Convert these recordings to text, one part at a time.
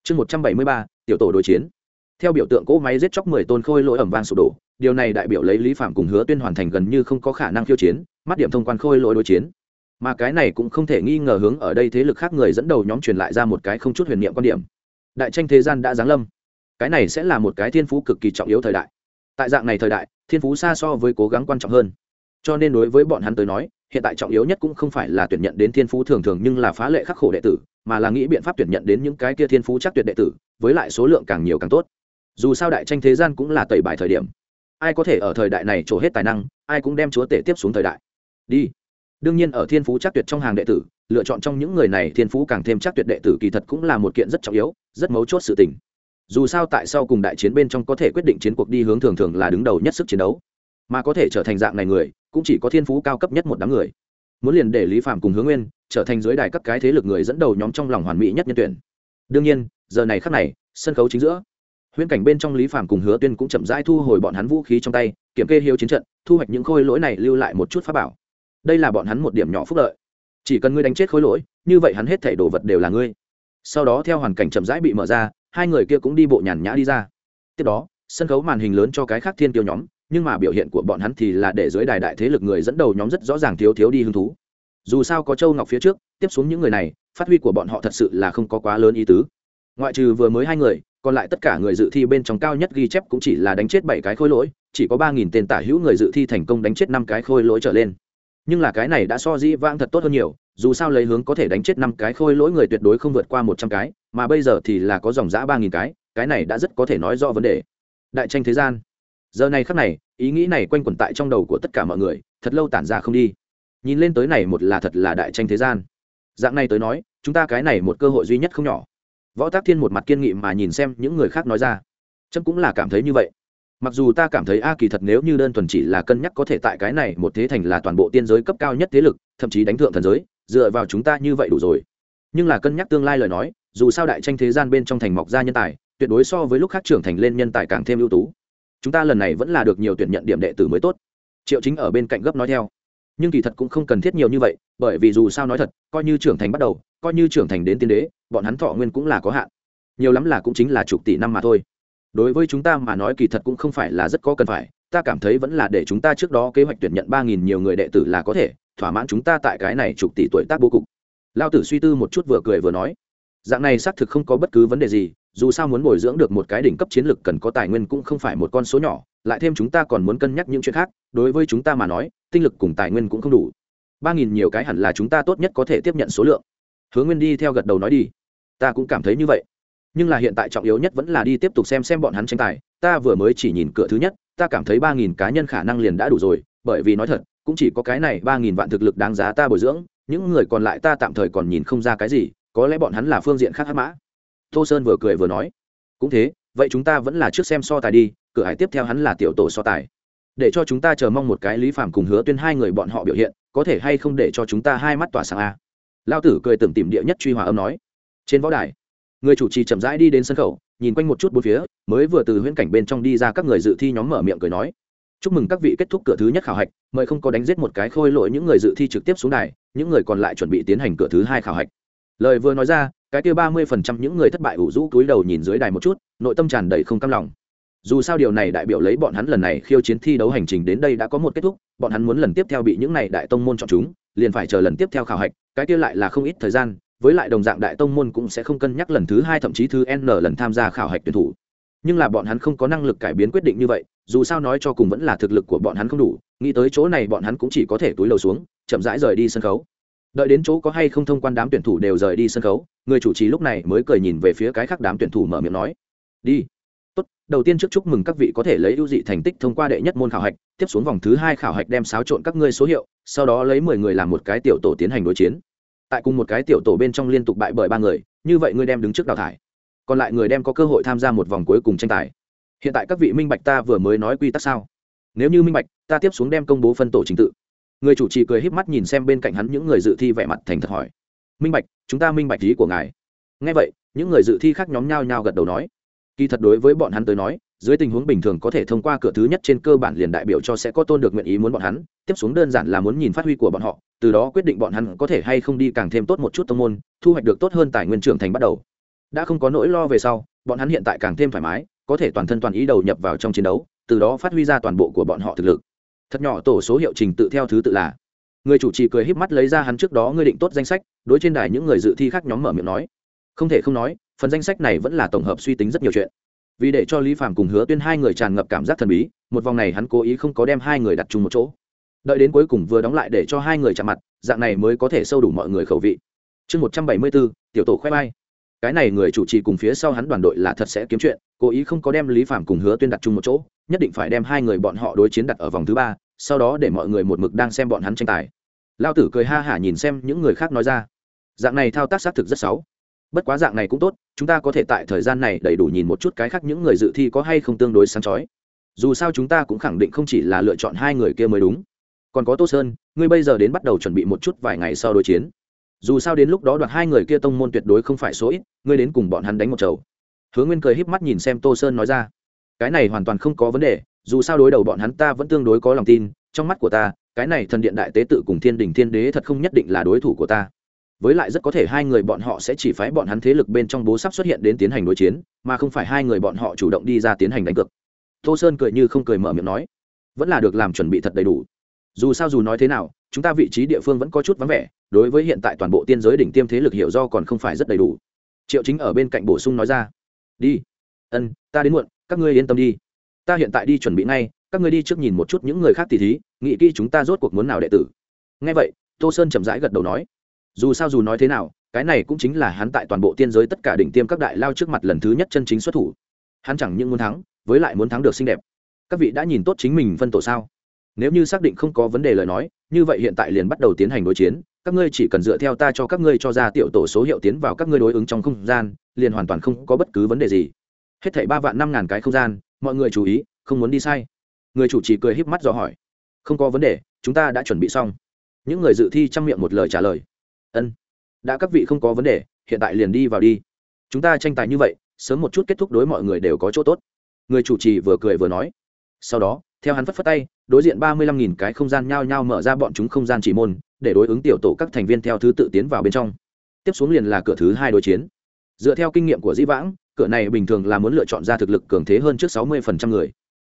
chương 173, tiểu tổ đối chiến. Theo biểu tượng cỗ máy giết chóc 10 tôn khôi lỗi ầm vang sụp đổ, điều này đại biểu lấy Lý Phạm cùng Hứa Tuyên hoàn thành gần như không có khả năng khiêu chiến, mắt điểm thông quan khôi lỗi đối chiến. Mà cái này cũng không thể nghi ngờ hướng ở đây thế lực khác người dẫn đầu nhóm truyền lại ra một cái không chút huyền niệm quan điểm. Đại tranh thế gian đã giáng lâm. Cái này sẽ là một cái thiên phú cực kỳ trọng yếu thời đại. Tại dạng này thời đại, thiên phú xa so với cố gắng quan trọng hơn. Cho nên đối với bọn hắn tới nói, hiện tại trọng yếu nhất cũng không phải là tuyển nhận đến thiên phú thường thường nhưng là phá lệ khắc khổ đệ tử, mà là nghĩ biện pháp tuyển nhận đến những cái kia thiên phú chắc tuyệt đệ tử, với lại số lượng càng nhiều càng tốt. Dù sao đại tranh thế gian cũng là tẩy bài thời điểm, ai có thể ở thời đại này trổ hết tài năng, ai cũng đem chúa tể tiếp xuống thời đại. Đi. Đương nhiên ở thiên phú chắc tuyệt trong hàng đệ tử, lựa chọn trong những người này thiên phú càng thêm chắc tuyệt đệ tử kỳ thật cũng là một kiện rất trọng yếu, rất mấu chốt sự tình. Dù sao tại sau cùng đại chiến bên trong có thể quyết định chiến cuộc đi hướng thường thường là đứng đầu nhất sức chiến đấu, mà có thể trở thành dạng này người, cũng chỉ có thiên phú cao cấp nhất một đám người. Muốn liền để Lý Phạm cùng Hướng Nguyên trở thành dưới đài các cái thế lực người dẫn đầu nhóm trong lòng hoàn mỹ nhất nhân tuyển. Đương nhiên, giờ này khắc này, sân khấu chính giữa, huyễn cảnh bên trong Lý Phạm cùng Hứa Tuyên cũng chậm rãi thu hồi bọn hắn vũ khí trong tay, kiểm kê hiếu chiến trận, thu hoạch những khôi lỗi này lưu lại một chút pháp bảo. Đây là bọn hắn một điểm nhỏ phúc lợi. Chỉ cần ngươi đánh chết khôi lỗi, như vậy hắn hết thảy đồ vật đều là ngươi. Sau đó theo hoàn cảnh chậm rãi bị mở ra, hai người kia cũng đi bộ nhàn nhã đi ra. Tiếp đó, sân khấu màn hình lớn cho cái khác thiên tiêu nhóm, nhưng mà biểu hiện của bọn hắn thì là để dưới đài đại thế lực người dẫn đầu nhóm rất rõ ràng thiếu đi hứng thú. Dù sao có Châu Ngọc phía trước, tiếp xuống những người này, phát huy của bọn họ thật sự là không có quá lớn ý tứ. Ngoại trừ vừa mới hai người, còn lại tất cả người dự thi bên trong cao nhất ghi chép cũng chỉ là đánh chết 7 cái khôi lỗi, chỉ có 3000 tên tả hữu người dự thi thành công đánh chết 5 cái khôi lỗi trở lên. Nhưng là cái này đã so dĩ vãng thật tốt hơn nhiều, dù sao lấy hướng có thể đánh chết 5 cái khôi lỗi người tuyệt đối không vượt qua 100 cái, mà bây giờ thì là có dòng dã 3000 cái này đã rất có thể nói rõ vấn đề. Đại tranh thế gian. Giờ này khắc này, ý nghĩ này quanh quẩn tại trong đầu của tất cả mọi người, thật lâu tản ra không đi. Nhìn lên tới này một là thật là đại tranh thế gian. Dạng này tới nói, chúng ta cái này một cơ hội duy nhất không nhỏ. Võ Tác Thiên một mặt kiên nghị mà nhìn xem những người khác nói ra. Chấm cũng là cảm thấy như vậy. Mặc dù ta cảm thấy kỳ thật nếu như đơn thuần chỉ là cân nhắc có thể tại cái này một thế thành là toàn bộ tiên giới cấp cao nhất thế lực, thậm chí đánh thượng thần giới, dựa vào chúng ta như vậy đủ rồi. Nhưng là cân nhắc tương lai lời nói, dù sao đại tranh thế gian bên trong thành mọc ra nhân tài, tuyệt đối so với lúc khác trưởng thành lên nhân tài càng thêm ưu tú. Chúng ta lần này vẫn là được nhiều tuyển nhận điểm đệ tử mới tốt. Triệu Chính ở bên cạnh gấp nói theo. Nhưng kỳ thật cũng không cần thiết nhiều như vậy, bởi vì dù sao nói thật, coi như trưởng thành bắt đầu, coi như trưởng thành đến tiên đế, bọn hắn thọ nguyên cũng là có hạn. Nhiều lắm là cũng chính là chục tỷ năm mà thôi. Đối với chúng ta mà nói kỳ thật cũng không phải là rất có cần phải, ta cảm thấy vẫn là để chúng ta trước đó kế hoạch tuyển nhận 3000 nhiều người đệ tử là có thể, thỏa mãn chúng ta tại cái này chục tỷ tuổi tác bố cục. Lão tử suy tư một chút vừa cười vừa nói, dạng này xác thực không có bất cứ vấn đề gì, dù sao muốn bồi dưỡng được một cái đỉnh cấp chiến lực cần có tài nguyên cũng không phải một con số nhỏ, lại thêm chúng ta còn muốn cân nhắc những chuyện khác, đối với chúng ta mà nói, tinh lực cùng tài nguyên cũng không đủ. 3000 nhiều cái hẳn là chúng ta tốt nhất có thể tiếp nhận số lượng. Hứa Nguyên đi theo gật đầu nói đi. Ta cũng cảm thấy như vậy. Nhưng là hiện tại trọng yếu nhất vẫn là đi tiếp tục xem bọn hắn tranh tài, ta vừa mới chỉ nhìn cửa thứ nhất, ta cảm thấy 3000 cá nhân khả năng liền đã đủ rồi, bởi vì nói thật, cũng chỉ có cái này 3000 vạn thực lực đáng giá ta bồi dưỡng, những người còn lại ta tạm thời còn nhìn không ra cái gì, có lẽ bọn hắn là phương diện khác hắc mã. Tô Sơn vừa cười vừa nói, cũng thế, vậy chúng ta vẫn là trước xem so tài đi, cửa hải tiếp theo hắn là tiểu tổ so tài, để cho chúng ta chờ mong một cái Lý Phàm cùng Hứa Tuyên hai người bọn họ biểu hiện, có thể hay không để cho chúng ta hai mắt tỏa sáng a. Lão tử cười tủm tỉm địa nhất truy hòa âm nói. Trên võ đài, người chủ trì chậm rãi đi đến sân khấu, nhìn quanh một chút bốn phía, mới vừa từ huyễn cảnh bên trong đi ra các người dự thi nhóm mở miệng cười nói, chúc mừng các vị kết thúc cửa thứ nhất khảo hạch, mời không có đánh giết một cái khôi lỗi những người dự thi trực tiếp xuống đài, những người còn lại chuẩn bị tiến hành cửa thứ hai khảo hạch. Lời vừa nói ra, cái kia 30% những người thất bại ủ rũ cúi đầu nhìn dưới đài một chút, nội tâm tràn đầy không cam lòng. Dù sao điều này đại biểu lấy bọn hắn lần này khiêu chiến thi đấu hành trình đến đây đã có một kết thúc, bọn hắn muốn lần tiếp theo bị những này đại tông môn chọn chúng, liền phải chờ lần tiếp theo khảo hạch, cái kia lại là không ít thời gian, với lại đồng dạng đại tông môn cũng sẽ không cân nhắc lần thứ hai thậm chí thứ n lần tham gia khảo hạch tuyển thủ. Nhưng là bọn hắn không có năng lực cải biến quyết định như vậy, dù sao nói cho cùng vẫn là thực lực của bọn hắn không đủ, nghĩ tới chỗ này bọn hắn cũng chỉ có thể túi lầu xuống, chậm rãi rời đi sân khấu. Đợi đến chỗ có hay không thông quan đám tuyển thủ đều rời đi sân khấu, người chủ trì lúc này mới cười nhìn về phía cái khác đám tuyển thủ mở miệng nói, đi. Tốt, đầu tiên trước chúc mừng các vị có thể lấy ưu dị thành tích thông qua đệ nhất môn khảo hạch, tiếp xuống vòng thứ hai khảo hạch đem xáo trộn các ngươi số hiệu, sau đó lấy 10 người làm một cái tiểu tổ tiến hành đối chiến. Tại cùng một cái tiểu tổ bên trong liên tục bại bởi 3 người, như vậy ngươi đem đứng trước đào thải, còn lại người đem có cơ hội tham gia một vòng cuối cùng tranh tài. Hiện tại các vị minh bạch ta vừa mới nói quy tắc sao? Nếu như minh bạch, ta tiếp xuống đem công bố phân tổ trình tự. Người chủ trì cười híp mắt nhìn xem bên cạnh hắn những người dự thi vẻ mặt thành thật hỏi, minh bạch, chúng ta minh bạch ý của ngài. Nghe vậy, những người dự thi khác nhóm nhao nhao gật đầu nói, kỳ thật đối với bọn hắn tới nói, dưới tình huống bình thường có thể thông qua cửa thứ nhất trên cơ bản liền đại biểu cho sẽ có tôn được nguyện ý muốn bọn hắn, tiếp xuống đơn giản là muốn nhìn phát huy của bọn họ, từ đó quyết định bọn hắn có thể hay không đi càng thêm tốt một chút tông môn, thu hoạch được tốt hơn tài nguyên trưởng thành bắt đầu. đã không có nỗi lo về sau, bọn hắn hiện tại càng thêm thoải mái, có thể toàn thân toàn ý đầu nhập vào trong chiến đấu, từ đó phát huy ra toàn bộ của bọn họ thực lực. Thật nhỏ tổ số hiệu trình tự theo thứ tự là. Người chủ trì cười híp mắt lấy ra hắn trước đó ngươi định tốt danh sách, đối trên đài những người dự thi khác nhóm mở miệng nói. Không thể không nói, phần danh sách này vẫn là tổng hợp suy tính rất nhiều chuyện. Vì để cho Lý Phàm cùng Hứa Tuyên hai người tràn ngập cảm giác thần bí, một vòng này hắn cố ý không có đem hai người đặt chung một chỗ. Đợi đến cuối cùng vừa đóng lại để cho hai người chạm mặt, dạng này mới có thể sâu đủ mọi người khẩu vị. Chương 174, tiểu tổ khoe vai. Cái này người chủ trì cùng phía sau hắn đoàn đội là thật sẽ kiếm chuyện, cố ý không có đem Lý Phàm cùng Hứa Tuyên đặt chung một chỗ, nhất định phải đem hai người bọn họ đối chiến đặt ở vòng thứ ba, sau đó để mọi người một mực đang xem bọn hắn tranh tài. Lao tử cười ha hả nhìn xem những người khác nói ra, dạng này thao tác xác thực rất xấu. Bất quá dạng này cũng tốt, chúng ta có thể tại thời gian này đầy đủ nhìn một chút cái khác những người dự thi có hay không tương đối sáng chói. Dù sao chúng ta cũng khẳng định không chỉ là lựa chọn hai người kia mới đúng. Còn có Tô Sơn, ngươi bây giờ đến bắt đầu chuẩn bị một chút vài ngày sau đối chiến. Dù sao đến lúc đó đoạt hai người kia tông môn tuyệt đối không phải số ít, ngươi đến cùng bọn hắn đánh một chầu. Hứa Nguyên cười híp mắt nhìn xem Tô Sơn nói ra, cái này hoàn toàn không có vấn đề, dù sao đối đầu bọn hắn ta vẫn tương đối có lòng tin, trong mắt của ta, cái này thần điện đại tế tự cùng thiên đình thiên đế thật không nhất định là đối thủ của ta. Với lại rất có thể hai người bọn họ sẽ chỉ phái bọn hắn thế lực bên trong bố sắp xuất hiện đến tiến hành đối chiến, mà không phải hai người bọn họ chủ động đi ra tiến hành đánh cược. Tô Sơn cười như không cười mở miệng nói, vẫn là được làm chuẩn bị thật đầy đủ. Dù sao dù nói thế nào, chúng ta vị trí địa phương vẫn có chút vắng vẻ, đối với hiện tại toàn bộ tiên giới đỉnh tiêm thế lực hiểu do còn không phải rất đầy đủ. Triệu Chính ở bên cạnh bổ sung nói ra, đi, ta đến muộn, các ngươi yên tâm đi, ta hiện tại đi chuẩn bị ngay, các ngươi đi trước nhìn một chút những người khác tỉ thí, nghĩ kỹ chúng ta rốt cuộc muốn nào đệ tử. Nghe vậy, Tô Sơn chậm rãi gật đầu nói, dù sao dù nói thế nào, cái này cũng chính là hắn tại toàn bộ tiên giới tất cả đỉnh tiêm các đại lao trước mặt lần thứ nhất chân chính xuất thủ. Hắn chẳng những muốn thắng, với lại muốn thắng được xinh đẹp. Các vị đã nhìn tốt chính mình phân tổ sao? Nếu như xác định không có vấn đề lời nói, như vậy hiện tại liền bắt đầu tiến hành đối chiến, các ngươi chỉ cần dựa theo ta cho các ngươi cho ra tiểu tổ số hiệu tiến vào các ngươi đối ứng trong không gian, liền hoàn toàn không có bất cứ vấn đề gì. Hết thảy 3.500.000 cái không gian, mọi người chú ý, không muốn đi sai. Người chủ trì cười híp mắt dò hỏi. Không có vấn đề, chúng ta đã chuẩn bị xong. Những người dự thi trong miệng một lời trả lời. Đã các vị không có vấn đề, hiện tại liền đi vào đi. Chúng ta tranh tài như vậy, sớm một chút kết thúc đối mọi người đều có chỗ tốt. Người chủ trì vừa cười vừa nói. Sau đó, theo hắn phất phất tay, đối diện 35.000 cái không gian nhao nhao mở ra bọn chúng không gian chỉ môn, để đối ứng tiểu tổ các thành viên theo thứ tự tiến vào bên trong. Tiếp xuống liền là cửa thứ 2 đối chiến. Dựa theo kinh nghiệm của Dĩ Vãng, cửa này bình thường là muốn lựa chọn ra thực lực cường thế hơn trước 60% người.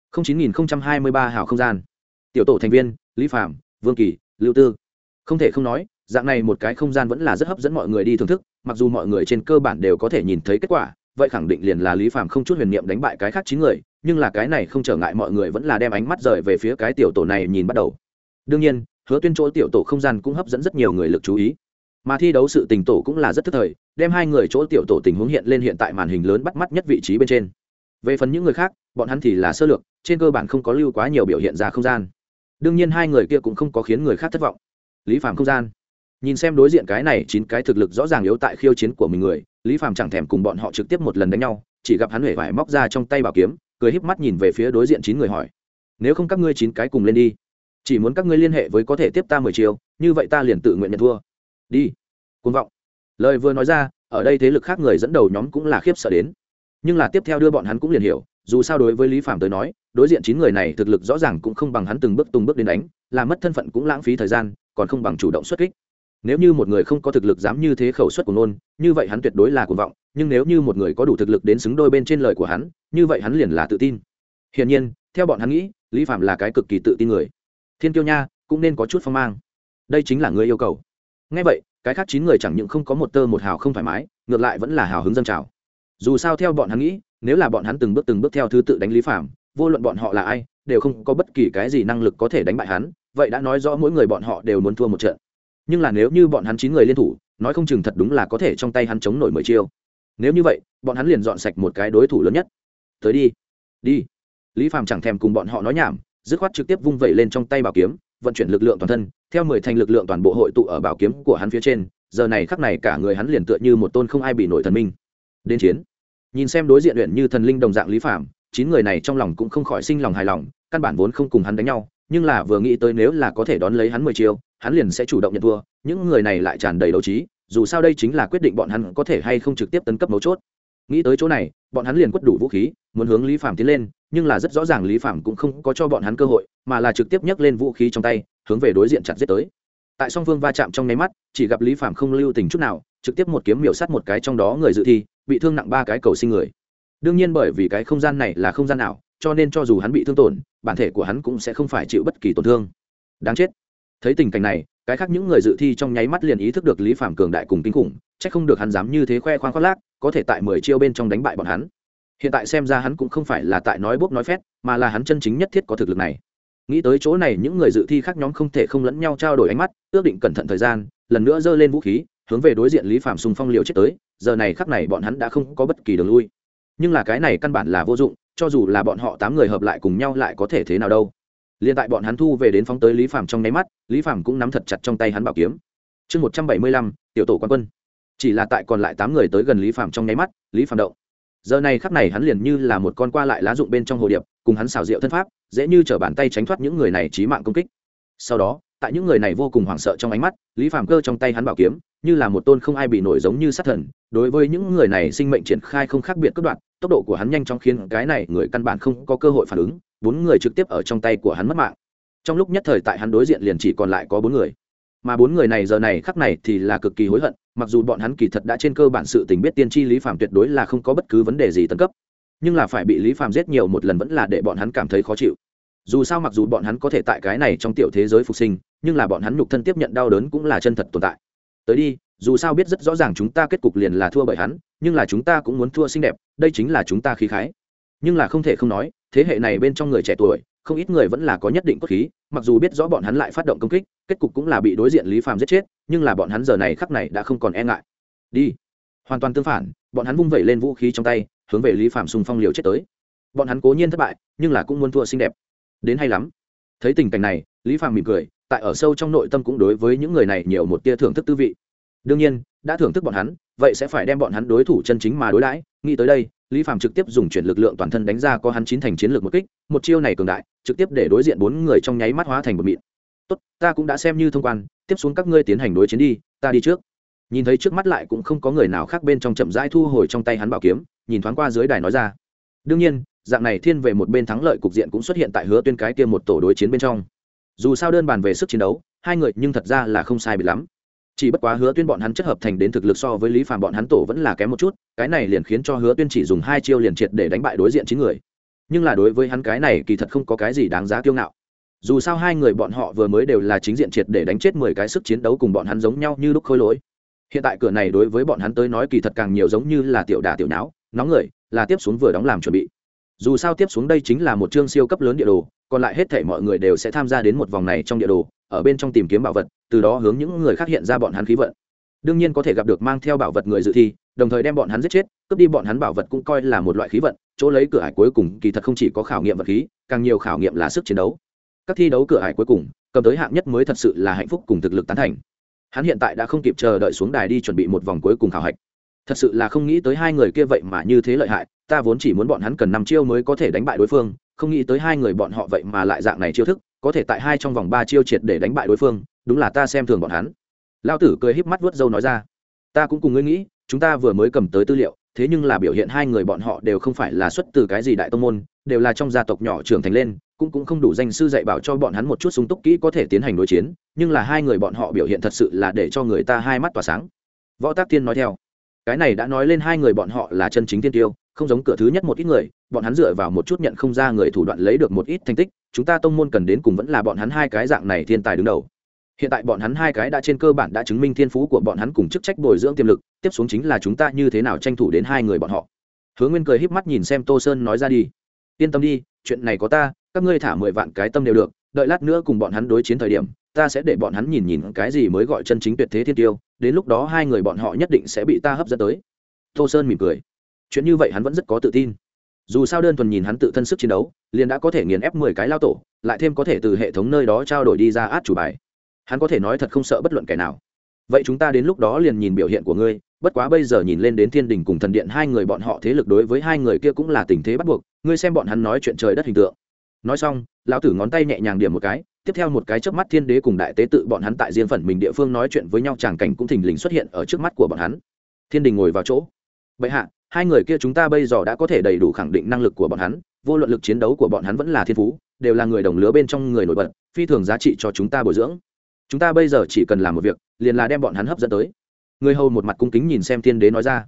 9023 hào không gian. Tiểu tổ thành viên, Lý Phàm, Vương Kỳ, Lưu Tư. Không thể không nói, dạng này một cái không gian vẫn là rất hấp dẫn mọi người đi thưởng thức, mặc dù mọi người trên cơ bản đều có thể nhìn thấy kết quả, vậy khẳng định liền là Lý Phàm không chút huyền niệm đánh bại cái khác 9 người, nhưng là cái này không trở ngại mọi người vẫn là đem ánh mắt rời về phía cái tiểu tổ này nhìn bắt đầu. Đương nhiên, Hứa Tuyên chỗ tiểu tổ không gian cũng hấp dẫn rất nhiều người lực chú ý. Mà thi đấu sự tình tổ cũng là rất tức thời, đem hai người chỗ tiểu tổ tình huống hiện lên hiện tại màn hình lớn bắt mắt nhất vị trí bên trên. Về phần những người khác, bọn hắn thì là sơ lược, trên cơ bản không có lưu quá nhiều biểu hiện ra không gian. Đương nhiên hai người kia cũng không có khiến người khác thất vọng. Lý Phàm không gian. Nhìn xem đối diện cái này 9 cái thực lực rõ ràng yếu tại khiêu chiến của mình người, Lý Phàm chẳng thèm cùng bọn họ trực tiếp một lần đánh nhau, chỉ gặp hắn huệ vải móc ra trong tay bảo kiếm, cười híp mắt nhìn về phía đối diện 9 người hỏi: "Nếu không các ngươi 9 cái cùng lên đi, chỉ muốn các ngươi liên hệ với có thể tiếp ta 10 chiêu, như vậy ta liền tự nguyện nhận thua." Đi. Cuồng vọng. Lời vừa nói ra, ở đây thế lực khác người dẫn đầu nhóm cũng là khiếp sợ đến. Nhưng là tiếp theo đưa bọn hắn cũng liền hiểu, dù sao đối với Lý Phàm tới nói, đối diện 9 người này thực lực rõ ràng cũng không bằng hắn từng bước đến đánh, làm mất thân phận cũng lãng phí thời gian, còn không bằng chủ động xuất kích. Nếu như một người không có thực lực dám như thế khẩu suất của nôn, như vậy hắn tuyệt đối là cuồng vọng, nhưng nếu như một người có đủ thực lực đến xứng đôi bên trên lời của hắn, như vậy hắn liền là tự tin. Hiển nhiên, theo bọn hắn nghĩ, Lý Phàm là cái cực kỳ tự tin người. Thiên Kiêu nha, cũng nên có chút phong mang. Đây chính là người yêu cầu. Nghe vậy, cái khác 9 người chẳng những không có một tơ một hào không thoải mái, ngược lại vẫn là hào hứng dâng trào. Dù sao theo bọn hắn nghĩ, nếu là bọn hắn từng bước theo thứ tự đánh Lý Phàm, vô luận bọn họ là ai, đều không có bất kỳ cái gì năng lực có thể đánh bại hắn, vậy đã nói rõ mỗi người bọn họ đều muốn thua một trận. Nhưng là nếu như bọn hắn 9 người liên thủ, nói không chừng thật đúng là có thể trong tay hắn chống nổi 10 chiêu. Nếu như vậy, bọn hắn liền dọn sạch một cái đối thủ lớn nhất. Tới đi. Đi. Lý Phàm chẳng thèm cùng bọn họ nói nhảm, dứt khoát trực tiếp vung vẩy lên trong tay bảo kiếm, vận chuyển lực lượng toàn thân, theo 10 thành lực lượng toàn bộ hội tụ ở bảo kiếm của hắn phía trên, giờ này khắc này cả người hắn liền tựa như một tôn không ai bị nổi thần minh. Đến chiến. Nhìn xem đối diện luyện như thần linh đồng dạng Lý Phàm, 9 người này trong lòng cũng không khỏi sinh lòng hài lòng, căn bản vốn không cùng hắn đánh nhau, nhưng là vừa nghĩ tới nếu là có thể đón lấy hắn 10 chiêu, hắn liền sẽ chủ động nhận thua. Những người này lại tràn đầy đấu trí, dù sao đây chính là quyết định bọn hắn có thể hay không trực tiếp tấn cấp mấu chốt. Nghĩ tới chỗ này, bọn hắn liền quất đủ vũ khí, muốn hướng Lý Phàm tiến lên, nhưng là rất rõ ràng Lý Phàm cũng không có cho bọn hắn cơ hội, mà là trực tiếp nhấc lên vũ khí trong tay, hướng về đối diện chặt giết tới. Tại song phương va chạm trong nháy mắt, chỉ gặp Lý Phàm không lưu tình chút nào, trực tiếp một kiếm miểu sát một cái trong đó người dự thi, bị thương nặng 3 cái cầu sinh người. Đương nhiên bởi vì cái không gian này là không gian ảo, cho nên cho dù hắn bị thương tổn, bản thể của hắn cũng sẽ không phải chịu bất kỳ tổn thương. Đáng chết. Thấy tình cảnh này, cái khác những người dự thi trong nháy mắt liền ý thức được Lý Phàm cường đại cùng kinh khủng, chắc không được hắn dám như thế khoe khoang khoác lác, có thể tại 10 chiêu bên trong đánh bại bọn hắn. Hiện tại xem ra hắn cũng không phải là tại nói bốc nói phét, mà là hắn chân chính nhất thiết có thực lực này. Nghĩ tới chỗ này, những người dự thi khác nhóm không thể không lẫn nhau trao đổi ánh mắt, ước định cẩn thận thời gian, lần nữa giơ lên vũ khí, hướng về đối diện Lý Phàm xung phong liều chết tới. Giờ này khắc này bọn hắn đã không có bất kỳ đường lui. Nhưng là cái này căn bản là vô dụng, cho dù là bọn họ 8 người hợp lại cùng nhau lại có thể thế nào đâu. Liên tại bọn hắn thu về đến phóng tới Lý Phàm trong nháy mắt, Lý Phàm cũng nắm thật chặt trong tay hắn bảo kiếm. Chương 175, tiểu tổ quan quân. Chỉ là tại còn lại 8 người tới gần Lý Phàm trong nháy mắt, Lý Phàm động. Giờ này khắc này hắn liền như là một con qua lại lá dụng bên trong hồ điệp, cùng hắn xảo diệu thân pháp, dễ như trở bàn tay tránh thoát những người này chí mạng công kích. Sau đó, tại những người này vô cùng hoảng sợ trong ánh mắt, Lý Phàm cơ trong tay hắn bảo kiếm, như là một tôn không ai bị nổi giống như sát thần, đối với những người này sinh mệnh triển khai không khác biệt cấp đoạn, tốc độ của hắn nhanh chóng khiến cái này người căn bản không có cơ hội phản ứng, 4 người trực tiếp ở trong tay của hắn mất mạng. Trong lúc nhất thời tại hắn đối diện liền chỉ còn lại có 4 người. Mà 4 người này giờ này khắc này thì là cực kỳ hối hận, mặc dù bọn hắn kỳ thật đã trên cơ bản sự tình biết tiên tri Lý Phàm tuyệt đối là không có bất cứ vấn đề gì tấn cấp, nhưng là phải bị Lý Phàm giết nhiều một lần vẫn là để bọn hắn cảm thấy khó chịu. Dù sao mặc dù bọn hắn có thể tại cái này trong tiểu thế giới phục sinh, nhưng là bọn hắn nhục thân tiếp nhận đau đớn cũng là chân thật tồn tại. Tới đi, dù sao biết rất rõ ràng chúng ta kết cục liền là thua bởi hắn, nhưng là chúng ta cũng muốn thua xinh đẹp, đây chính là chúng ta khí khái. Nhưng là không thể không nói, thế hệ này bên trong người trẻ tuổi, không ít người vẫn là có nhất định cốt khí, mặc dù biết rõ bọn hắn lại phát động công kích, kết cục cũng là bị đối diện Lý Phàm giết chết, nhưng là bọn hắn giờ này khắc này đã không còn e ngại. Đi. Hoàn toàn tương phản, bọn hắn vung vẩy lên vũ khí trong tay, hướng về Lý Phàm xung phong liều chết tới. Bọn hắn cố nhiên thất bại, nhưng là cũng muốn thua xinh đẹp. Đến hay lắm. Thấy tình cảnh này, Lý Phàm mỉm cười, tại ở sâu trong nội tâm cũng đối với những người này nhiều một tia thưởng thức tư vị. Đương nhiên, đã thưởng thức bọn hắn, vậy sẽ phải đem bọn hắn đối thủ chân chính mà đối đãi. Nghĩ tới đây, Lý Phàm trực tiếp dùng chuyển lực lượng toàn thân đánh ra có hắn 9 thành chiến lược một kích, một chiêu này cường đại, trực tiếp để đối diện 4 người trong nháy mắt hóa thành một mịn. Tốt, ta cũng đã xem như thông quan, tiếp xuống các ngươi tiến hành đối chiến đi, ta đi trước. Nhìn thấy trước mắt lại cũng không có người nào khác bên trong chậm rãi thu hồi trong tay hắn bảo kiếm, nhìn thoáng qua dưới đài nói ra. Đương nhiên, dạng này thiên về một bên thắng lợi cục diện cũng xuất hiện tại Hứa Tuyên cái kia một tổ đối chiến bên trong. Dù sao đơn bàn về sức chiến đấu, hai người nhưng thật ra là không sai biệt lắm. Chỉ bất quá Hứa Tuyên bọn hắn chất hợp thành đến thực lực so với Lý Phàm bọn hắn tổ vẫn là kém một chút, cái này liền khiến cho Hứa Tuyên chỉ dùng 2 chiêu liền triệt để đánh bại đối diện 9 người. Nhưng là đối với hắn cái này kỳ thật không có cái gì đáng giá kiêu ngạo. Dù sao hai người bọn họ vừa mới đều là chính diện triệt để đánh chết 10 cái sức chiến đấu cùng bọn hắn giống nhau như lúc khôi lỗi. Hiện tại cửa này đối với bọn hắn tới nói kỳ thật càng nhiều giống như là tiểu đả tiểu nháo, nóng người, là tiếp xuống vừa đóng làm chuẩn bị. Dù sao tiếp xuống đây chính là một chương siêu cấp lớn địa đồ, còn lại hết thảy mọi người đều sẽ tham gia đến một vòng này trong địa đồ, ở bên trong tìm kiếm bảo vật, từ đó hướng những người khác hiện ra bọn hắn khí vận. Đương nhiên có thể gặp được mang theo bảo vật người dự thi, đồng thời đem bọn hắn giết chết, cướp đi bọn hắn bảo vật cũng coi là một loại khí vận, chỗ lấy cửa ải cuối cùng kỳ thật không chỉ có khảo nghiệm vật khí, càng nhiều khảo nghiệm là sức chiến đấu. Các thi đấu cửa ải cuối cùng, cầm tới hạng nhất mới thật sự là hạnh phúc cùng thực lực tán thành. Hắn hiện tại đã không kịp chờ đợi xuống đài đi chuẩn bị một vòng cuối cùng khảo hạch. Thật sự là không nghĩ tới hai người kia vậy mà như thế lợi hại, ta vốn chỉ muốn bọn hắn cần 5 chiêu mới có thể đánh bại đối phương, không nghĩ tới hai người bọn họ vậy mà lại dạng này chiêu thức, có thể tại hai trong vòng 3 chiêu triệt để đánh bại đối phương, đúng là ta xem thường bọn hắn. Lão tử cười híp mắt vuốt râu nói ra, ta cũng cùng ngươi nghĩ, chúng ta vừa mới cầm tới tư liệu, thế nhưng là biểu hiện hai người bọn họ đều không phải là xuất từ cái gì đại tông môn, đều là trong gia tộc nhỏ trưởng thành lên, cũng không đủ danh sư dạy bảo cho bọn hắn một chút sung túc kỹ có thể tiến hành đối chiến, nhưng là hai người bọn họ biểu hiện thật sự là để cho người ta hai mắt tỏa sáng. Võ Tắc Thiên nói theo, cái này đã nói lên hai người bọn họ là chân chính tiên tiêu, không giống cửa thứ nhất một ít người, bọn hắn dựa vào một chút nhận không ra người thủ đoạn lấy được một ít thành tích, chúng ta tông môn cần đến cùng vẫn là bọn hắn hai cái dạng này thiên tài đứng đầu. Hiện tại bọn hắn hai cái đã trên cơ bản đã chứng minh thiên phú của bọn hắn cùng chức trách bồi dưỡng tiềm lực, tiếp xuống chính là chúng ta như thế nào tranh thủ đến hai người bọn họ. Hứa Nguyên cười híp mắt nhìn xem Tô Sơn nói ra đi, yên tâm đi, chuyện này có ta, các ngươi thả 10 vạn cái tâm đều được, đợi lát nữa cùng bọn hắn đối chiến thời điểm, ta sẽ để bọn hắn nhìn nhìn cái gì mới gọi chân chính tuyệt thế thiên tiêu, đến lúc đó hai người bọn họ nhất định sẽ bị ta hấp dẫn tới. Tô Sơn mỉm cười, chuyện như vậy hắn vẫn rất có tự tin. Dù sao đơn thuần nhìn hắn tự thân sức chiến đấu, liền đã có thể nghiền ép 10 cái lao tổ, lại thêm có thể từ hệ thống nơi đó trao đổi đi ra át chủ bài. Hắn có thể nói thật không sợ bất luận kẻ nào. Vậy chúng ta đến lúc đó liền nhìn biểu hiện của ngươi, bất quá bây giờ nhìn lên đến Thiên Đình cùng Thần Điện hai người bọn họ thế lực đối với hai người kia cũng là tình thế bắt buộc, ngươi xem bọn hắn nói chuyện trời đất hình tượng. Nói xong, lão tử ngón tay nhẹ nhàng điểm một cái, tiếp theo một cái chớp mắt Thiên Đế cùng đại tế tự bọn hắn tại riêng phần mình địa phương nói chuyện với nhau, tràng cảnh cũng thình lình xuất hiện ở trước mắt của bọn hắn. Thiên Đình ngồi vào chỗ. Bệ hạ, hai người kia chúng ta bây giờ đã có thể đầy đủ khẳng định năng lực của bọn hắn, vô luận lực chiến đấu của bọn hắn vẫn là thiên phú, đều là người đồng lứa bên trong người nổi bật, phi thường giá trị cho chúng ta bồi dưỡng. Chúng ta bây giờ chỉ cần làm một việc, liền là đem bọn hắn hấp dẫn tới. Người hầu một mặt cung kính nhìn xem Thiên Đế nói ra.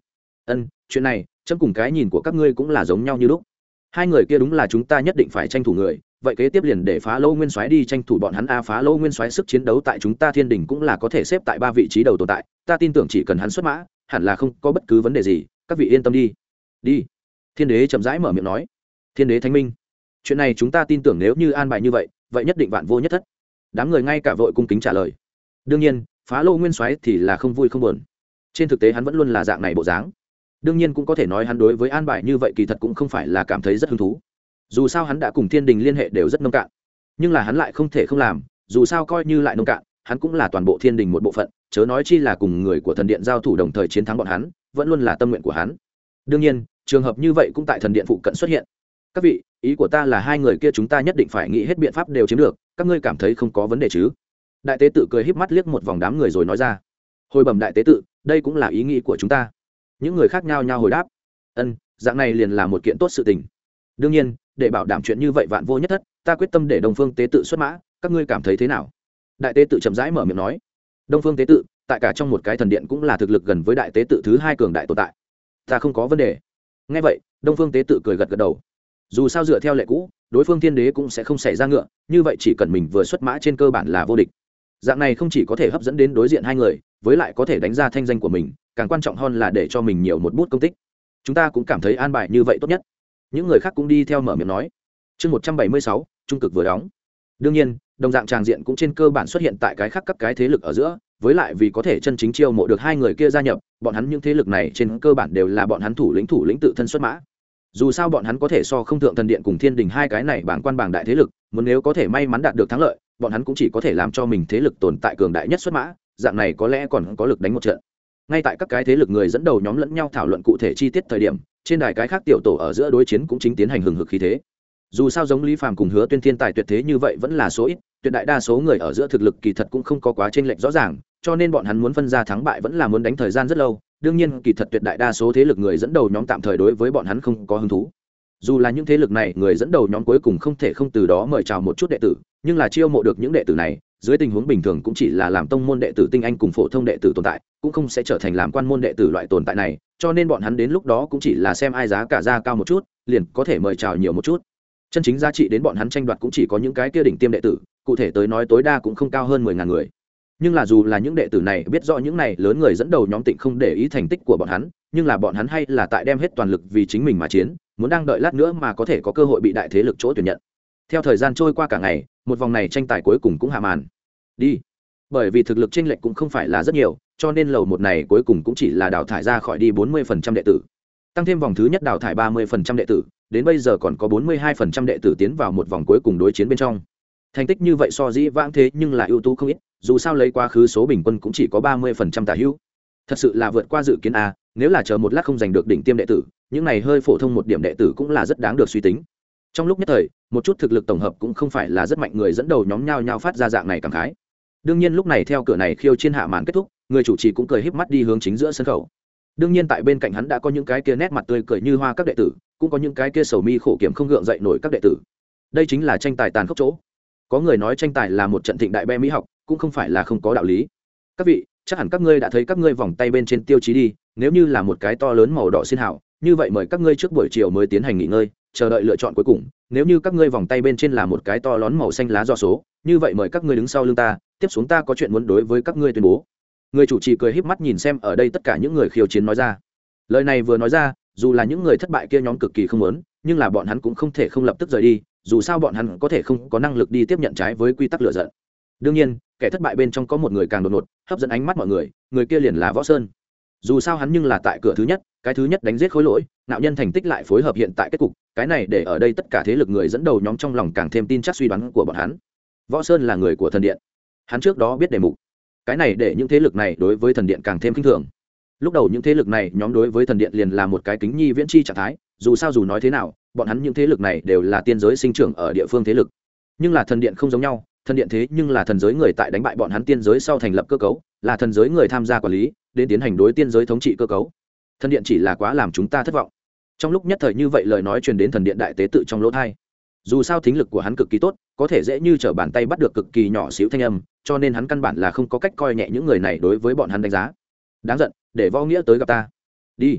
Chuyện này chấm cùng cái nhìn của các ngươi cũng là giống nhau như lúc. Hai người kia đúng là chúng ta nhất định phải tranh thủ người, vậy kế tiếp liền để Phá Lô Nguyên Soái đi tranh thủ bọn hắn. Phá Lô Nguyên Soái sức chiến đấu tại chúng ta Thiên Đình cũng là có thể xếp tại 3 vị trí đầu tồn tại, ta tin tưởng chỉ cần hắn xuất mã, hẳn là không có bất cứ vấn đề gì, các vị yên tâm đi. Đi. Thiên Đế chậm rãi mở miệng nói. Thiên Đế Thánh Minh, chuyện này chúng ta tin tưởng nếu như an bài như vậy, vậy nhất định vạn vô nhất thất. Đám người ngay cả vội cung kính trả lời. Đương nhiên, Phá Lô Nguyên Soái thì là không vui không buồn. Trên thực tế hắn vẫn luôn là dạng này bộ dáng. Đương nhiên cũng có thể nói hắn đối với an bài như vậy kỳ thật cũng không phải là cảm thấy rất hứng thú. Dù sao hắn đã cùng Thiên Đình liên hệ đều rất nông cạn, nhưng là hắn lại không thể không làm, dù sao coi như lại nông cạn, hắn cũng là toàn bộ Thiên Đình một bộ phận, chớ nói chi là cùng người của thần điện giao thủ đồng thời chiến thắng bọn hắn, vẫn luôn là tâm nguyện của hắn. Đương nhiên, trường hợp như vậy cũng tại thần điện phụ cận xuất hiện. Các vị, ý của ta là hai người kia chúng ta nhất định phải nghĩ hết biện pháp đều chiếm được, các ngươi cảm thấy không có vấn đề chứ? Đại tế tự cười híp mắt liếc một vòng đám người rồi nói ra. Hồi bẩm đại tế tự, đây cũng là ý nghĩ của chúng ta. Những người khác nhao nhao hồi đáp. Dạng này liền là một kiện tốt sự tình. Đương nhiên, để bảo đảm chuyện như vậy vạn vô nhất thất, ta quyết tâm để Đông Phương tế tự xuất mã, các ngươi cảm thấy thế nào? Đại tế tự chậm rãi mở miệng nói. Đông Phương tế tự, tại cả trong một cái thần điện cũng là thực lực gần với đại tế tự thứ 2 cường đại tồn tại. Ta không có vấn đề. Nghe vậy, Đông Phương tế tự cười gật gật đầu. Dù sao dựa theo lệ cũ, đối phương Thiên Đế cũng sẽ không xảy ra ngựa, như vậy chỉ cần mình vừa xuất mã trên cơ bản là vô địch. Dạng này không chỉ có thể hấp dẫn đến đối diện hai người, với lại có thể đánh ra thanh danh của mình, càng quan trọng hơn là để cho mình nhiều một bút công tích. Chúng ta cũng cảm thấy an bài như vậy tốt nhất. Những người khác cũng đi theo mở miệng nói. Chương 176, trung cực vừa đóng. Đương nhiên, đồng dạng tràng diện cũng trên cơ bản xuất hiện tại cái khác các cái thế lực ở giữa, với lại vì có thể chân chính chiêu mộ được hai người kia gia nhập, bọn hắn những thế lực này trên cơ bản đều là bọn hắn thủ lĩnh tự thân xuất mã. Dù sao bọn hắn có thể so không thượng thần điện cùng Thiên Đình hai cái này bảng quan bảng đại thế lực, muốn nếu có thể may mắn đạt được thắng lợi, bọn hắn cũng chỉ có thể làm cho mình thế lực tồn tại cường đại nhất xuất mã, dạng này có lẽ còn có lực đánh một trận. Ngay tại các cái thế lực người dẫn đầu nhóm lẫn nhau thảo luận cụ thể chi tiết thời điểm, trên đài cái khác tiểu tổ ở giữa đối chiến cũng chính tiến hành hừng hực khí thế. Dù sao giống Lý Phàm cùng Hứa Tuyên thiên tài tuyệt thế như vậy vẫn là số ít, tuyệt đại đa số người ở giữa thực lực kỳ thật cũng không có quá chênh lệch rõ ràng, cho nên bọn hắn muốn phân ra thắng bại vẫn là muốn đánh thời gian rất lâu. Đương nhiên, kỳ thật tuyệt đại đa số thế lực người dẫn đầu nhóm tạm thời đối với bọn hắn không có hứng thú. Dù là những thế lực này người dẫn đầu nhóm cuối cùng không thể không từ đó mời chào một chút đệ tử, nhưng là chiêu mộ được những đệ tử này, dưới tình huống bình thường cũng chỉ là làm tông môn đệ tử tinh anh cùng phổ thông đệ tử tồn tại, cũng không sẽ trở thành làm quan môn đệ tử loại tồn tại này, cho nên bọn hắn đến lúc đó cũng chỉ là xem ai giá cả ra cao một chút, liền có thể mời chào nhiều một chút. Chân chính giá trị đến bọn hắn tranh đoạt cũng chỉ có những cái kia đỉnh tiêm đệ tử, cụ thể tới nói tối đa cũng không cao hơn 10.000 người. Nhưng là dù là những đệ tử này biết rõ những này lớn người dẫn đầu nhóm Tịnh không để ý thành tích của bọn hắn, nhưng là bọn hắn hay là tại đem hết toàn lực vì chính mình mà chiến, muốn đang đợi lát nữa mà có thể có cơ hội bị đại thế lực chỗ tuyển nhận. Theo thời gian trôi qua cả ngày, một vòng này tranh tài cuối cùng cũng hạ màn. Đi. Bởi vì thực lực chênh lệch cũng không phải là rất nhiều, cho nên lầu một này cuối cùng cũng chỉ là đào thải ra khỏi đi 40% đệ tử. Tăng thêm vòng thứ nhất đào thải 30% đệ tử, đến bây giờ còn có 42% đệ tử tiến vào một vòng cuối cùng đối chiến bên trong. Thành tích như vậy so dĩ vãng thế nhưng là ưu tú không ít, dù sao lấy quá khứ số bình quân cũng chỉ có 30% tả hữu. Thật sự là vượt qua dự kiến a, nếu là chờ một lát không giành được đỉnh tiêm đệ tử, những này hơi phổ thông một điểm đệ tử cũng là rất đáng được suy tính. Trong lúc nhất thời, một chút thực lực tổng hợp cũng không phải là rất mạnh người dẫn đầu nhóm nhao nhao phát ra dạng này cảm khái. Đương nhiên lúc này theo cửa này khiêu chiến hạ màn kết thúc, người chủ trì cũng cười híp mắt đi hướng chính giữa sân khấu. Đương nhiên tại bên cạnh hắn đã có những cái kia nét mặt tươi cười như hoa các đệ tử, cũng có những cái kia sầu mi khổ kiểm không gượng dậy nổi các đệ tử. Đây chính là tranh tài tàn khốc chỗ. Có người nói tranh tài là một trận thịnh đại be mỹ học, cũng không phải là không có đạo lý. Các vị, chắc hẳn các ngươi đã thấy các ngươi vòng tay bên trên tiêu chí đi, nếu như là một cái to lớn màu đỏ xin hảo, như vậy mời các ngươi trước buổi chiều mới tiến hành nghỉ ngơi, chờ đợi lựa chọn cuối cùng. Nếu như các ngươi vòng tay bên trên là một cái to lớn màu xanh lá do số, như vậy mời các ngươi đứng sau lưng ta, tiếp xuống ta có chuyện muốn đối với các ngươi tuyên bố. Người chủ trì cười híp mắt nhìn xem ở đây tất cả những người khiêu chiến nói ra. Lời này vừa nói ra, dù là những người thất bại kia nhóm cực kỳ không muốn, nhưng là bọn hắn cũng không thể không lập tức rời đi, dù sao bọn hắn có thể không có năng lực đi tiếp nhận trái với quy tắc lựa giận. Đương nhiên, kẻ thất bại bên trong có một người càng đột ngột, hấp dẫn ánh mắt mọi người, người kia liền là Võ Sơn. Dù sao hắn nhưng là tại cửa thứ nhất, cái thứ nhất đánh giết khối lỗi, nạo nhân thành tích lại phối hợp hiện tại kết cục, cái này để ở đây tất cả thế lực người dẫn đầu nhóm trong lòng càng thêm tin chắc suy đoán của bọn hắn. Võ Sơn là người của thần điện. Hắn trước đó biết đề mục. Cái này để những thế lực này đối với thần điện càng thêm khinh thường. Lúc đầu những thế lực này nhóm đối với thần điện liền là một cái kính nhi viễn chi trạng thái, dù sao dù nói thế nào, bọn hắn những thế lực này đều là tiên giới sinh trưởng ở địa phương thế lực. Nhưng là thần điện không giống nhau, thần điện thế nhưng là thần giới người tại đánh bại bọn hắn tiên giới sau thành lập cơ cấu, là thần giới người tham gia quản lý, đến tiến hành đối tiên giới thống trị cơ cấu. Thần điện chỉ là quá làm chúng ta thất vọng. Trong lúc nhất thời như vậy lời nói truyền đến thần điện đại tế tự trong lỗ tai. Dù sao thính lực của hắn cực kỳ tốt, có thể dễ như trở bàn tay bắt được cực kỳ nhỏ xíu thanh âm, cho nên hắn căn bản là không có cách coi nhẹ những người này đối với bọn hắn đánh giá. Đáng giận, để Võ Nghĩa tới gặp ta. Đi.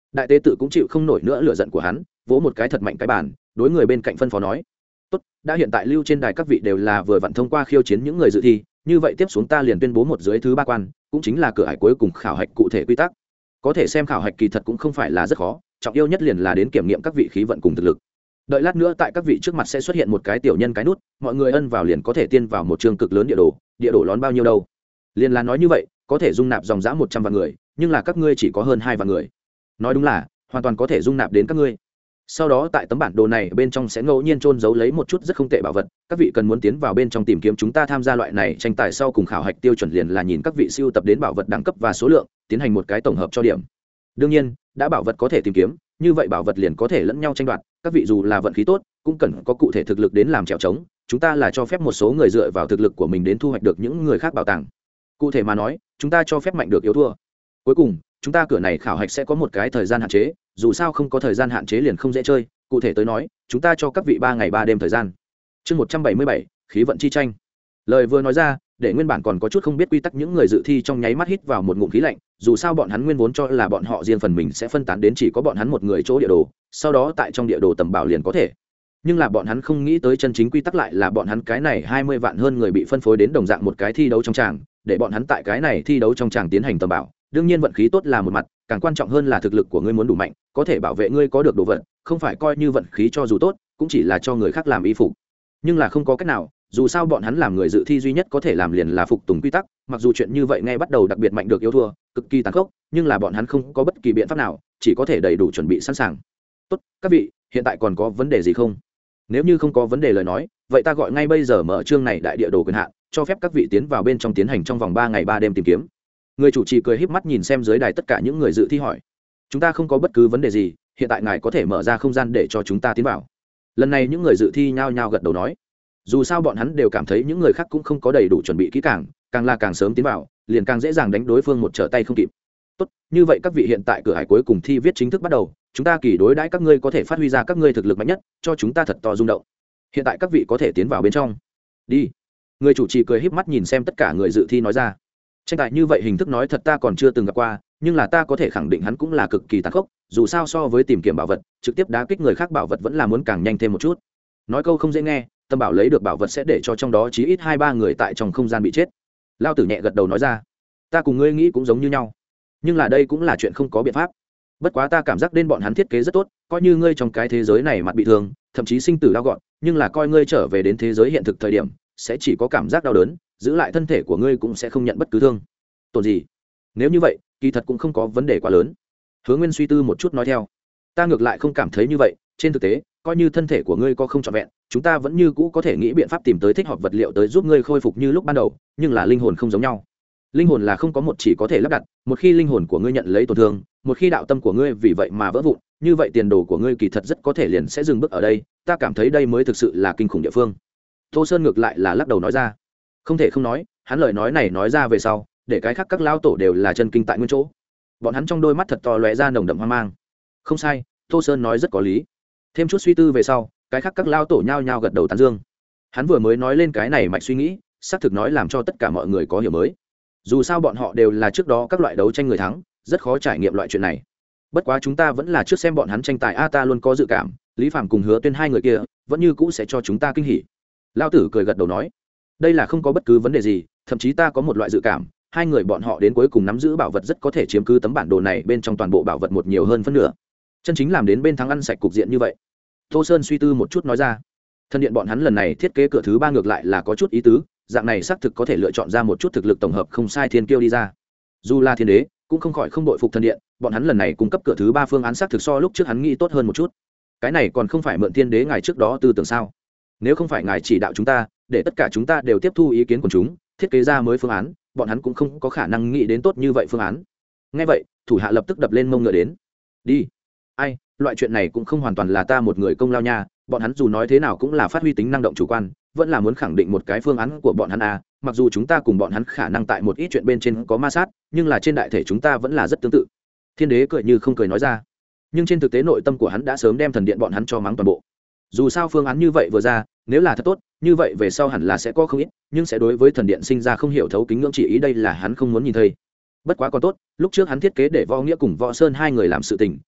đại tế tự cũng chịu không nổi nữa lửa giận của hắn, vỗ một cái thật mạnh cái bàn, đối người bên cạnh phân phó nói: tốt, đã hiện tại lưu trên đài các vị đều là vừa vặn thông qua khiêu chiến những người dự thi, như vậy tiếp xuống ta liền tuyên bố một dưới thứ ba quan, cũng chính là cửa ải cuối cùng khảo hạch cụ thể quy tắc. Có thể xem khảo hạch kỳ thật cũng không phải là rất khó, trọng yếu nhất liền là đến kiểm nghiệm các vị khí vận cùng thực lực. Đợi lát nữa tại các vị trước mặt sẽ xuất hiện một cái tiểu nhân cái nút, mọi người ân vào liền có thể tiên vào một chương cực lớn địa đồ lón bao nhiêu đâu. Liền là nói như vậy, có thể dung nạp dòng dã 100 vạn người, nhưng là các ngươi chỉ có hơn 2 vạn người. Nói đúng là hoàn toàn có thể dung nạp đến các ngươi. Sau đó tại tấm bản đồ này bên trong sẽ ngẫu nhiên trôn giấu lấy một chút rất không tệ bảo vật, các vị cần muốn tiến vào bên trong tìm kiếm chúng ta tham gia loại này tranh tài sau cùng khảo hạch tiêu chuẩn liền là nhìn các vị siêu tập đến bảo vật đẳng cấp và số lượng, tiến hành một cái tổng hợp cho điểm. Đương nhiên, đã bảo vật có thể tìm kiếm, như vậy bảo vật liền có thể lẫn nhau tranh đoạt, các vị dù là vận khí tốt, cũng cần có cụ thể thực lực đến làm trèo trống, chúng ta là cho phép một số người dựa vào thực lực của mình đến thu hoạch được những người khác bảo tàng. Cụ thể mà nói, chúng ta cho phép mạnh được yếu thua. Cuối cùng, chúng ta cửa này khảo hạch sẽ có một cái thời gian hạn chế, dù sao không có thời gian hạn chế liền không dễ chơi, cụ thể tới nói, chúng ta cho các vị 3 ngày 3 đêm thời gian. Chương 177, khí vận chi tranh. Lời vừa nói ra, để nguyên bản còn có chút không biết quy tắc những người dự thi trong nháy mắt hít vào một ngụm khí lạnh, dù sao bọn hắn nguyên vốn cho là bọn họ riêng phần mình sẽ phân tán đến chỉ có bọn hắn một người chỗ địa đồ, sau đó tại trong địa đồ tầm bảo liền có thể. Nhưng là bọn hắn không nghĩ tới chân chính quy tắc lại là bọn hắn cái này 20 vạn hơn người bị phân phối đến đồng dạng một cái thi đấu trong tràng, để bọn hắn tại cái này thi đấu trong tràng tiến hành tầm bảo. Đương nhiên vận khí tốt là một mặt, càng quan trọng hơn là thực lực của ngươi muốn đủ mạnh, có thể bảo vệ ngươi có được đồ vật, không phải coi như vận khí cho dù tốt, cũng chỉ là cho người khác làm y phục. Nhưng là không có cách nào, dù sao bọn hắn làm người dự thi duy nhất có thể làm liền là phục tùng quy tắc, mặc dù chuyện như vậy ngay bắt đầu đặc biệt mạnh được yếu thua, cực kỳ tàn khốc, nhưng là bọn hắn không có bất kỳ biện pháp nào, chỉ có thể đầy đủ chuẩn bị sẵn sàng. Tốt, các vị, hiện tại còn có vấn đề gì không? Nếu như không có vấn đề lời nói, vậy ta gọi ngay bây giờ mở chương này đại địa đồ quyền hạn, cho phép các vị tiến vào bên trong tiến hành trong vòng 3 ngày 3 đêm tìm kiếm. Người chủ trì cười híp mắt nhìn xem dưới đài tất cả những người dự thi hỏi: chúng ta không có bất cứ vấn đề gì, hiện tại ngài có thể mở ra không gian để cho chúng ta tiến vào. Lần này những người dự thi nhao nhao gật đầu nói, dù sao bọn hắn đều cảm thấy những người khác cũng không có đầy đủ chuẩn bị kỹ càng là càng sớm tiến vào liền càng dễ dàng đánh đối phương một trở tay không kịp. Tốt, như vậy các vị hiện tại cửa hải cuối cùng thi viết chính thức bắt đầu, chúng ta kỳ đối đãi các ngươi có thể phát huy ra các ngươi thực lực mạnh nhất, cho chúng ta thật to rung động. Hiện tại các vị có thể tiến vào bên trong. Đi. Người chủ trì cười híp mắt nhìn xem tất cả người dự thi nói ra. Tranh tài như vậy hình thức nói thật ta còn chưa từng gặp qua, nhưng là ta có thể khẳng định hắn cũng là cực kỳ tàn khốc, dù sao so với tìm kiếm bảo vật, trực tiếp đá kích người khác bảo vật vẫn là muốn càng nhanh thêm một chút. Nói câu không dễ nghe, tâm bảo lấy được bảo vật sẽ để cho trong đó chí ít 2-3 người tại trong không gian bị chết. Lao tử nhẹ gật đầu nói ra, ta cùng ngươi nghĩ cũng giống như nhau, nhưng là đây cũng là chuyện không có biện pháp. Bất quá ta cảm giác đến bọn hắn thiết kế rất tốt, coi như ngươi trong cái thế giới này mặt bị thương, thậm chí sinh tử đau gọn, nhưng là coi ngươi trở về đến thế giới hiện thực thời điểm, sẽ chỉ có cảm giác đau đớn, giữ lại thân thể của ngươi cũng sẽ không nhận bất cứ thương tổn gì. Nếu như vậy, kỳ thật cũng không có vấn đề quá lớn. Hứa Nguyên suy tư một chút nói theo, ta ngược lại không cảm thấy như vậy, trên thực tế, coi như thân thể của ngươi có không trọn vẹn, chúng ta vẫn như cũ có thể nghĩ biện pháp tìm tới thích hợp vật liệu tới giúp ngươi khôi phục như lúc ban đầu, nhưng là linh hồn không giống nhau. Linh hồn là không có một chỉ có thể lắp đặt, một khi linh hồn của ngươi nhận lấy tổn thương, một khi đạo tâm của ngươi vì vậy mà vỡ vụn, như vậy tiền đồ của ngươi kỳ thật rất có thể liền sẽ dừng bước ở đây, ta cảm thấy đây mới thực sự là kinh khủng địa phương. Tô Sơn ngược lại là lắc đầu nói ra, không thể không nói, hắn lời nói này nói ra về sau, để cái khác các lao tổ đều là chân kinh tại nguyên chỗ. Bọn hắn trong đôi mắt thật to lóe ra nồng đậm hoang mang. Không sai, Tô Sơn nói rất có lý. Thêm chút suy tư về sau, cái khác các lao tổ nhao nhao gật đầu tán dương. Hắn vừa mới nói lên cái này mạch suy nghĩ, xác thực nói làm cho tất cả mọi người có hiểu mới. Dù sao bọn họ đều là trước đó các loại đấu tranh người thắng, rất khó trải nghiệm loại chuyện này. Bất quá chúng ta vẫn là trước xem bọn hắn tranh tài a, ta luôn có dự cảm, Lý Phàm cùng Hứa Tuyên hai người kia, vẫn như cũ sẽ cho chúng ta kinh hỉ. Lao tử cười gật đầu nói, đây là không có bất cứ vấn đề gì, thậm chí ta có một loại dự cảm, hai người bọn họ đến cuối cùng nắm giữ bảo vật rất có thể chiếm cứ tấm bản đồ này bên trong toàn bộ bảo vật một nhiều hơn phân nửa. Chân chính làm đến bên thắng ăn sạch cục diện như vậy. Tô Sơn suy tư một chút nói ra, thân điện bọn hắn lần này thiết kế cửa thứ 3 ngược lại là có chút ý tứ, dạng này xác thực có thể lựa chọn ra một chút thực lực tổng hợp không sai thiên kiêu đi ra. Dù là thiên đế, cũng không khỏi không đội phục thân điện, bọn hắn lần này cung cấp cửa thứ 3 phương án xác thực so lúc trước hắn nghĩ tốt hơn một chút. Cái này còn không phải mượn thiên đế ngài trước đó tư tưởng sao? Nếu không phải ngài chỉ đạo chúng ta, để tất cả chúng ta đều tiếp thu ý kiến của chúng, thiết kế ra mới phương án, bọn hắn cũng không có khả năng nghĩ đến tốt như vậy phương án. Nghe vậy, thủ hạ lập tức đập lên mông ngựa đến. Đi. Ai, loại chuyện này cũng không hoàn toàn là ta một người công lao nha, bọn hắn dù nói thế nào cũng là phát huy tính năng động chủ quan, vẫn là muốn khẳng định một cái phương án của bọn hắn à, mặc dù chúng ta cùng bọn hắn khả năng tại một ít chuyện bên trên có ma sát, nhưng là trên đại thể chúng ta vẫn là rất tương tự. Thiên đế cười như không cười nói ra, nhưng trên thực tế nội tâm của hắn đã sớm đem thần điện bọn hắn cho mắng toàn bộ. Dù sao phương án như vậy vừa ra, nếu là thật tốt, như vậy về sau hẳn là sẽ có không ít, nhưng sẽ đối với thần điện sinh ra không hiểu thấu kính ngưỡng chỉ ý, đây là hắn không muốn nhìn thấy. Bất quá còn tốt, lúc trước hắn thiết kế để Võ Nghĩa cùng Võ Sơn hai người làm sự tình,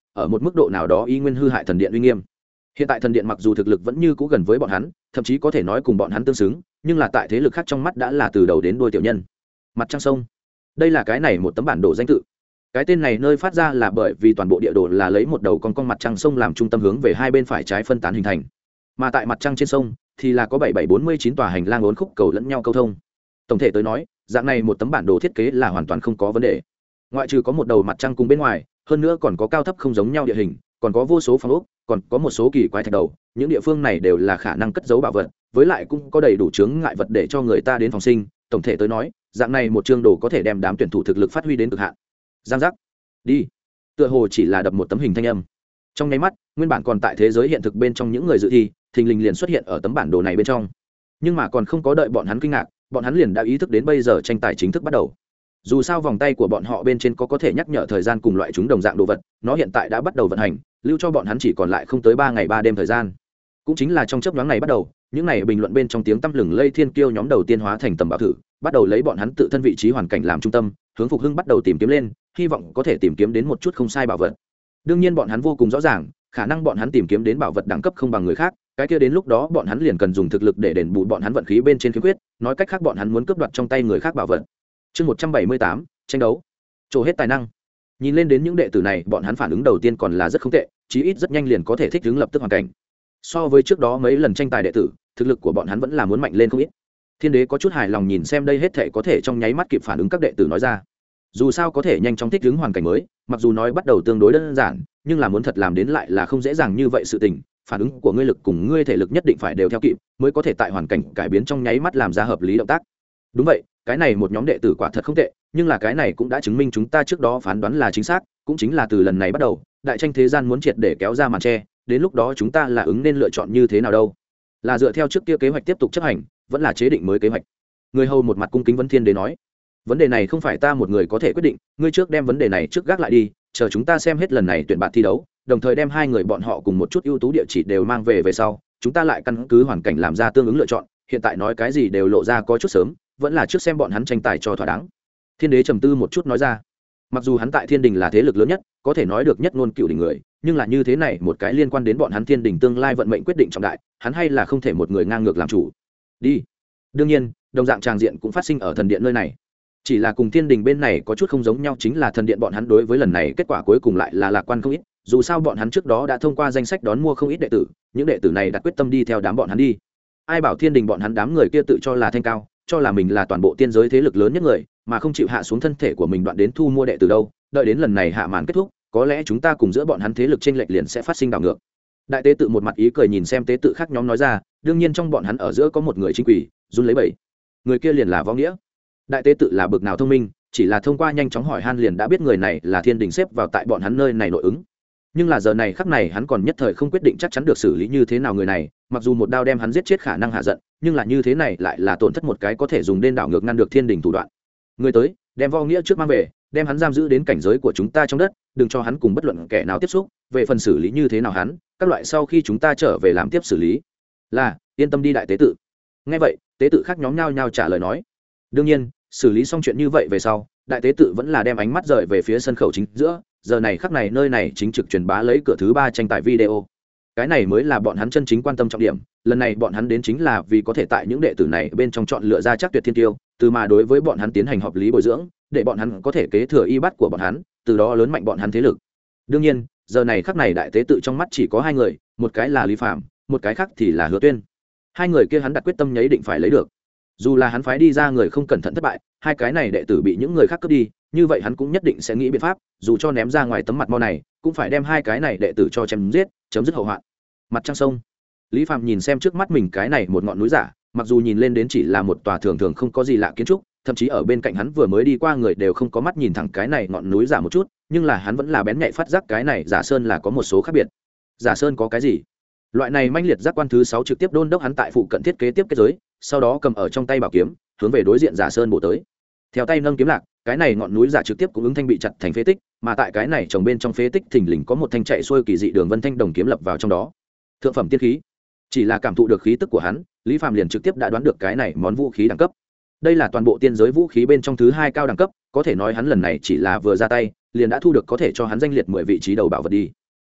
ở một mức độ nào đó y nguyên hư hại thần điện uy nghiêm. Hiện tại thần điện mặc dù thực lực vẫn như cũ gần với bọn hắn, thậm chí có thể nói cùng bọn hắn tương xứng, nhưng là tại thế lực khác trong mắt đã là từ đầu đến đuôi tiểu nhân. Mặt trăng sông, đây là cái này một tấm bản đồ danh tự. Cái tên này nơi phát ra là bởi vì toàn bộ địa đồ là lấy một đầu con mặt trăng sông làm trung tâm hướng về hai bên phải trái phân tán hình thành, mà tại mặt trăng trên sông thì là có 7749 tòa hành lang uốn khúc cầu lẫn nhau câu thông. Tổng thể tới nói, dạng này một tấm bản đồ thiết kế là hoàn toàn không có vấn đề. Ngoại trừ có một đầu mặt trăng cùng bên ngoài, hơn nữa còn có cao thấp không giống nhau địa hình, còn có vô số phòng ốc, còn có một số kỳ quái thạch đầu, những địa phương này đều là khả năng cất giấu bảo vật, với lại cũng có đầy đủ chướng ngại vật để cho người ta đến phòng sinh. Tổng thể tới nói, dạng này một chương đồ có thể đem đám tuyển thủ thực lực phát huy đến cực hạn. Giang giác, đi. Tựa hồ chỉ là đập một tấm hình thanh âm. Trong nháy mắt, nguyên bản còn tại thế giới hiện thực bên trong những người dự thi, thình lình liền xuất hiện ở tấm bản đồ này bên trong. Nhưng mà còn không có đợi bọn hắn kinh ngạc, bọn hắn liền đã ý thức đến bây giờ tranh tài chính thức bắt đầu. Dù sao vòng tay của bọn họ bên trên có thể nhắc nhở thời gian cùng loại chúng đồng dạng đồ vật, nó hiện tại đã bắt đầu vận hành, lưu cho bọn hắn chỉ còn lại không tới 3 ngày 3 đêm thời gian. Cũng chính là trong chớp nhoáng này bắt đầu, những này bình luận bên trong tiếng tăm lừng lây thiên kiêu nhóm đầu tiên hóa thành tầm bảo thử, bắt đầu lấy bọn hắn tự thân vị trí hoàn cảnh làm trung tâm, hướng Phục Hưng bắt đầu tìm kiếm lên, hy vọng có thể tìm kiếm đến một chút không sai bảo vật. Đương nhiên bọn hắn vô cùng rõ ràng, khả năng bọn hắn tìm kiếm đến bảo vật đẳng cấp không bằng người khác, cái kia đến lúc đó bọn hắn liền cần dùng thực lực để đền bù bọn hắn vận khí bên trên khiếm khuyết, nói cách khác bọn hắn muốn cướp đoạt trong tay người khác bảo vật. Chương 178, tranh đấu. Trổ hết tài năng. Nhìn lên đến những đệ tử này, bọn hắn phản ứng đầu tiên còn là rất không tệ, chí ít rất nhanh liền có thể thích ứng lập tức hoàn cảnh. So với trước đó mấy lần tranh tài đệ tử, thực lực của bọn hắn vẫn là muốn mạnh lên không ít. Thiên đế có chút hài lòng nhìn xem đây hết thảy có thể trong nháy mắt kịp phản ứng các đệ tử nói ra. Dù sao có thể nhanh chóng thích ứng hoàn cảnh mới, mặc dù nói bắt đầu tương đối đơn giản, nhưng là muốn thật làm đến lại là không dễ dàng như vậy sự tình, phản ứng của ngươi lực cùng ngươi thể lực nhất định phải đều theo kịp, mới có thể tại hoàn cảnh cải biến trong nháy mắt làm ra hợp lý động tác. Đúng vậy, cái này một nhóm đệ tử quả thật không tệ, nhưng là cái này cũng đã chứng minh chúng ta trước đó phán đoán là chính xác, cũng chính là từ lần này bắt đầu, đại tranh thế gian muốn triệt để kéo ra màn che, đến lúc đó chúng ta là ứng nên lựa chọn như thế nào đâu? Là dựa theo trước kia kế hoạch tiếp tục chấp hành, vẫn là chế định mới kế hoạch? Người hầu một mặt cung kính vấn thiên đế nói, vấn đề này không phải ta một người có thể quyết định, ngươi trước đem vấn đề này trước gác lại đi, chờ chúng ta xem hết lần này tuyển bạn thi đấu, đồng thời đem hai người bọn họ cùng một chút ưu tú địa chỉ đều mang về sau, chúng ta lại căn cứ hoàn cảnh làm ra tương ứng lựa chọn, hiện tại nói cái gì đều lộ ra có chút sớm, vẫn là trước xem bọn hắn tranh tài cho thỏa đáng. Thiên đế trầm tư một chút nói ra, mặc dù hắn tại Thiên Đình là thế lực lớn nhất, có thể nói được nhất ngôn cựu đỉnh người, nhưng là như thế này một cái liên quan đến bọn hắn Thiên Đình tương lai vận mệnh quyết định trọng đại, hắn hay là không thể một người ngang ngược làm chủ. Đi. Đương nhiên, đồng dạng tràng diện cũng phát sinh ở thần điện nơi này. Chỉ là cùng Thiên Đình bên này có chút không giống nhau chính là thần điện bọn hắn đối với lần này kết quả cuối cùng lại là lạc quan không ít, dù sao bọn hắn trước đó đã thông qua danh sách đón mua không ít đệ tử, những đệ tử này đã quyết tâm đi theo đám bọn hắn đi. Ai bảo Thiên Đình bọn hắn đám người kia tự cho là thanh cao, cho là mình là toàn bộ tiên giới thế lực lớn nhất người, mà không chịu hạ xuống thân thể của mình đoạn đến thu mua đệ tử đâu, đợi đến lần này hạ màn kết thúc, có lẽ chúng ta cùng giữa bọn hắn thế lực chênh lệch liền sẽ phát sinh đảo ngược. Đại tế tự một mặt ý cười nhìn xem tế tự khác nhóm nói ra, đương nhiên trong bọn hắn ở giữa có một người chính quỷ, run lấy bẩy. Người kia liền là Võ Nghĩa. Đại tế tự là bực nào thông minh, chỉ là thông qua nhanh chóng hỏi han liền đã biết người này là Thiên Đình xếp vào tại bọn hắn nơi này nội ứng. Nhưng là giờ này khắc này hắn còn nhất thời không quyết định chắc chắn được xử lý như thế nào người này, mặc dù một đao đem hắn giết chết khả năng hạ giận, nhưng là như thế này lại là tổn thất một cái có thể dùng đên đảo ngược ngăn được Thiên Đình thủ đoạn. Người tới, đem Võ Nghĩa trước mang về, đem hắn giam giữ đến cảnh giới của chúng ta trong đất, đừng cho hắn cùng bất luận kẻ nào tiếp xúc, về phần xử lý như thế nào hắn, các loại sau khi chúng ta trở về làm tiếp xử lý. Là, yên tâm đi đại tế tự. Nghe vậy, tế tự khác nhóm nhao nhao trả lời nói. Đương nhiên, xử lý xong chuyện như vậy về sau, đại tế tự vẫn là đem ánh mắt rời về phía sân khấu chính giữa, giờ này khắc này nơi này chính trực truyền bá lấy cửa thứ 3 tranh tài video. Cái này mới là bọn hắn chân chính quan tâm trọng điểm, lần này bọn hắn đến chính là vì có thể tại những đệ tử này bên trong chọn lựa ra chắc tuyệt thiên tiêu, từ mà đối với bọn hắn tiến hành hợp lý bồi dưỡng, để bọn hắn có thể kế thừa y bát của bọn hắn, từ đó lớn mạnh bọn hắn thế lực. Đương nhiên, giờ này khắc này đại tế tự trong mắt chỉ có hai người, một cái là Lý Phàm, một cái khác thì là Hứa Tuyên. Hai người kia hắn đặt quyết tâm nháy định phải lấy được. Dù là hắn phái đi ra người không cẩn thận thất bại, hai cái này đệ tử bị những người khác cướp đi, như vậy hắn cũng nhất định sẽ nghĩ biện pháp, dù cho ném ra ngoài tấm mặt mo này, cũng phải đem hai cái này đệ tử cho chém giết, chấm dứt hậu hoạn. Mặt trăng sông, Lý Phàm nhìn xem trước mắt mình cái này một ngọn núi giả, mặc dù nhìn lên đến chỉ là một tòa thường thường không có gì lạ kiến trúc, thậm chí ở bên cạnh hắn vừa mới đi qua người đều không có mắt nhìn thẳng cái này ngọn núi giả một chút, nhưng là hắn vẫn là bén nhạy phát giác cái này giả sơn là có một số khác biệt. Giả sơn có cái gì? Loại này manh liệt giác quan thứ 6 trực tiếp đôn đốc hắn tại phụ cận thiết kế tiếp kết giới, sau đó cầm ở trong tay bảo kiếm, hướng về đối diện giả sơn bổ tới. Theo tay nâng kiếm lạc, cái này ngọn núi giả trực tiếp cũng ứng thanh bị chặt thành phế tích, mà tại cái này trồng bên trong phế tích thình lình có một thanh chạy xuôi kỳ dị đường vân thanh đồng kiếm lập vào trong đó. Thượng phẩm tiên khí. Chỉ là cảm thụ được khí tức của hắn, Lý Phàm liền trực tiếp đã đoán được cái này món vũ khí đẳng cấp. Đây là toàn bộ tiên giới vũ khí bên trong thứ 2 cao đẳng cấp, có thể nói hắn lần này chỉ là vừa ra tay, liền đã thu được có thể cho hắn danh liệt 10 vị trí đầu bảo vật đi.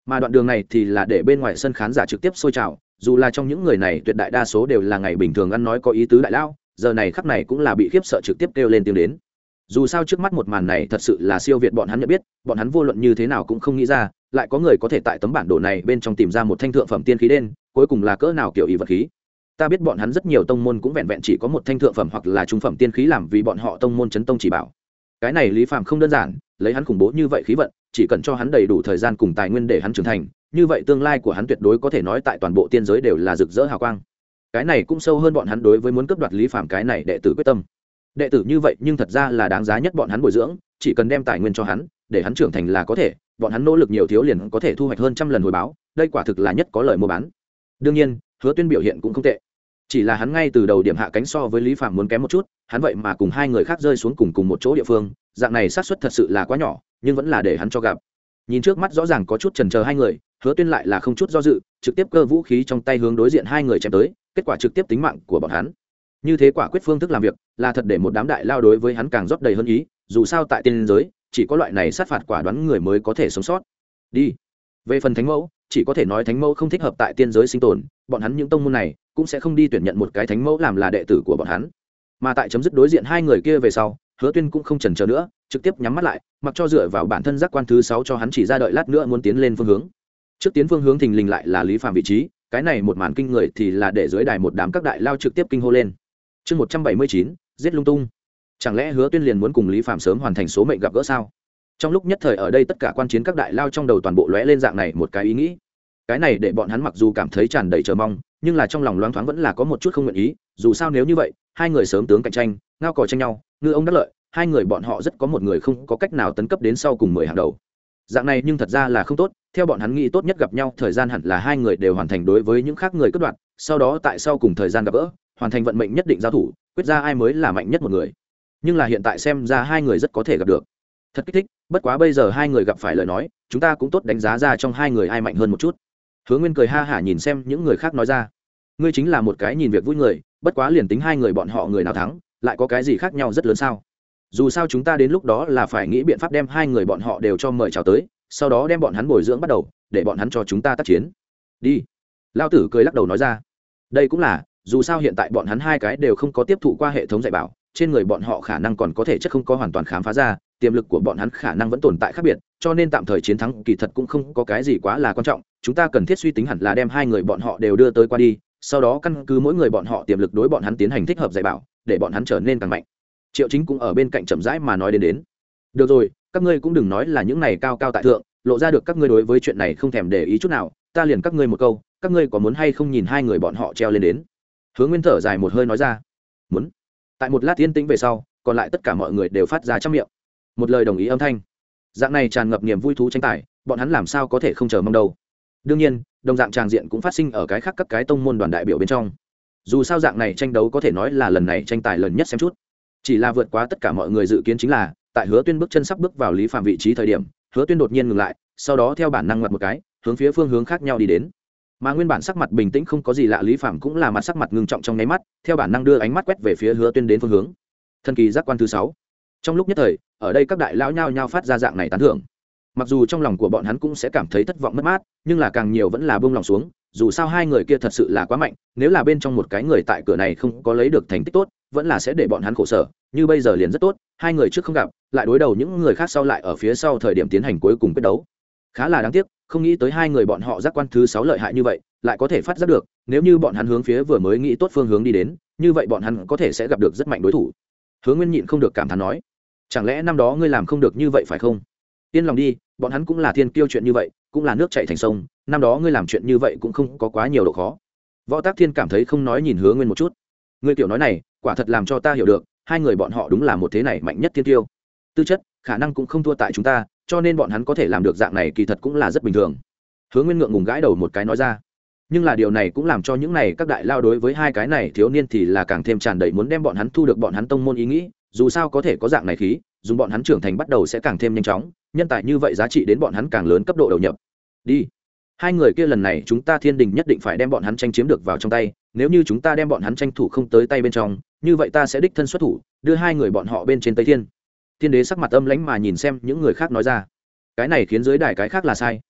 mà đoạn đường này thì là để bên ngoài sân khán giả trực tiếp sôi trào, dù là trong những người này tuyệt đại đa số đều là ngày bình thường ăn nói có ý tứ đại lao, giờ này khắc này cũng là bị khiếp sợ trực tiếp kêu lên tiếng đến. Dù sao trước mắt một màn này thật sự là siêu việt bọn hắn nhận biết, bọn hắn vô luận như thế nào cũng không nghĩ ra lại có người có thể tại tấm bản đồ này bên trong tìm ra một thanh thượng phẩm tiên khí đen, cuối cùng là cỡ nào kiểu ý vật khí. Ta biết bọn hắn rất nhiều tông môn cũng vẹn vẹn chỉ có một thanh thượng phẩm hoặc là trung phẩm tiên khí làm vì bọn họ tông môn chấn tông chỉ bảo. Cái này Lý Phàm không đơn giản, lấy hắn khủng bố như vậy khí vận, chỉ cần cho hắn đầy đủ thời gian cùng tài nguyên để hắn trưởng thành, như vậy tương lai của hắn tuyệt đối có thể nói tại toàn bộ tiên giới đều là rực rỡ hào quang. Cái này cũng sâu hơn bọn hắn đối với muốn cướp đoạt Lý Phàm cái này đệ tử quyết tâm. Đệ tử như vậy nhưng thật ra là đáng giá nhất bọn hắn bồi dưỡng, chỉ cần đem tài nguyên cho hắn, để hắn trưởng thành là có thể, bọn hắn nỗ lực nhiều thiếu liền có thể thu hoạch hơn trăm lần hồi báo, đây quả thực là nhất có lời mua bán. Đương nhiên, Hứa Tuyên biểu hiện cũng không tệ. Chỉ là hắn ngay từ đầu điểm hạ cánh so với Lý Phàm muốn kém một chút, hắn vậy mà cùng hai người khác rơi xuống cùng một chỗ địa phương, dạng này xác suất thật sự là quá nhỏ, nhưng vẫn là để hắn cho gặp. Nhìn trước mắt rõ ràng có chút chần chờ hai người, Hứa Tuyên lại là không chút do dự, trực tiếp cơ vũ khí trong tay hướng đối diện hai người chém tới, kết quả trực tiếp tính mạng của bọn hắn. Như thế quả quyết phương thức làm việc, là thật để một đám đại lao đối với hắn càng rót đầy hơn ý, dù sao tại tiên giới, chỉ có loại này sát phạt quả đoán người mới có thể sống sót. Đi. Về phần thánh mẫu, chỉ có thể nói thánh mẫu không thích hợp tại tiên giới sinh tồn, bọn hắn những tông môn này cũng sẽ không đi tuyển nhận một cái thánh mẫu làm là đệ tử của bọn hắn. Mà tại chấm dứt đối diện hai người kia về sau, Hứa Tuyên cũng không chần chờ nữa, trực tiếp nhắm mắt lại, mặc cho dựa vào bản thân giác quan thứ 6 cho hắn chỉ ra đợi lát nữa muốn tiến lên phương hướng. Trước tiến phương hướng thình lình lại là Lý Phàm vị trí, cái này một màn kinh người thì là để dưới đài một đám các đại lao trực tiếp kinh hô lên. Chương 179, giết lung tung. Chẳng lẽ Hứa Tuyên liền muốn cùng Lý Phàm sớm hoàn thành số mệnh gặp gỡ sao? Trong lúc nhất thời ở đây tất cả quan chiến các đại lao trong đầu toàn bộ lóe lên dạng này một cái ý nghĩ. Cái này để bọn hắn mặc dù cảm thấy tràn đầy chờ mong, nhưng là trong lòng loáng thoáng vẫn là có một chút không nguyện ý, dù sao nếu như vậy, hai người sớm tướng cạnh tranh, ngao cò tranh nhau, ngư ông đắc lợi, hai người bọn họ rất có một người không có cách nào tấn cấp đến sau cùng 10 hàng đầu. Dạng này nhưng thật ra là không tốt, theo bọn hắn nghĩ tốt nhất gặp nhau thời gian hẳn là hai người đều hoàn thành đối với những khác người cướp đoạt, sau đó tại sau cùng thời gian gặp gỡ, hoàn thành vận mệnh nhất định giao thủ, quyết ra ai mới là mạnh nhất một người. Nhưng là hiện tại xem ra hai người rất có thể gặp được. Thật kích thích, bất quá bây giờ hai người gặp phải lời nói, chúng ta cũng tốt đánh giá ra trong hai người ai mạnh hơn một chút. Hứa Nguyên cười ha hả nhìn xem những người khác nói ra, ngươi chính là một cái nhìn việc vui người, bất quá liền tính hai người bọn họ người nào thắng, lại có cái gì khác nhau rất lớn sao? Dù sao chúng ta đến lúc đó là phải nghĩ biện pháp đem hai người bọn họ đều cho mời chào tới, sau đó đem bọn hắn bồi dưỡng bắt đầu, để bọn hắn cho chúng ta tác chiến. Đi. Lão tử cười lắc đầu nói ra, đây cũng là, dù sao hiện tại bọn hắn hai cái đều không có tiếp thụ qua hệ thống dạy bảo, trên người bọn họ khả năng còn có thể chất không có hoàn toàn khám phá ra, tiềm lực của bọn hắn khả năng vẫn tồn tại khác biệt, cho nên tạm thời chiến thắng kỳ thật cũng không có cái gì quá là quan trọng, chúng ta cần thiết suy tính hẳn là đem hai người bọn họ đều đưa tới qua đi, sau đó căn cứ mỗi người bọn họ tiềm lực đối bọn hắn tiến hành thích hợp dạy bảo, để bọn hắn trở nên càng mạnh. Triệu Chính cũng ở bên cạnh chậm rãi mà nói đến. Được rồi, các ngươi cũng đừng nói là những này cao cao tại thượng, lộ ra được các ngươi đối với chuyện này không thèm để ý chút nào, ta liền các ngươi một câu, các ngươi có muốn hay không nhìn hai người bọn họ treo lên đến? Hứa Nguyên thở dài một hơi nói ra, muốn. Tại một lát yên tĩnh về sau, còn lại tất cả mọi người đều phát ra trong miệng một lời đồng ý âm thanh. Dạng này tràn ngập niềm vui thú tranh tài, bọn hắn làm sao có thể không chờ mong đâu. Đương nhiên, đồng dạng tràng diện cũng phát sinh ở cái khác các cái tông môn đoàn đại biểu bên trong. Dù sao dạng này tranh đấu có thể nói là lần này tranh tài lần nhất xem chút. Chỉ là vượt quá tất cả mọi người dự kiến chính là, tại Hứa Tuyên bước chân sắp bước vào Lý Phàm vị trí thời điểm, Hứa Tuyên đột nhiên ngừng lại, sau đó theo bản năng ngoặt một cái, hướng phía phương hướng khác nhau đi đến. Mà nguyên bản sắc mặt bình tĩnh không có gì lạ Lý Phàm cũng là mặt sắc mặt ngưng trọng trong nháy mắt, theo bản năng đưa ánh mắt quét về phía Hứa Tuyên đến phương hướng. Thần kỳ giác quan thứ 6. Trong lúc nhất thời, ở đây các đại lão nhao nhao phát ra dạng này tán thưởng. Mặc dù trong lòng của bọn hắn cũng sẽ cảm thấy thất vọng mất mát, nhưng là càng nhiều vẫn là buông lòng xuống, dù sao hai người kia thật sự là quá mạnh, nếu là bên trong một cái người tại cửa này không có lấy được thành tích tốt, vẫn là sẽ để bọn hắn khổ sở, như bây giờ liền rất tốt, hai người trước không gặp, lại đối đầu những người khác sau lại ở phía sau thời điểm tiến hành cuối cùng quyết đấu. Khá là đáng tiếc, không nghĩ tới hai người bọn họ giác quan thứ 6 lợi hại như vậy, lại có thể phát giác được, nếu như bọn hắn hướng phía vừa mới nghĩ tốt phương hướng đi đến, như vậy bọn hắn có thể sẽ gặp được rất mạnh đối thủ. Hứa Nguyên nhịn không được cảm thán nói, chẳng lẽ năm đó ngươi làm không được như vậy phải không? Yên lòng đi, bọn hắn cũng là thiên kiêu chuyện như vậy, cũng là nước chảy thành sông, năm đó ngươi làm chuyện như vậy cũng không có quá nhiều độ khó. Võ Tác Thiên cảm thấy không nói nhìn Hứa Nguyên một chút. Ngươi tiểu nói này, quả thật làm cho ta hiểu được, hai người bọn họ đúng là một thế này mạnh nhất thiên kiêu. Tư chất, khả năng cũng không thua tại chúng ta, cho nên bọn hắn có thể làm được dạng này kỳ thật cũng là rất bình thường. Hứa Nguyên ngượng ngùng gãi đầu một cái nói ra. Nhưng là điều này cũng làm cho những này các đại lao đối với hai cái này thiếu niên thì là càng thêm tràn đầy muốn đem bọn hắn thu được bọn hắn tông môn ý nghĩ, dù sao có thể có dạng này khí, dùng bọn hắn trưởng thành bắt đầu sẽ càng thêm nhanh chóng, nhân tài như vậy giá trị đến bọn hắn càng lớn cấp độ đầu nhập. Đi. Hai người kia lần này chúng ta Thiên Đình nhất định phải đem bọn hắn tranh chiếm được vào trong tay, nếu như chúng ta đem bọn hắn tranh thủ không tới tay bên trong, như vậy ta sẽ đích thân xuất thủ, đưa hai người bọn họ bên trên Tây Thiên. Thiên Đế sắc mặt âm lãnh mà nhìn xem những người khác nói ra. Cái này khiến dưới đài cái khác là sai,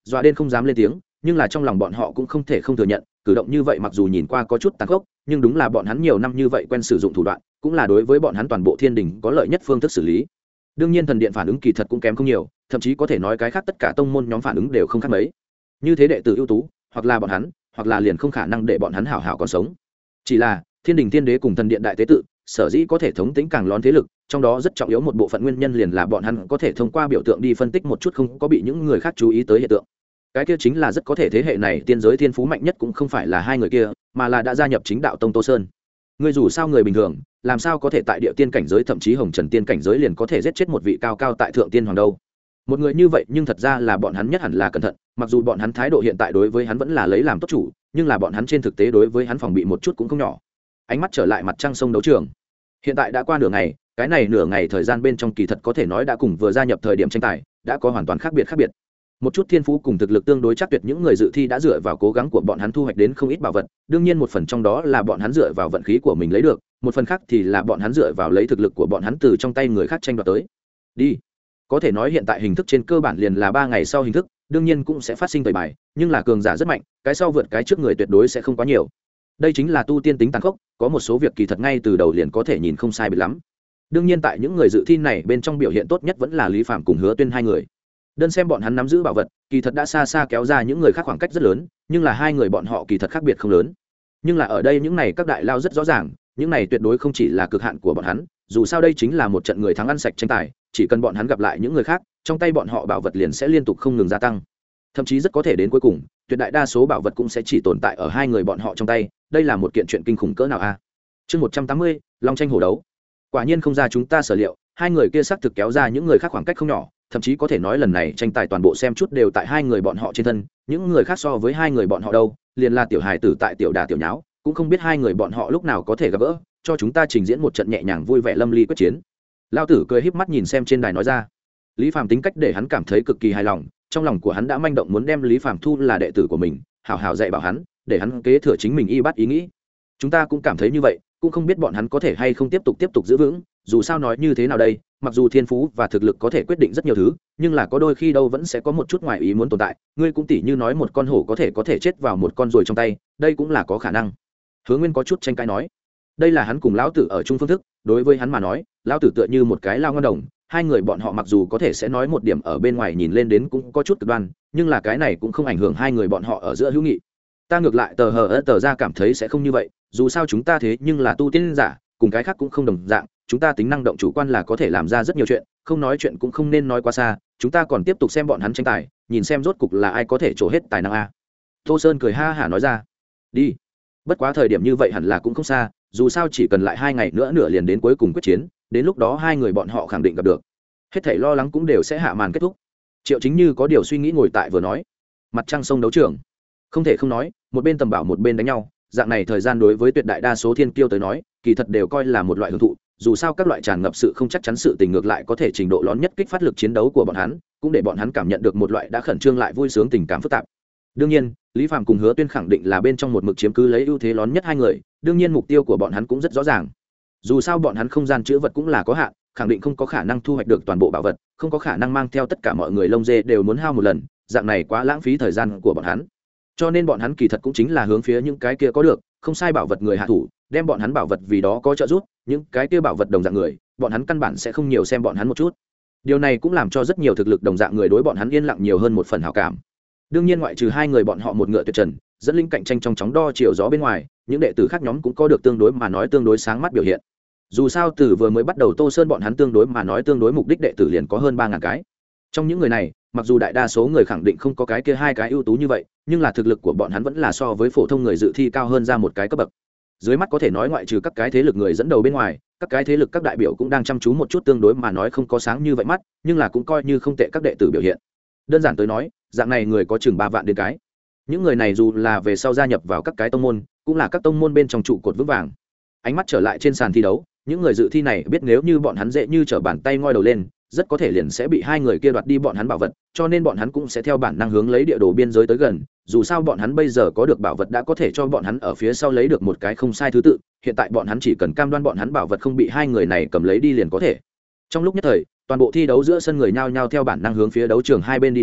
dọa đến không dám lên tiếng, nhưng là trong lòng bọn họ cũng không thể không thừa nhận, cử động như vậy mặc dù nhìn qua có chút tàn khốc, nhưng đúng là bọn hắn nhiều năm như vậy quen sử dụng thủ đoạn, cũng là đối với bọn hắn toàn bộ thiên đình có lợi nhất phương thức xử lý. Đương nhiên thần điện phản ứng kỳ thật cũng kém không nhiều, thậm chí có thể nói cái khác tất cả tông môn nhóm phản ứng đều không khác mấy. Như thế đệ tử ưu tú, hoặc là bọn hắn, hoặc là liền không khả năng để bọn hắn hảo hảo còn sống. Chỉ là thiên đình tiên đế cùng thần điện đại tế tự sở dĩ có thể thống tính càng lón thế lực, trong đó rất trọng yếu một bộ phận nguyên nhân liền là bọn hắn có thể thông qua biểu tượng đi phân tích một chút không có bị những người khác chú ý tới hiện tượng. Cái kia chính là rất có thể thế hệ này tiên giới thiên phú mạnh nhất cũng không phải là hai người kia, mà là đã gia nhập chính đạo tông Tô Sơn. Người dù sao người bình thường, làm sao có thể tại địa tiên cảnh giới thậm chí hồng trần tiên cảnh giới liền có thể giết chết một vị cao cao tại thượng tiên hoàng đâu. Một người như vậy nhưng thật ra là bọn hắn nhất hẳn là cẩn thận, mặc dù bọn hắn thái độ hiện tại đối với hắn vẫn là lấy làm tốt chủ, nhưng là bọn hắn trên thực tế đối với hắn phòng bị một chút cũng không nhỏ. Ánh mắt trở lại mặt trăng sông đấu trường. Hiện tại đã qua nửa ngày, cái này nửa ngày thời gian bên trong kỳ thật có thể nói đã cùng vừa gia nhập thời điểm tranh tài đã có hoàn toàn khác biệt. Một chút thiên phú cùng thực lực tương đối chắc tuyệt những người dự thi đã dựa vào cố gắng của bọn hắn thu hoạch đến không ít bảo vật, đương nhiên một phần trong đó là bọn hắn dựa vào vận khí của mình lấy được, một phần khác thì là bọn hắn dựa vào lấy thực lực của bọn hắn từ trong tay người khác tranh đoạt tới. Đi. Có thể nói hiện tại hình thức trên cơ bản liền là 3 ngày sau hình thức, đương nhiên cũng sẽ phát sinh tẩy bài, nhưng là cường giả rất mạnh, cái sau vượt cái trước người tuyệt đối sẽ không quá nhiều. Đây chính là tu tiên tính tàn khốc, có một số việc kỳ thật ngay từ đầu liền có thể nhìn không sai biệt lắm. Đương nhiên tại những người dự thi này bên trong biểu hiện tốt nhất vẫn là Lý Phàm cùng Hứa Tuyên hai người. Đơn xem bọn hắn nắm giữ bảo vật, kỳ thật đã xa xa kéo ra những người khác khoảng cách rất lớn, nhưng là hai người bọn họ kỳ thật khác biệt không lớn. Nhưng là ở đây những này các đại lao rất rõ ràng, những này tuyệt đối không chỉ là cực hạn của bọn hắn, dù sao đây chính là một trận người thắng ăn sạch tranh tài, chỉ cần bọn hắn gặp lại những người khác, trong tay bọn họ bảo vật liền sẽ liên tục không ngừng gia tăng. Thậm chí rất có thể đến cuối cùng, tuyệt đại đa số bảo vật cũng sẽ chỉ tồn tại ở hai người bọn họ trong tay, đây là một kiện chuyện kinh khủng cỡ nào a. Chương 180, Long tranh hổ đấu. Quả nhiên không ra chúng ta sở liệu, hai người kia xác thực kéo ra những người khác khoảng cách không nhỏ, thậm chí có thể nói lần này tranh tài toàn bộ xem chút đều tại hai người bọn họ trên thân, những người khác so với hai người bọn họ đâu, liền là tiểu hài tử tại tiểu đà tiểu nháo, cũng không biết hai người bọn họ lúc nào có thể gặp gỡ, cho chúng ta trình diễn một trận nhẹ nhàng vui vẻ lâm ly quyết chiến. Lao tử cười híp mắt nhìn xem trên đài nói ra. Lý Phàm tính cách để hắn cảm thấy cực kỳ hài lòng, trong lòng của hắn đã manh động muốn đem Lý Phàm thu là đệ tử của mình, hảo hảo dạy bảo hắn, để hắn kế thừa chính mình y bát ý nghĩ. Chúng ta cũng cảm thấy như vậy, cũng không biết bọn hắn có thể hay không tiếp tục giữ vững, dù sao nói như thế nào đây, mặc dù thiên phú và thực lực có thể quyết định rất nhiều thứ, nhưng là có đôi khi đâu vẫn sẽ có một chút ngoài ý muốn tồn tại, ngươi cũng tỉ như nói một con hổ có thể chết vào một con ruồi trong tay, đây cũng là có khả năng. Hứa Nguyên có chút tranh cãi nói, đây là hắn cùng lão tử ở chung phương thức, đối với hắn mà nói, lão tử tựa như một cái lao ngon đồng, hai người bọn họ mặc dù có thể sẽ nói một điểm ở bên ngoài nhìn lên đến cũng có chút cực đoan, nhưng là cái này cũng không ảnh hưởng hai người bọn họ ở giữa hữu nghị. Ta ngược lại tờ ra cảm thấy sẽ không như vậy, dù sao chúng ta thế nhưng là tu tiên giả, cùng cái khác cũng không đồng dạng, chúng ta tính năng động chủ quan là có thể làm ra rất nhiều chuyện, không nói chuyện cũng không nên nói quá xa, chúng ta còn tiếp tục xem bọn hắn tranh tài, nhìn xem rốt cục là ai có thể trổ hết tài năng a. Tô Sơn cười ha hả nói ra. Đi. Bất quá thời điểm như vậy hẳn là cũng không xa, dù sao chỉ cần lại 2 ngày nữa liền đến cuối cùng quyết chiến, đến lúc đó hai người bọn họ khẳng định gặp được. Hết thảy lo lắng cũng đều sẽ hạ màn kết thúc. Triệu Chính Như có điều suy nghĩ ngồi tại vừa nói. Mặt trăng sông đấu trường. Không thể không nói, một bên tầm bảo một bên đánh nhau, dạng này thời gian đối với tuyệt đại đa số thiên kiêu tới nói, kỳ thật đều coi là một loại hưởng thụ, dù sao các loại tràn ngập sự không chắc chắn sự tình ngược lại có thể trình độ lớn nhất kích phát lực chiến đấu của bọn hắn, cũng để bọn hắn cảm nhận được một loại đã khẩn trương lại vui sướng tình cảm phức tạp. Đương nhiên, Lý Phàm cùng Hứa Tuyên khẳng định là bên trong một mực chiếm cứ lấy ưu thế lớn nhất hai người, đương nhiên mục tiêu của bọn hắn cũng rất rõ ràng. Dù sao bọn hắn không gian chứa vật cũng là có hạn, khẳng định không có khả năng thu hoạch được toàn bộ bảo vật, không có khả năng mang theo tất cả mọi người lông dê đều muốn hao một lần, dạng này quá lãng phí thời gian của bọn hắn. Cho nên bọn hắn kỳ thật cũng chính là hướng phía những cái kia có được, không sai bảo vật người hạ thủ, đem bọn hắn bảo vật vì đó có trợ giúp, những cái kia bảo vật đồng dạng người, bọn hắn căn bản sẽ không nhiều xem bọn hắn một chút. Điều này cũng làm cho rất nhiều thực lực đồng dạng người đối bọn hắn yên lặng nhiều hơn một phần hảo cảm. Đương nhiên ngoại trừ hai người bọn họ một ngựa tuyệt trần, dẫn linh cạnh tranh trong chóng đo chiều gió bên ngoài, những đệ tử khác nhóm cũng có được tương đối mà nói tương đối sáng mắt biểu hiện. Dù sao từ vừa mới bắt đầu Tô Sơn bọn hắn tương đối mà nói tương đối mục đích đệ tử liền có hơn 3000 cái. Trong những người này, mặc dù đại đa số người khẳng định không có cái kia hai cái ưu tú như vậy, nhưng là thực lực của bọn hắn vẫn là so với phổ thông người dự thi cao hơn ra một cái cấp bậc. Dưới mắt có thể nói ngoại trừ các cái thế lực người dẫn đầu bên ngoài, các cái thế lực các đại biểu cũng đang chăm chú một chút, tương đối mà nói không có sáng như vậy mắt, nhưng là cũng coi như không tệ các đệ tử biểu hiện. Đơn giản tới nói, dạng này người có chừng 3 vạn đến cái. Những người này dù là về sau gia nhập vào các cái tông môn, cũng là các tông môn bên trong trụ cột vững vàng. Ánh mắt trở lại trên sàn thi đấu, những người dự thi này biết nếu như bọn hắn dễ như trở bàn tay ngoi đầu lên, rất có thể liền sẽ bị hai người kia đoạt đi bọn hắn bảo vật, cho nên bọn hắn cũng sẽ theo bản năng hướng lấy địa đồ biên giới tới gần, dù sao bọn hắn bây giờ có được bảo vật đã có thể cho bọn hắn ở phía sau lấy được một cái không sai thứ tự, hiện tại bọn hắn chỉ cần cam đoan bọn hắn bảo vật không bị hai người này cầm lấy đi liền có thể. Trong lúc nhất thời, toàn bộ thi đấu giữa sân người nhao nhao theo bản năng hướng phía đấu trường hai bên đi đến,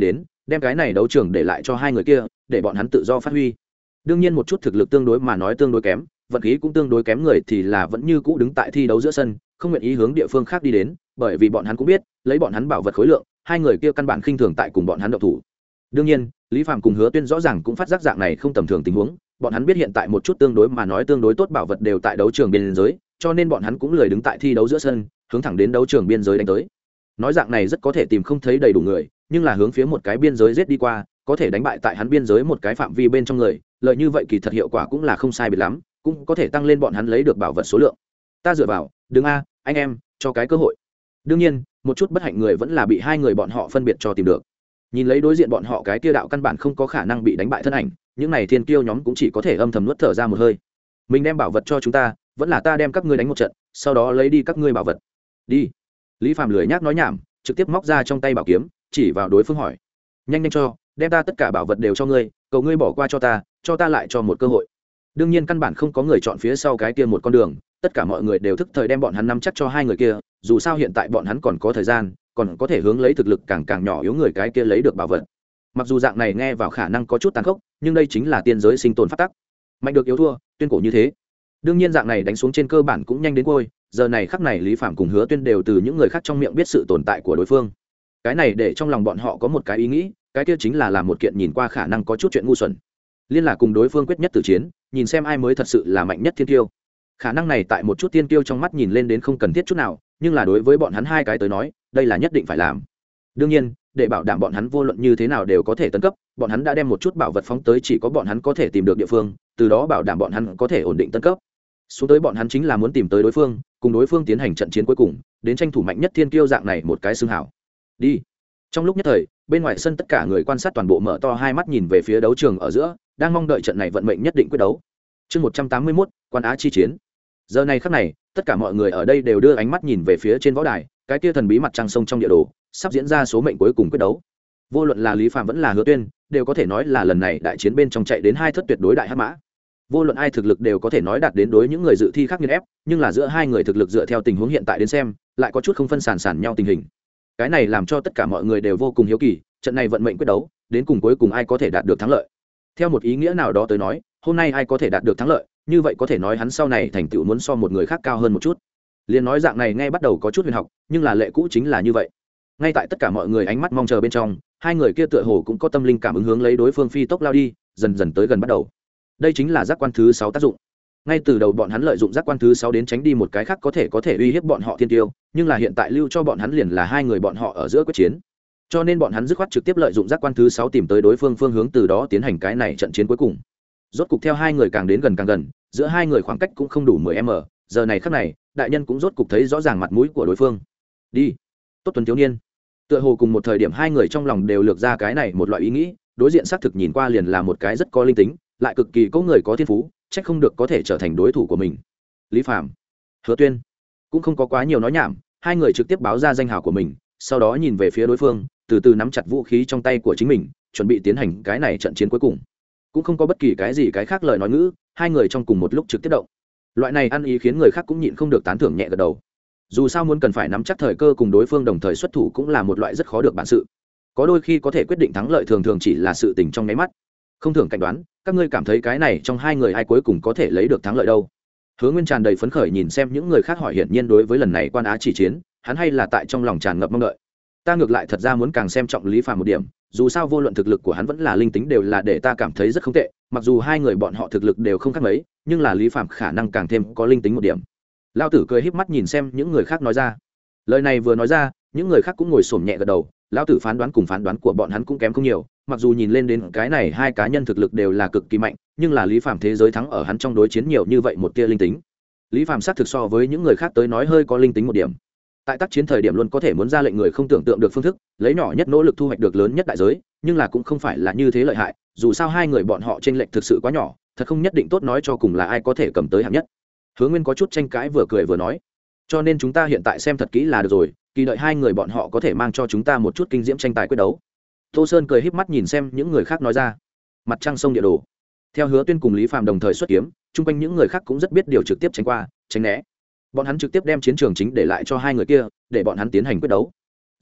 đem cái này đấu trường để lại cho hai người kia để bọn hắn tự do phát huy. Đương nhiên một chút thực lực tương đối mà nói tương đối kém, vận khí cũng tương đối kém người thì là vẫn như cũ đứng tại thi đấu giữa sân, không nguyện ý hướng địa phương khác đi đến, bởi vì bọn hắn cũng biết lấy bọn hắn bảo vật khối lượng, hai người kia căn bản khinh thường tại cùng bọn hắn động thủ. Đương nhiên Lý Phàm cùng Hứa Tuyên rõ ràng cũng phát giác dạng này không tầm thường tình huống, bọn hắn biết hiện tại một chút tương đối mà nói tương đối tốt bảo vật đều tại đấu trường biên giới, cho nên bọn hắn cũng lười đứng tại thi đấu giữa sân, hướng thẳng đến đấu trường biên giới đánh tới. Nói dạng này rất có thể tìm không thấy đầy đủ người, nhưng là hướng phía một cái biên giới giết đi qua, có thể đánh bại tại hắn biên giới một cái phạm vi bên trong người, lợi như vậy kỳ thật hiệu quả cũng là không sai biệt lắm, cũng có thể tăng lên bọn hắn lấy được bảo vật số lượng. Ta dựa vào, đừng a, anh em, cho cái cơ hội. Đương nhiên, một chút bất hạnh người vẫn là bị hai người bọn họ phân biệt cho tìm được. Nhìn lấy đối diện bọn họ cái kia đạo căn bản không có khả năng bị đánh bại thân ảnh, những này thiên kiêu nhóm cũng chỉ có thể âm thầm nuốt thở ra một hơi. Mình đem bảo vật cho chúng ta, vẫn là ta đem các ngươi đánh một trận, sau đó lấy đi các ngươi bảo vật. Đi. Lý Phàm lười nhác nói nhảm, trực tiếp móc ra trong tay bảo kiếm, chỉ vào đối phương hỏi: nhanh nhanh cho, đem ta tất cả bảo vật đều cho ngươi, cầu ngươi bỏ qua cho ta lại cho một cơ hội. Đương nhiên căn bản không có người chọn phía sau cái kia một con đường, tất cả mọi người đều thức thời đem bọn hắn nắm chắc cho hai người kia, dù sao hiện tại bọn hắn còn có thời gian, còn có thể hướng lấy thực lực càng nhỏ yếu người cái kia lấy được bảo vật. Mặc dù dạng này nghe vào khả năng có chút tàn khốc, nhưng đây chính là tiên giới sinh tồn pháp tắc, mạnh được yếu thua, tuyên cổ như thế. Đương nhiên dạng này đánh xuống trên cơ bản cũng nhanh đến cuối, giờ này khắc này Lý Phàm cùng Hứa Tuyên đều từ những người khác trong miệng biết sự tồn tại của đối phương. Cái này để trong lòng bọn họ có một cái ý nghĩ, cái kia chính là làm một kiện nhìn qua khả năng có chút chuyện ngu xuẩn, liên là cùng đối phương quyết nhất tử chiến, nhìn xem ai mới thật sự là mạnh nhất thiên tiêu. Khả năng này tại một chút tiên tiêu trong mắt nhìn lên đến không cần thiết chút nào, nhưng là đối với bọn hắn hai cái tới nói, đây là nhất định phải làm. Đương nhiên, để bảo đảm bọn hắn vô luận như thế nào đều có thể tấn cấp, bọn hắn đã đem một chút bảo vật phóng tới chỉ có bọn hắn có thể tìm được địa phương, từ đó bảo đảm bọn hắn có thể ổn định tấn cấp. Xuống tới bọn hắn chính là muốn tìm tới đối phương, cùng đối phương tiến hành trận chiến cuối cùng, đến tranh thủ mạnh nhất thiên kiêu dạng này một cái xưng hảo. Đi. Trong lúc nhất thời, bên ngoài sân tất cả người quan sát toàn bộ mở to hai mắt nhìn về phía đấu trường ở giữa, đang mong đợi trận này vận mệnh nhất định quyết đấu. Chương 181, Quan Á chi chiến. Giờ này khắc này, tất cả mọi người ở đây đều đưa ánh mắt nhìn về phía trên võ đài, cái kia thần bí mặt trăng sông trong địa đồ, sắp diễn ra số mệnh cuối cùng quyết đấu. Vô luận là Lý Phàm vẫn là Hứa Tuyên, đều có thể nói là lần này đại chiến bên trong chạy đến hai thất tuyệt đối đại hắc mã. Vô luận ai thực lực đều có thể nói đạt đến đối những người dự thi khác nghiền ép, nhưng là giữa hai người thực lực dựa theo tình huống hiện tại đến xem, lại có chút không phân sàn nhau tình hình. Cái này làm cho tất cả mọi người đều vô cùng hiếu kỳ, trận này vận mệnh quyết đấu, đến cùng cuối cùng ai có thể đạt được thắng lợi. Theo một ý nghĩa nào đó tới nói, hôm nay ai có thể đạt được thắng lợi, như vậy có thể nói hắn sau này thành tựu muốn so một người khác cao hơn một chút. Liên nói dạng này nghe bắt đầu có chút huyền học, nhưng là lệ cũ chính là như vậy. Ngay tại tất cả mọi người ánh mắt mong chờ bên trong, hai người kia tựa hồ cũng có tâm linh cảm ứng hướng lấy đối phương phi tốc lao đi, dần dần tới gần bắt đầu. Đây chính là giác quan thứ 6 tác dụng. Ngay từ đầu bọn hắn lợi dụng giác quan thứ 6 đến tránh đi một cái khác có thể uy hiếp bọn họ thiên tiêu, nhưng là hiện tại lưu cho bọn hắn liền là hai người bọn họ ở giữa quyết chiến. Cho nên bọn hắn dứt khoát trực tiếp lợi dụng giác quan thứ 6 tìm tới đối phương phương hướng, từ đó tiến hành cái này trận chiến cuối cùng. Rốt cục theo hai người càng đến gần càng gần, giữa hai người khoảng cách cũng không đủ 10m, giờ này khắc này, đại nhân cũng rốt cục thấy rõ ràng mặt mũi của đối phương. Đi. Tốt tuần thiếu niên. Tựa hồ cùng một thời điểm hai người trong lòng đều lược ra cái này một loại ý nghĩ, đối diện xác thực nhìn qua liền là một cái rất có linh tính, lại cực kỳ có người có thiên phú, chắc không được có thể trở thành đối thủ của mình. Lý Phàm, Hứa Tuyên cũng không có quá nhiều nói nhảm, hai người trực tiếp báo ra danh hào của mình, sau đó nhìn về phía đối phương, từ từ nắm chặt vũ khí trong tay của chính mình, chuẩn bị tiến hành cái này trận chiến cuối cùng. Cũng không có bất kỳ cái gì cái khác lời nói ngữ, hai người trong cùng một lúc trực tiếp động. Loại này ăn ý khiến người khác cũng nhịn không được tán thưởng nhẹ gật đầu. Dù sao muốn cần phải nắm chắc thời cơ cùng đối phương đồng thời xuất thủ cũng là một loại rất khó được bản sự. Có đôi khi có thể quyết định thắng lợi thường thường chỉ là sự tình trong nháy mắt. Không thường cảnh đoán, các ngươi cảm thấy cái này trong hai người ai cuối cùng có thể lấy được thắng lợi đâu? Hứa Nguyên tràn đầy phấn khởi nhìn xem những người khác hỏi, hiển nhiên đối với lần này Quan Á chỉ chiến, hắn hay là tại trong lòng tràn ngập mong đợi. Ta ngược lại thật ra muốn càng xem trọng Lý Phàm một điểm, dù sao vô luận thực lực của hắn vẫn là linh tính đều là để ta cảm thấy rất không tệ, mặc dù hai người bọn họ thực lực đều không khác mấy, nhưng là Lý Phàm khả năng càng thêm có linh tính một điểm. Lão tử cười híp mắt nhìn xem những người khác nói ra. Lời này vừa nói ra, những người khác cũng ngồi xổm nhẹ gật đầu, lão tử phán đoán cùng phán đoán của bọn hắn cũng kém không nhiều, mặc dù nhìn lên đến cái này hai cá nhân thực lực đều là cực kỳ mạnh, nhưng là Lý Phàm thế giới thắng ở hắn trong đối chiến nhiều như vậy một tia linh tính. Lý Phàm xác thực so với những người khác tới nói hơi có linh tính một điểm. Tại tác chiến thời điểm luôn có thể muốn ra lệnh người không tưởng tượng được phương thức, lấy nhỏ nhất nỗ lực thu hoạch được lớn nhất đại giới, nhưng là cũng không phải là như thế lợi hại, dù sao hai người bọn họ chênh lệch thực sự quá nhỏ, thật không nhất định tốt nói cho cùng là ai có thể cầm tới hạng nhất. Hứa Nguyên có chút tranh cãi vừa cười vừa nói, cho nên chúng ta hiện tại xem thật kỹ là được rồi, kỳ đợi hai người bọn họ có thể mang cho chúng ta một chút kinh diễm tranh tài quyết đấu. Tô Sơn cười híp mắt nhìn xem những người khác nói ra. Mặt trăng sông địa đồ. Theo Hứa Tuyên cùng Lý Phàm đồng thời xuất kiếm, chung quanh những người khác cũng rất biết điều trực tiếp tránh qua, tránh né. Bọn hắn trực tiếp đem chiến trường chính để lại cho hai người kia, để bọn hắn tiến hành quyết đấu.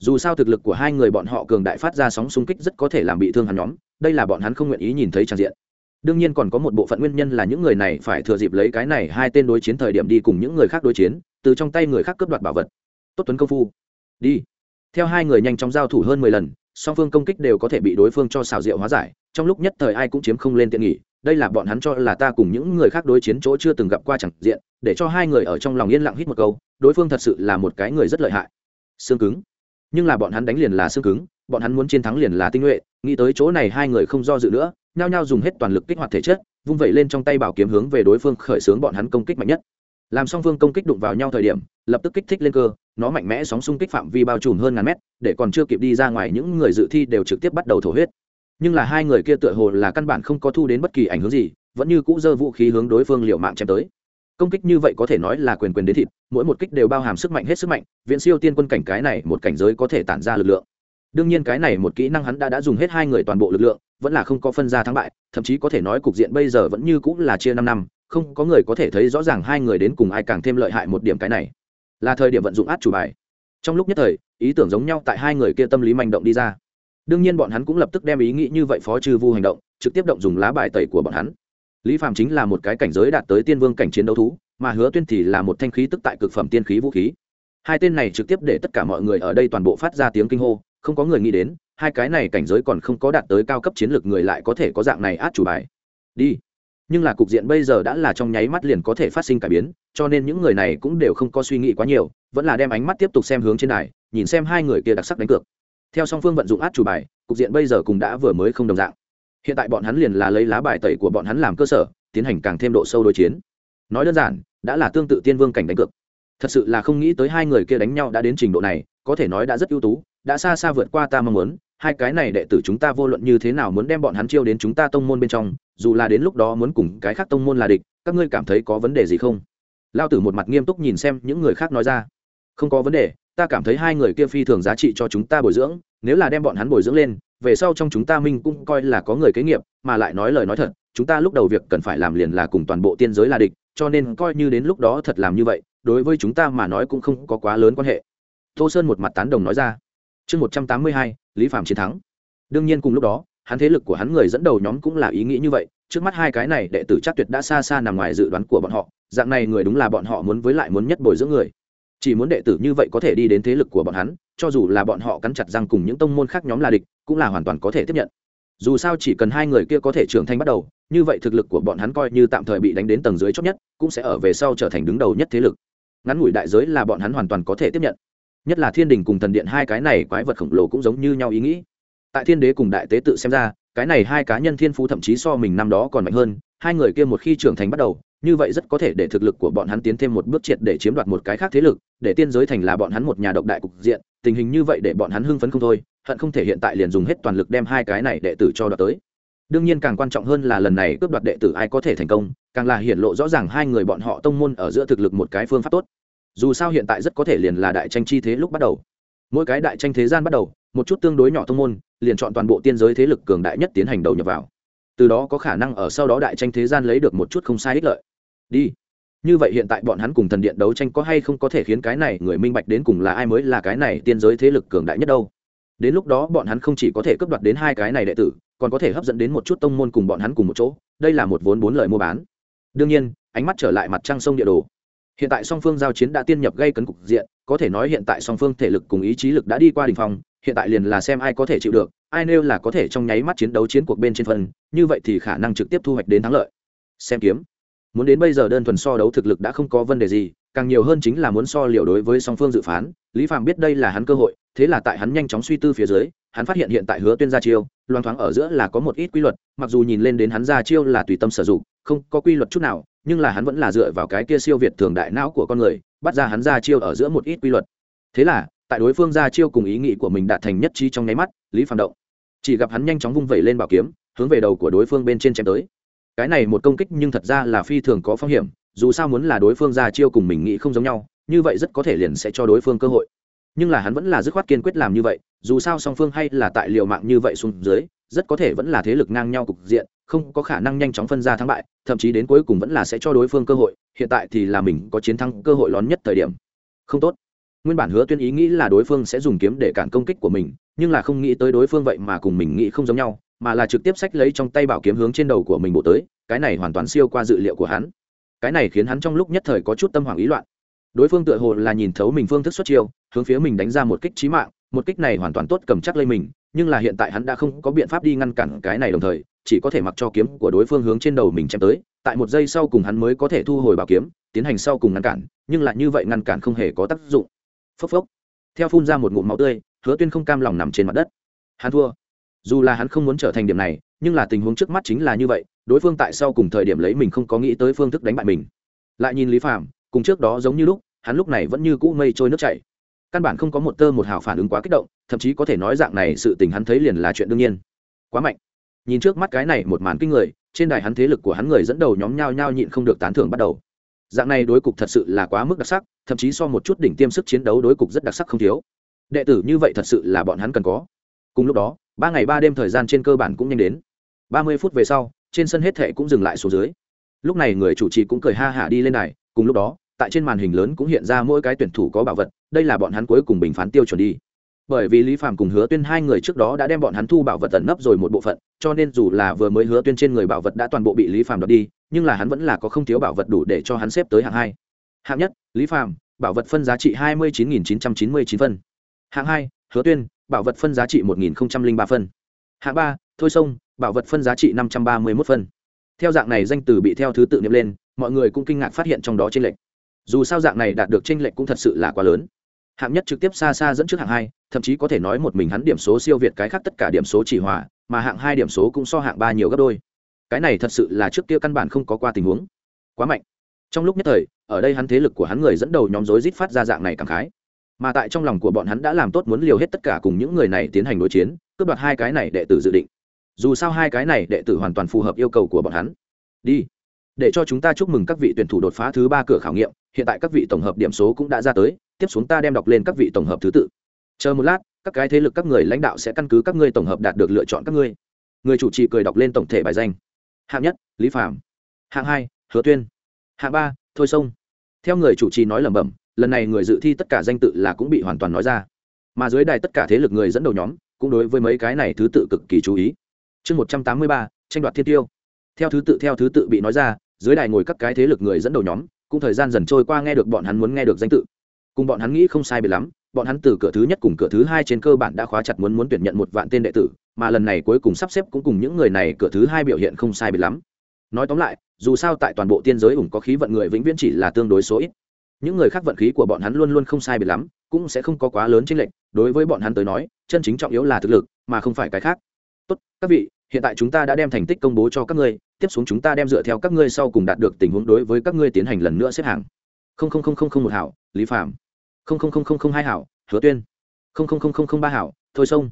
dù sao thực lực của hai người bọn họ cường đại phát ra sóng xung kích rất có thể làm bị thương hắn nhóm, đây là bọn hắn không nguyện ý nhìn thấy tràn diện. Đương nhiên còn có một bộ phận nguyên nhân là những người này phải thừa dịp lấy cái này hai tên đối chiến thời điểm đi cùng những người khác đối chiến, từ trong tay người khác cướp đoạt bảo vật. Tốt tuấn công phu đi. Theo hai người nhanh chóng giao thủ hơn 10 lần, song phương công kích đều có thể bị đối phương cho xào rượu hóa giải, trong lúc nhất thời ai cũng chiếm không lên tiện nghỉ. Đây là bọn hắn cho là ta cùng những người khác đối chiến chỗ chưa từng gặp qua chẳng diện, để cho hai người ở trong lòng yên lặng hít một câu, đối phương thật sự là một cái người rất lợi hại. Xương cứng. Nhưng là bọn hắn đánh liền là xương cứng, bọn hắn muốn chiến thắng liền là tinh nhuệ, nghĩ tới chỗ này hai người không do dự nữa, nhao nhao dùng hết toàn lực kích hoạt thể chất, vung vẩy lên trong tay bảo kiếm hướng về đối phương khởi xướng bọn hắn công kích mạnh nhất. Làm song phương công kích đụng vào nhau thời điểm, lập tức kích thích lên cơ, nó mạnh mẽ sóng xung kích phạm vi bao trùm hơn ngàn mét, để còn chưa kịp đi ra ngoài những người dự thi đều trực tiếp bắt đầu thổ huyết. Nhưng là hai người kia tựa hồ là căn bản không có thu đến bất kỳ ảnh hưởng gì, vẫn như cũ giơ vũ khí hướng đối phương liều mạng chém tới. Công kích như vậy có thể nói là quyền quyền đến thịt, mỗi một kích đều bao hàm sức mạnh hết sức mạnh, viễn siêu tiên quân cảnh cái này một cảnh giới có thể tản ra lực lượng. Đương nhiên cái này một kỹ năng hắn đã dùng hết hai người toàn bộ lực lượng, vẫn là không có phân ra thắng bại, thậm chí có thể nói cục diện bây giờ vẫn như cũ là chia 5 năm, không có người có thể thấy rõ ràng hai người đến cùng ai càng thêm lợi hại một điểm, cái này là thời điểm vận dụng át chủ bài. Trong lúc nhất thời, ý tưởng giống nhau tại hai người kia tâm lý manh động đi ra. Đương nhiên bọn hắn cũng lập tức đem ý nghĩ như vậy phó trừ vu hành động, trực tiếp động dùng lá bài tẩy của bọn hắn. Lý Phàm chính là một cái cảnh giới đạt tới tiên vương cảnh chiến đấu thú, mà Hứa Tuyên thì là một thanh khí tức tại cực phẩm tiên khí vũ khí. Hai tên này trực tiếp để tất cả mọi người ở đây toàn bộ phát ra tiếng kinh hô, không có người nghĩ đến, hai cái này cảnh giới còn không có đạt tới cao cấp chiến lược người lại có thể có dạng này át chủ bài. Đi. Nhưng là cục diện bây giờ đã là trong nháy mắt liền có thể phát sinh cải biến, cho nên những người này cũng đều không có suy nghĩ quá nhiều, vẫn là đem ánh mắt tiếp tục xem hướng trên đài, nhìn xem hai người kia đặc sắc đánh cược. Theo song phương vận dụng át chủ bài, cục diện bây giờ cũng đã vừa mới không đồng dạng. Hiện tại bọn hắn liền là lấy lá bài tẩy của bọn hắn làm cơ sở, tiến hành càng thêm độ sâu đối chiến. Nói đơn giản, đã là tương tự tiên vương cảnh đánh cược. Thật sự là không nghĩ tới hai người kia đánh nhau đã đến trình độ này, có thể nói đã rất ưu tú, đã xa xa vượt qua ta mong muốn. Hai cái này đệ tử chúng ta vô luận như thế nào muốn đem bọn hắn chiêu đến chúng ta tông môn bên trong, dù là đến lúc đó muốn cùng cái khác tông môn là địch, các ngươi cảm thấy có vấn đề gì không? Lao tử một mặt nghiêm túc nhìn xem những người khác nói ra. Không có vấn đề, ta cảm thấy hai người kia phi thường giá trị cho chúng ta bồi dưỡng, nếu là đem bọn hắn bồi dưỡng lên, về sau trong chúng ta minh cũng coi là có người kế nghiệp, mà lại nói lời nói thật, chúng ta lúc đầu việc cần phải làm liền là cùng toàn bộ tiên giới là địch, cho nên coi như đến lúc đó thật làm như vậy, đối với chúng ta mà nói cũng không có quá lớn quan hệ. Tô Sơn một mặt tán đồng nói ra. Chương 182, Lý Phàm chiến thắng. Đương nhiên cùng lúc đó, hắn thế lực của hắn người dẫn đầu nhóm cũng là ý nghĩ như vậy, trước mắt hai cái này đệ tử chắc tuyệt đã xa xa nằm ngoài dự đoán của bọn họ, dạng này người đúng là bọn họ muốn với lại muốn nhất bồi dưỡng người. Chỉ muốn đệ tử như vậy có thể đi đến thế lực của bọn hắn, cho dù là bọn họ cắn chặt răng cùng những tông môn khác nhóm là địch, cũng là hoàn toàn có thể tiếp nhận. Dù sao chỉ cần hai người kia có thể trưởng thành bắt đầu, như vậy thực lực của bọn hắn coi như tạm thời bị đánh đến tầng dưới chót nhất, cũng sẽ ở về sau trở thành đứng đầu nhất thế lực. Ngắn ngủi đại giới là bọn hắn hoàn toàn có thể tiếp nhận. Nhất là Thiên Đình cùng Thần Điện hai cái này quái vật khổng lồ cũng giống như nhau ý nghĩ. Tại Thiên Đế cùng Đại Tế tự xem ra, cái này hai cá nhân thiên phú thậm chí so mình năm đó còn mạnh hơn, hai người kia một khi trưởng thành bắt đầu, như vậy rất có thể để thực lực của bọn hắn tiến thêm một bước triệt để chiếm đoạt một cái khác thế lực, để tiên giới thành là bọn hắn một nhà độc đại cục diện, tình hình như vậy để bọn hắn hưng phấn không thôi, hận không thể hiện tại liền dùng hết toàn lực đem hai cái này đệ tử cho đoạt tới. Đương nhiên càng quan trọng hơn là lần này cướp đoạt đệ tử ai có thể thành công, càng là hiển lộ rõ ràng hai người bọn họ tông môn ở giữa thực lực một cái phương pháp tốt. Dù sao hiện tại rất có thể liền là đại tranh chi thế lúc bắt đầu. Mỗi cái đại tranh thế gian bắt đầu, một chút tương đối nhỏ tông môn, liền chọn toàn bộ tiên giới thế lực cường đại nhất tiến hành đầu nhập vào. Từ đó có khả năng ở sau đó đại tranh thế gian lấy được một chút không sai ích lợi. Đi. Như vậy hiện tại bọn hắn cùng Thần Điện đấu tranh có hay không có thể khiến cái này người minh bạch đến cùng là ai mới là cái này tiên giới thế lực cường đại nhất đâu. Đến lúc đó bọn hắn không chỉ có thể cướp đoạt đến hai cái này đệ tử, còn có thể hấp dẫn đến một chút tông môn cùng bọn hắn cùng một chỗ, đây là một vốn bốn lời mua bán. Đương nhiên, ánh mắt trở lại mặt trăng sông địa đồ. Hiện tại song phương giao chiến đã tiên nhập gây cấn cục diện, có thể nói hiện tại song phương thể lực cùng ý chí lực đã đi qua đỉnh phong, hiện tại liền là xem ai có thể chịu được, ai nêu là có thể trong nháy mắt chiến đấu chiến cuộc bên trên phần, như vậy thì khả năng trực tiếp thu hoạch đến thắng lợi. Xem kiếm. Muốn đến bây giờ đơn thuần so đấu thực lực đã không có vấn đề gì, càng nhiều hơn chính là muốn so liều đối với song phương dự phán. Lý Phàm biết đây là hắn cơ hội, thế là tại hắn nhanh chóng suy tư phía dưới, hắn phát hiện hiện tại Hứa Tuyên ra chiêu, loáng thoáng ở giữa là có một ít quy luật, mặc dù nhìn lên đến hắn ra chiêu là tùy tâm sử dụng, không có quy luật chút nào, nhưng là hắn vẫn là dựa vào cái kia siêu việt thường đại não của con người, bắt ra hắn ra chiêu ở giữa một ít quy luật. Thế là, tại đối phương ra chiêu cùng ý nghĩ của mình đạt thành nhất trí trong nháy mắt, Lý Phàm động. Chỉ gặp hắn nhanh chóng vung vẩy lên bảo kiếm, hướng về đầu của đối phương bên trên chém tới. Cái này một công kích nhưng thật ra là phi thường có phong hiểm, dù sao muốn là đối phương ra chiêu cùng mình nghĩ không giống nhau, như vậy rất có thể liền sẽ cho đối phương cơ hội. Nhưng là hắn vẫn là dứt khoát kiên quyết làm như vậy, dù sao song phương hay là tại liều mạng như vậy xuống dưới, rất có thể vẫn là thế lực ngang nhau cục diện, không có khả năng nhanh chóng phân ra thắng bại, thậm chí đến cuối cùng vẫn là sẽ cho đối phương cơ hội, hiện tại thì là mình có chiến thắng cơ hội lớn nhất thời điểm. Không tốt. nguyên bản Hứa Tuyên ý nghĩ là đối phương sẽ dùng kiếm để cản công kích của mình, nhưng là không nghĩ tới đối phương vậy mà cùng mình nghĩ không giống nhau, mà là trực tiếp xách lấy trong tay bảo kiếm hướng trên đầu của mình bổ tới. Cái này hoàn toàn siêu qua dự liệu của hắn. Cái này khiến hắn trong lúc nhất thời có chút tâm hoảng ý loạn. Đối phương tựa hồ là nhìn thấu mình phương thức xuất chiêu, hướng phía mình đánh ra một kích chí mạng. Một kích này hoàn toàn tốt cầm chắc lấy mình, nhưng là hiện tại hắn đã không có biện pháp đi ngăn cản cái này, đồng thời chỉ có thể mặc cho kiếm của đối phương hướng trên đầu mình chém tới. Tại một giây sau cùng hắn mới có thể thu hồi bảo kiếm, tiến hành sau cùng ngăn cản, nhưng lại như vậy ngăn cản không hề có tác dụng. Phốc phốc. Theo phun ra một ngụm máu tươi, Hứa Tuyên không cam lòng nằm trên mặt đất. Hắn thua. Dù là hắn không muốn trở thành điểm này, nhưng là tình huống trước mắt chính là như vậy, đối phương tại sau cùng thời điểm lấy mình không có nghĩ tới phương thức đánh bại mình. Lại nhìn Lý Phàm, cùng trước đó giống như lúc, hắn lúc này vẫn như cũ mây trôi nước chảy, căn bản không có một tơ một hào phản ứng quá kích động, thậm chí có thể nói dạng này sự tình hắn thấy liền là chuyện đương nhiên. Quá mạnh. Nhìn trước mắt cái này một màn kinh người, trên đài hắn thế lực của hắn người dẫn đầu nhóm nhao nhao nhịn không được tán thưởng bắt đầu. Dạng này đối cục thật sự là quá mức đặc sắc, thậm chí so một chút đỉnh tiêm sức chiến đấu đối cục rất đặc sắc không thiếu. Đệ tử như vậy thật sự là bọn hắn cần có. Cùng lúc đó, 3 ngày 3 đêm thời gian trên cơ bản cũng nhanh đến. 30 phút về sau, trên sân hết thảy cũng dừng lại xuống dưới. Lúc này người chủ trì cũng cười ha hả đi lên đài, cùng lúc đó, tại trên màn hình lớn cũng hiện ra mỗi cái tuyển thủ có bảo vật, đây là bọn hắn cuối cùng bình phán tiêu chuẩn đi. Bởi vì Lý Phàm cùng Hứa Tuyên hai người trước đó đã đem bọn hắn thu bảo vật tận nấp rồi một bộ phận, cho nên dù là vừa mới Hứa Tuyên trên người bảo vật đã toàn bộ bị Lý Phàm đoạt đi, nhưng là hắn vẫn là có không thiếu bảo vật đủ để cho hắn xếp tới hạng 2. Hạng nhất, Lý Phàm, bảo vật phân giá trị 29.999 phân. Hạng 2, Hứa Tuyên, bảo vật phân giá trị 1003 phân. Hạng 3, Thôi Sông, bảo vật phân giá trị 531 phân. Theo dạng này danh từ bị theo thứ tự niệm lên, mọi người cũng kinh ngạc phát hiện trong đó chênh lệch. Dù sao dạng này đạt được chênh lệch cũng thật sự là quá lớn. Hạng nhất trực tiếp xa xa dẫn trước hạng 2, thậm chí có thể nói một mình hắn điểm số siêu việt cái khác tất cả điểm số chỉ hòa, mà hạng 2 điểm số cũng so hạng 3 nhiều gấp đôi. Cái này thật sự là trước kia căn bản không có qua tình huống. Quá mạnh. Trong lúc nhất thời, ở đây hắn thế lực của hắn người dẫn đầu nhóm rối rít phát ra dạng này cảm khái. Mà tại trong lòng của bọn hắn đã làm tốt muốn liều hết tất cả cùng những người này tiến hành đối chiến, cướp đoạt hai cái này đệ tử dự định. Dù sao hai cái này đệ tử hoàn toàn phù hợp yêu cầu của bọn hắn. Đi, để cho chúng ta chúc mừng các vị tuyển thủ đột phá thứ 3 cửa khảo nghiệm, hiện tại các vị tổng hợp điểm số cũng đã ra tới, tiếp xuống ta đem đọc lên các vị tổng hợp thứ tự. Chờ một lát, các cái thế lực các người lãnh đạo sẽ căn cứ các ngươi tổng hợp đạt được lựa chọn các ngươi. Người chủ trì cười đọc lên tổng thể bài danh. Hạng nhất, Lý Phàm. Hạng 2, Hứa Tuyên. Hạng 3, Thôi Sông. Theo người chủ trì nói lẩm bẩm, lần này người dự thi tất cả danh tự là cũng bị hoàn toàn nói ra. Mà dưới đài tất cả thế lực người dẫn đầu nhóm cũng đối với mấy cái này thứ tự cực kỳ chú ý. Chương 183, tranh đoạt thiên tiêu. Theo thứ tự bị nói ra, dưới đài ngồi các cái thế lực người dẫn đầu nhóm, cũng thời gian dần trôi qua nghe được bọn hắn muốn nghe được danh tự. Cùng bọn hắn nghĩ không sai biệt lắm, bọn hắn từ cửa thứ nhất cùng cửa thứ 2 trên cơ bản đã khóa chặt muốn tuyển nhận 1 vạn tên đệ tử, mà lần này cuối cùng sắp xếp cũng cùng những người này cửa thứ 2 biểu hiện không sai biệt lắm. Nói tóm lại, dù sao tại toàn bộ tiên giới ủng có khí vận người vĩnh viễn chỉ là tương đối số ít. Những người khác vận khí của bọn hắn luôn luôn không sai biệt lắm, cũng sẽ không có quá lớn chênh lệch, đối với bọn hắn tới nói, chân chính trọng yếu là thực lực, mà không phải cái khác. Tốt, các vị, hiện tại chúng ta đã đem thành tích công bố cho các ngươi, tiếp xuống chúng ta đem dựa theo các ngươi sau cùng đạt được tình huống đối với các ngươi tiến hành lần nữa xếp hạng. 00001 hảo, Lý Phàm. 00002 hảo, Hứa Tuyên. 00003 hảo, Thôi Sông.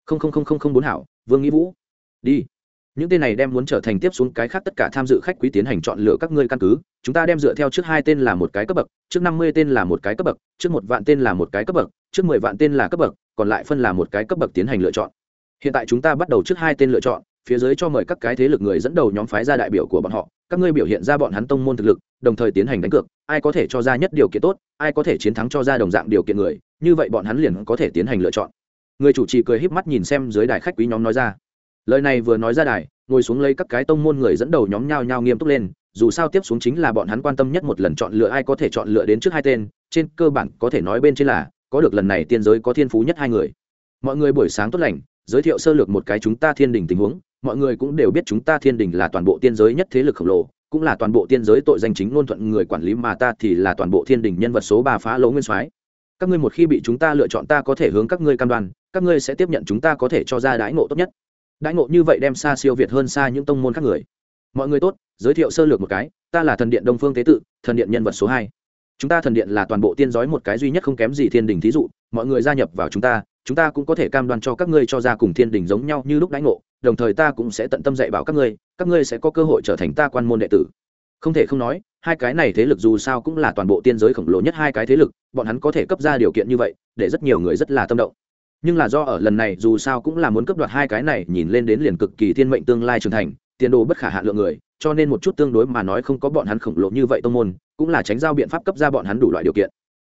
00004 hảo, Vương Nghĩ Vũ. Đi. Những tên này đem muốn trở thành tiếp xuống cái khác tất cả tham dự khách quý tiến hành chọn lựa các ngươi căn cứ, chúng ta đem dựa theo trước 2 tên là một cái cấp bậc, trước 50 tên là một cái cấp bậc, trước 1 vạn tên là một cái cấp bậc, trước 10 vạn tên là cấp bậc, còn lại phân là một cái cấp bậc tiến hành lựa chọn. Hiện tại chúng ta bắt đầu trước 2 tên lựa chọn, phía dưới cho mời các cái thế lực người dẫn đầu nhóm phái ra đại biểu của bọn họ, các ngươi biểu hiện ra bọn hắn tông môn thực lực, đồng thời tiến hành đánh cược, ai có thể cho ra nhất điều kiện tốt, ai có thể chiến thắng cho ra đồng dạng điều kiện người, như vậy bọn hắn liền có thể tiến hành lựa chọn. Người chủ trì cười híp mắt nhìn xem dưới đài khách quý nhóm nói ra. Lời này vừa nói ra đài, ngồi xuống lấy các cái tông môn người dẫn đầu nhóm nhao nhao nghiêm túc lên, dù sao tiếp xuống chính là bọn hắn quan tâm nhất một lần chọn lựa ai có thể chọn lựa đến trước 2 tên, trên cơ bản có thể nói bên trên là có được lần này tiên giới có thiên phú nhất 2 người. Mọi người buổi sáng tốt lành, giới thiệu sơ lược một cái chúng ta Thiên Đình tình huống, mọi người cũng đều biết chúng ta Thiên Đình là toàn bộ tiên giới nhất thế lực khổng lồ, cũng là toàn bộ tiên giới tội danh chính ngôn thuận người quản lý, mà ta thì là toàn bộ Thiên Đình nhân vật số 3 Phá Lỗ Nguyên Soái. Các ngươi một khi bị chúng ta lựa chọn, ta có thể hướng các ngươi cam đoan, các ngươi sẽ tiếp nhận chúng ta có thể cho ra đãi ngộ tốt nhất. Đãi ngộ như vậy đem xa siêu việt hơn xa những tông môn khác người. Mọi người tốt, giới thiệu sơ lược một cái, ta là Thần Điện Đông Phương Tế Tự, Thần Điện nhân vật số 2. Chúng ta Thần Điện là toàn bộ tiên giới một cái duy nhất không kém gì Thiên Đình thí dụ, mọi người gia nhập vào chúng ta cũng có thể cam đoan cho các ngươi cho ra cùng Thiên Đình giống nhau như lúc đãi ngộ, đồng thời ta cũng sẽ tận tâm dạy bảo các ngươi sẽ có cơ hội trở thành ta quan môn đệ tử. Không thể không nói, hai cái này thế lực dù sao cũng là toàn bộ tiên giới khổng lồ nhất hai cái thế lực, bọn hắn có thể cấp ra điều kiện như vậy, để rất nhiều người rất là tâm động. Nhưng là do ở lần này dù sao cũng là muốn cấp đoạt hai cái này nhìn lên đến liền cực kỳ thiên mệnh tương lai trưởng thành, tiền đồ bất khả hạn lượng người, cho nên một chút tương đối mà nói không có bọn hắn khổng lồ như vậy tông môn, cũng là tránh giao biện pháp cấp ra bọn hắn đủ loại điều kiện.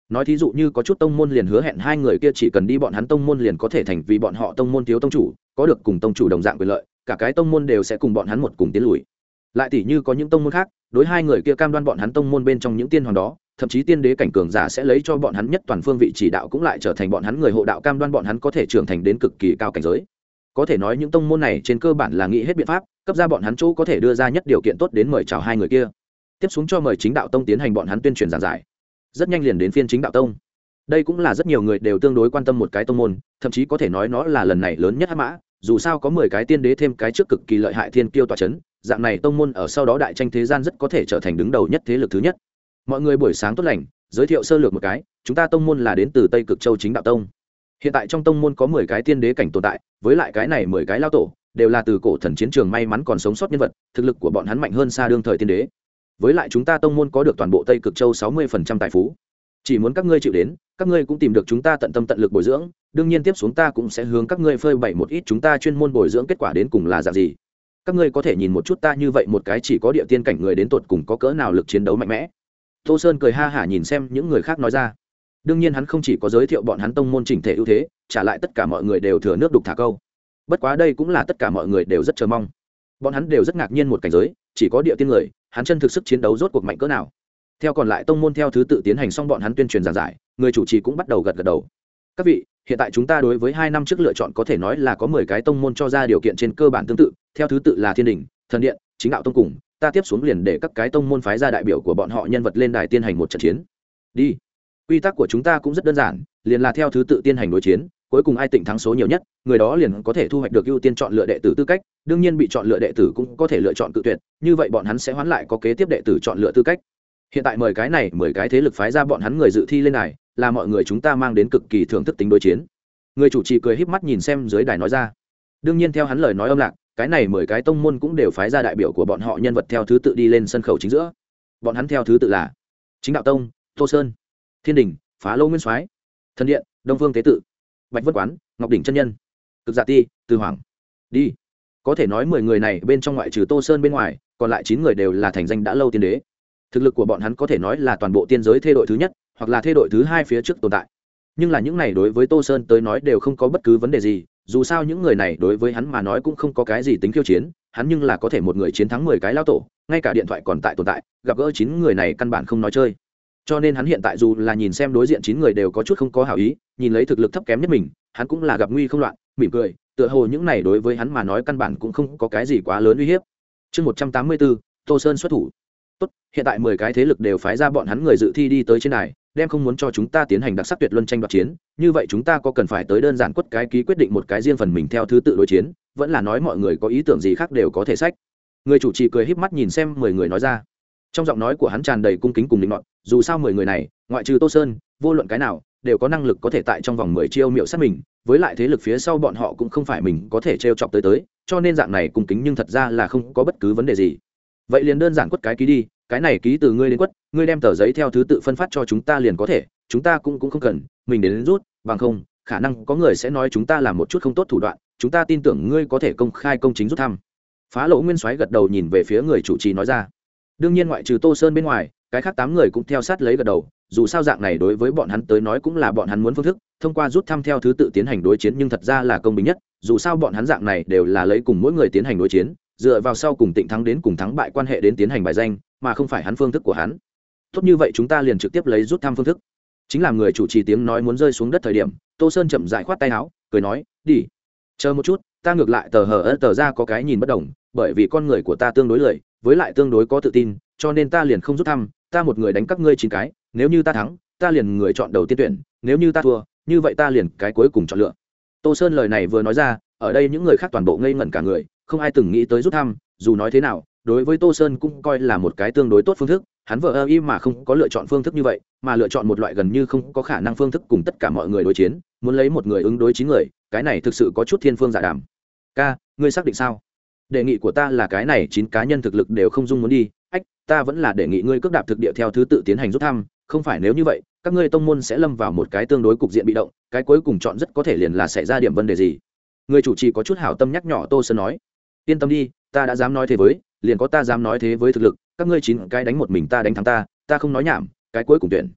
nói thí dụ như có chút tông môn liền hứa hẹn hai người kia chỉ cần đi bọn hắn tông môn liền có thể thành vì bọn họ tông môn thiếu tông chủ, có được cùng tông chủ đồng dạng quyền lợi, cả cái tông môn đều sẽ cùng bọn hắn một cùng tiến lùi. Lại tỷ như có những tông môn khác đối hai người kia cam đoan bọn hắn tông môn bên trong những tiên hoàng đó, thậm chí tiên đế cảnh cường giả sẽ lấy cho bọn hắn nhất toàn phương vị chỉ đạo, cũng lại trở thành bọn hắn người hộ đạo, cam đoan bọn hắn có thể trưởng thành đến cực kỳ cao cảnh giới. Có thể nói những tông môn này trên cơ bản là nghĩ hết biện pháp cấp ra bọn hắn chỗ có thể đưa ra nhất điều kiện tốt đến mời chào hai người kia. Tiếp xuống cho mời Chính Đạo Tông tiến hành bọn hắn tuyên truyền giảng giải. Rất nhanh liền đến phiên Chính Đạo Tông. Đây cũng là rất nhiều người đều tương đối quan tâm một cái tông môn, thậm chí có thể nói nó là lần này lớn nhất hắc mã, dù sao có 10 cái tiên đế thêm cái trước cực kỳ lợi hại thiên kiêu tọa chấn, dạng này tông môn ở sau đó đại tranh thế gian rất có thể trở thành đứng đầu nhất thế lực thứ nhất. Mọi người buổi sáng tốt lành, giới thiệu sơ lược một cái, chúng ta tông môn là đến từ Tây Cực Châu Chính Đạo Tông. Hiện tại trong tông môn có 10 cái tiên đế cảnh tồn tại, với lại cái này 10 cái lao tổ đều là từ cổ thần chiến trường may mắn còn sống sót nhân vật, thực lực của bọn hắn mạnh hơn xa đương thời tiên đế. Với lại chúng ta tông môn có được toàn bộ Tây Cực Châu 60% tài phú. Chỉ muốn các ngươi chịu đến, các ngươi cũng tìm được chúng ta tận tâm tận lực bồi dưỡng, đương nhiên tiếp xuống ta cũng sẽ hướng các ngươi phơi bày một ít chúng ta chuyên môn bồi dưỡng kết quả đến cùng là dạng gì. Các ngươi có thể nhìn một chút ta như vậy một cái chỉ có địa tiên cảnh người đến tột cùng có cỡ nào lực chiến đấu mạnh mẽ. Tô Sơn cười ha hả nhìn xem những người khác nói ra. Đương nhiên hắn không chỉ có giới thiệu bọn hắn tông môn chỉnh thể ưu thế, trả lại tất cả mọi người đều thừa nước đục thả câu. Bất quá đây cũng là tất cả mọi người đều rất chờ mong. Bọn hắn đều rất ngạc nhiên một cảnh giới, chỉ có địa tiên người, hắn chân thực sức chiến đấu rốt cuộc mạnh cỡ nào. Theo còn lại tông môn theo thứ tự tiến hành xong bọn hắn tuyên truyền giảng giải, người chủ trì cũng bắt đầu gật gật đầu. Các vị, hiện tại chúng ta đối với 2 năm trước lựa chọn có thể nói là có 10 cái tông môn cho ra điều kiện trên cơ bản tương tự, theo thứ tự là Thiên Đình, Thần Điện, Chính Đạo Tông cùng, ta tiếp xuống liền để các cái tông môn phái ra đại biểu của bọn họ nhân vật lên đài tiến hành một trận chiến. Đi. Quy tắc của chúng ta cũng rất đơn giản, liền là theo thứ tự tiến hành đối chiến, cuối cùng ai tịnh thắng số nhiều nhất, người đó liền có thể thu hoạch được ưu tiên chọn lựa đệ tử tư cách, đương nhiên bị chọn lựa đệ tử cũng có thể lựa chọn cự tuyệt, như vậy bọn hắn sẽ hoán lại có kế tiếp đệ tử chọn lựa tư cách. Hiện tại 10 cái thế lực phái ra bọn hắn người dự thi lên đài, là mọi người chúng ta mang đến cực kỳ thưởng thức tính đối chiến. Người chủ trì cười híp mắt nhìn xem dưới đài nói ra. Đương nhiên theo hắn lời nói âm lạc, cái này 10 cái tông môn cũng đều phái ra đại biểu của bọn họ nhân vật theo thứ tự đi lên sân khấu chính giữa. Bọn hắn theo thứ tự là Chính Đạo Tông, Tô Sơn, Thiên Đình, Phá Lô Nguyên Soái, Thần Điện, Đông Phương Tế Tự, Bạch Vân Quán, Ngọc Đỉnh chân nhân, Cực Dạ Ti, Từ Hoàng. Đi. Có thể nói 10 người này bên trong ngoại trừ Tô Sơn bên ngoài, còn lại 9 người đều là thành danh đã lâu tiên đế. Thực lực của bọn hắn có thể nói là toàn bộ tiên giới thê đội thứ nhất, hoặc là thê đội thứ 2 phía trước tồn tại. Nhưng là những này đối với Tô Sơn tới nói đều không có bất cứ vấn đề gì, dù sao những người này đối với hắn mà nói cũng không có cái gì tính khiêu chiến, hắn nhưng là có thể một người chiến thắng 10 cái lao tổ, ngay cả điện thoại còn tại tồn tại, gặp gỡ 9 người này căn bản không nói chơi. Cho nên hắn hiện tại dù là nhìn xem đối diện 9 người đều có chút không có hảo ý, nhìn lấy thực lực thấp kém nhất mình, hắn cũng là gặp nguy không loạn, mỉm cười, tựa hồ những này đối với hắn mà nói căn bản cũng không có cái gì quá lớn uy hiếp. Chương 184, Tô Sơn xuất thủ. Tốt, hiện tại 10 cái thế lực đều phái ra bọn hắn người dự thi đi tới trên đài, đem không muốn cho chúng ta tiến hành đặc sắc tuyệt luân tranh đoạt chiến, như vậy chúng ta có cần phải tới đơn giản quất cái ký quyết định một cái riêng phần mình theo thứ tự đối chiến, vẫn là nói mọi người có ý tưởng gì khác đều có thể sách. Người chủ trì cười híp mắt nhìn xem 10 người nói ra. Trong giọng nói của hắn tràn đầy cung kính cùng định nọt, dù sao 10 người này, ngoại trừ Tô Sơn, vô luận cái nào, đều có năng lực có thể tại trong vòng 10 chiêu miệu sát mình, với lại thế lực phía sau bọn họ cũng không phải mình có thể trêu chọc tới, cho nên dạng này cung kính nhưng thật ra là không có bất cứ vấn đề gì. Vậy liền đơn giản quất cái ký đi, cái này ký từ ngươi đến quất, ngươi đem tờ giấy theo thứ tự phân phát cho chúng ta liền có thể, chúng ta cũng không cần mình đến rút, bằng không khả năng có người sẽ nói chúng ta làm một chút không tốt thủ đoạn, chúng ta tin tưởng ngươi có thể công khai công chính rút thăm. Phá Lỗ Nguyên Soái gật đầu nhìn về phía người chủ trì nói ra. Đương nhiên ngoại trừ Tô Sơn bên ngoài, cái khác 8 người cũng theo sát lấy gật đầu, dù sao dạng này đối với bọn hắn tới nói cũng là bọn hắn muốn phương thức, thông qua rút thăm theo thứ tự tiến hành đối chiến nhưng thật ra là công bình nhất, dù sao bọn hắn dạng này đều là lấy cùng mỗi người tiến hành đối chiến, dựa vào sau cùng tịnh thắng đến cùng thắng bại quan hệ đến tiến hành bài danh, mà không phải hắn phương thức của hắn. Tốt như vậy chúng ta liền trực tiếp lấy rút thăm phương thức. Chính là người chủ trì tiếng nói muốn rơi xuống đất thời điểm, Tô Sơn chậm rãi khoát tay áo, cười nói, "Đi, chờ một chút, ta ngược lại tờ ra có cái nhìn bất đồng, bởi vì con người của ta tương đối lười, với lại tương đối có tự tin, cho nên ta liền không rút thăm, ta một người đánh các ngươi 9 cái, nếu như ta thắng, ta liền người chọn đầu tiên tuyển, nếu như ta thua, như vậy ta liền cái cuối cùng chọn lựa." Tô Sơn lời này vừa nói ra, ở đây những người khác toàn bộ ngây ngẩn cả người, không ai từng nghĩ tới rút thăm, dù nói thế nào, đối với Tô Sơn cũng coi là một cái tương đối tốt phương thức, hắn vờ im mà không có lựa chọn phương thức như vậy, mà lựa chọn một loại gần như không có khả năng phương thức cùng tất cả mọi người đối chiến, muốn lấy một người ứng đối 9 người, cái này thực sự có chút thiên phương dạ đàm. Ca, ngươi xác định sao? Đề nghị của ta là cái này 9 cá nhân thực lực đều không dung muốn đi, ta vẫn là đề nghị ngươi cước đạp thực địa theo thứ tự tiến hành rút thăm, không phải nếu như vậy, các ngươi tông môn sẽ lâm vào một cái tương đối cục diện bị động, cái cuối cùng chọn rất có thể liền là xảy ra điểm vấn đề gì. Người chủ trì có chút hảo tâm nhắc nhỏ Tô Sơn nói, yên tâm đi, ta đã dám nói thế với, liền có ta dám nói thế với thực lực, các ngươi 9 cái đánh một mình ta đánh thắng ta không nói nhảm, cái cuối cùng tuyển.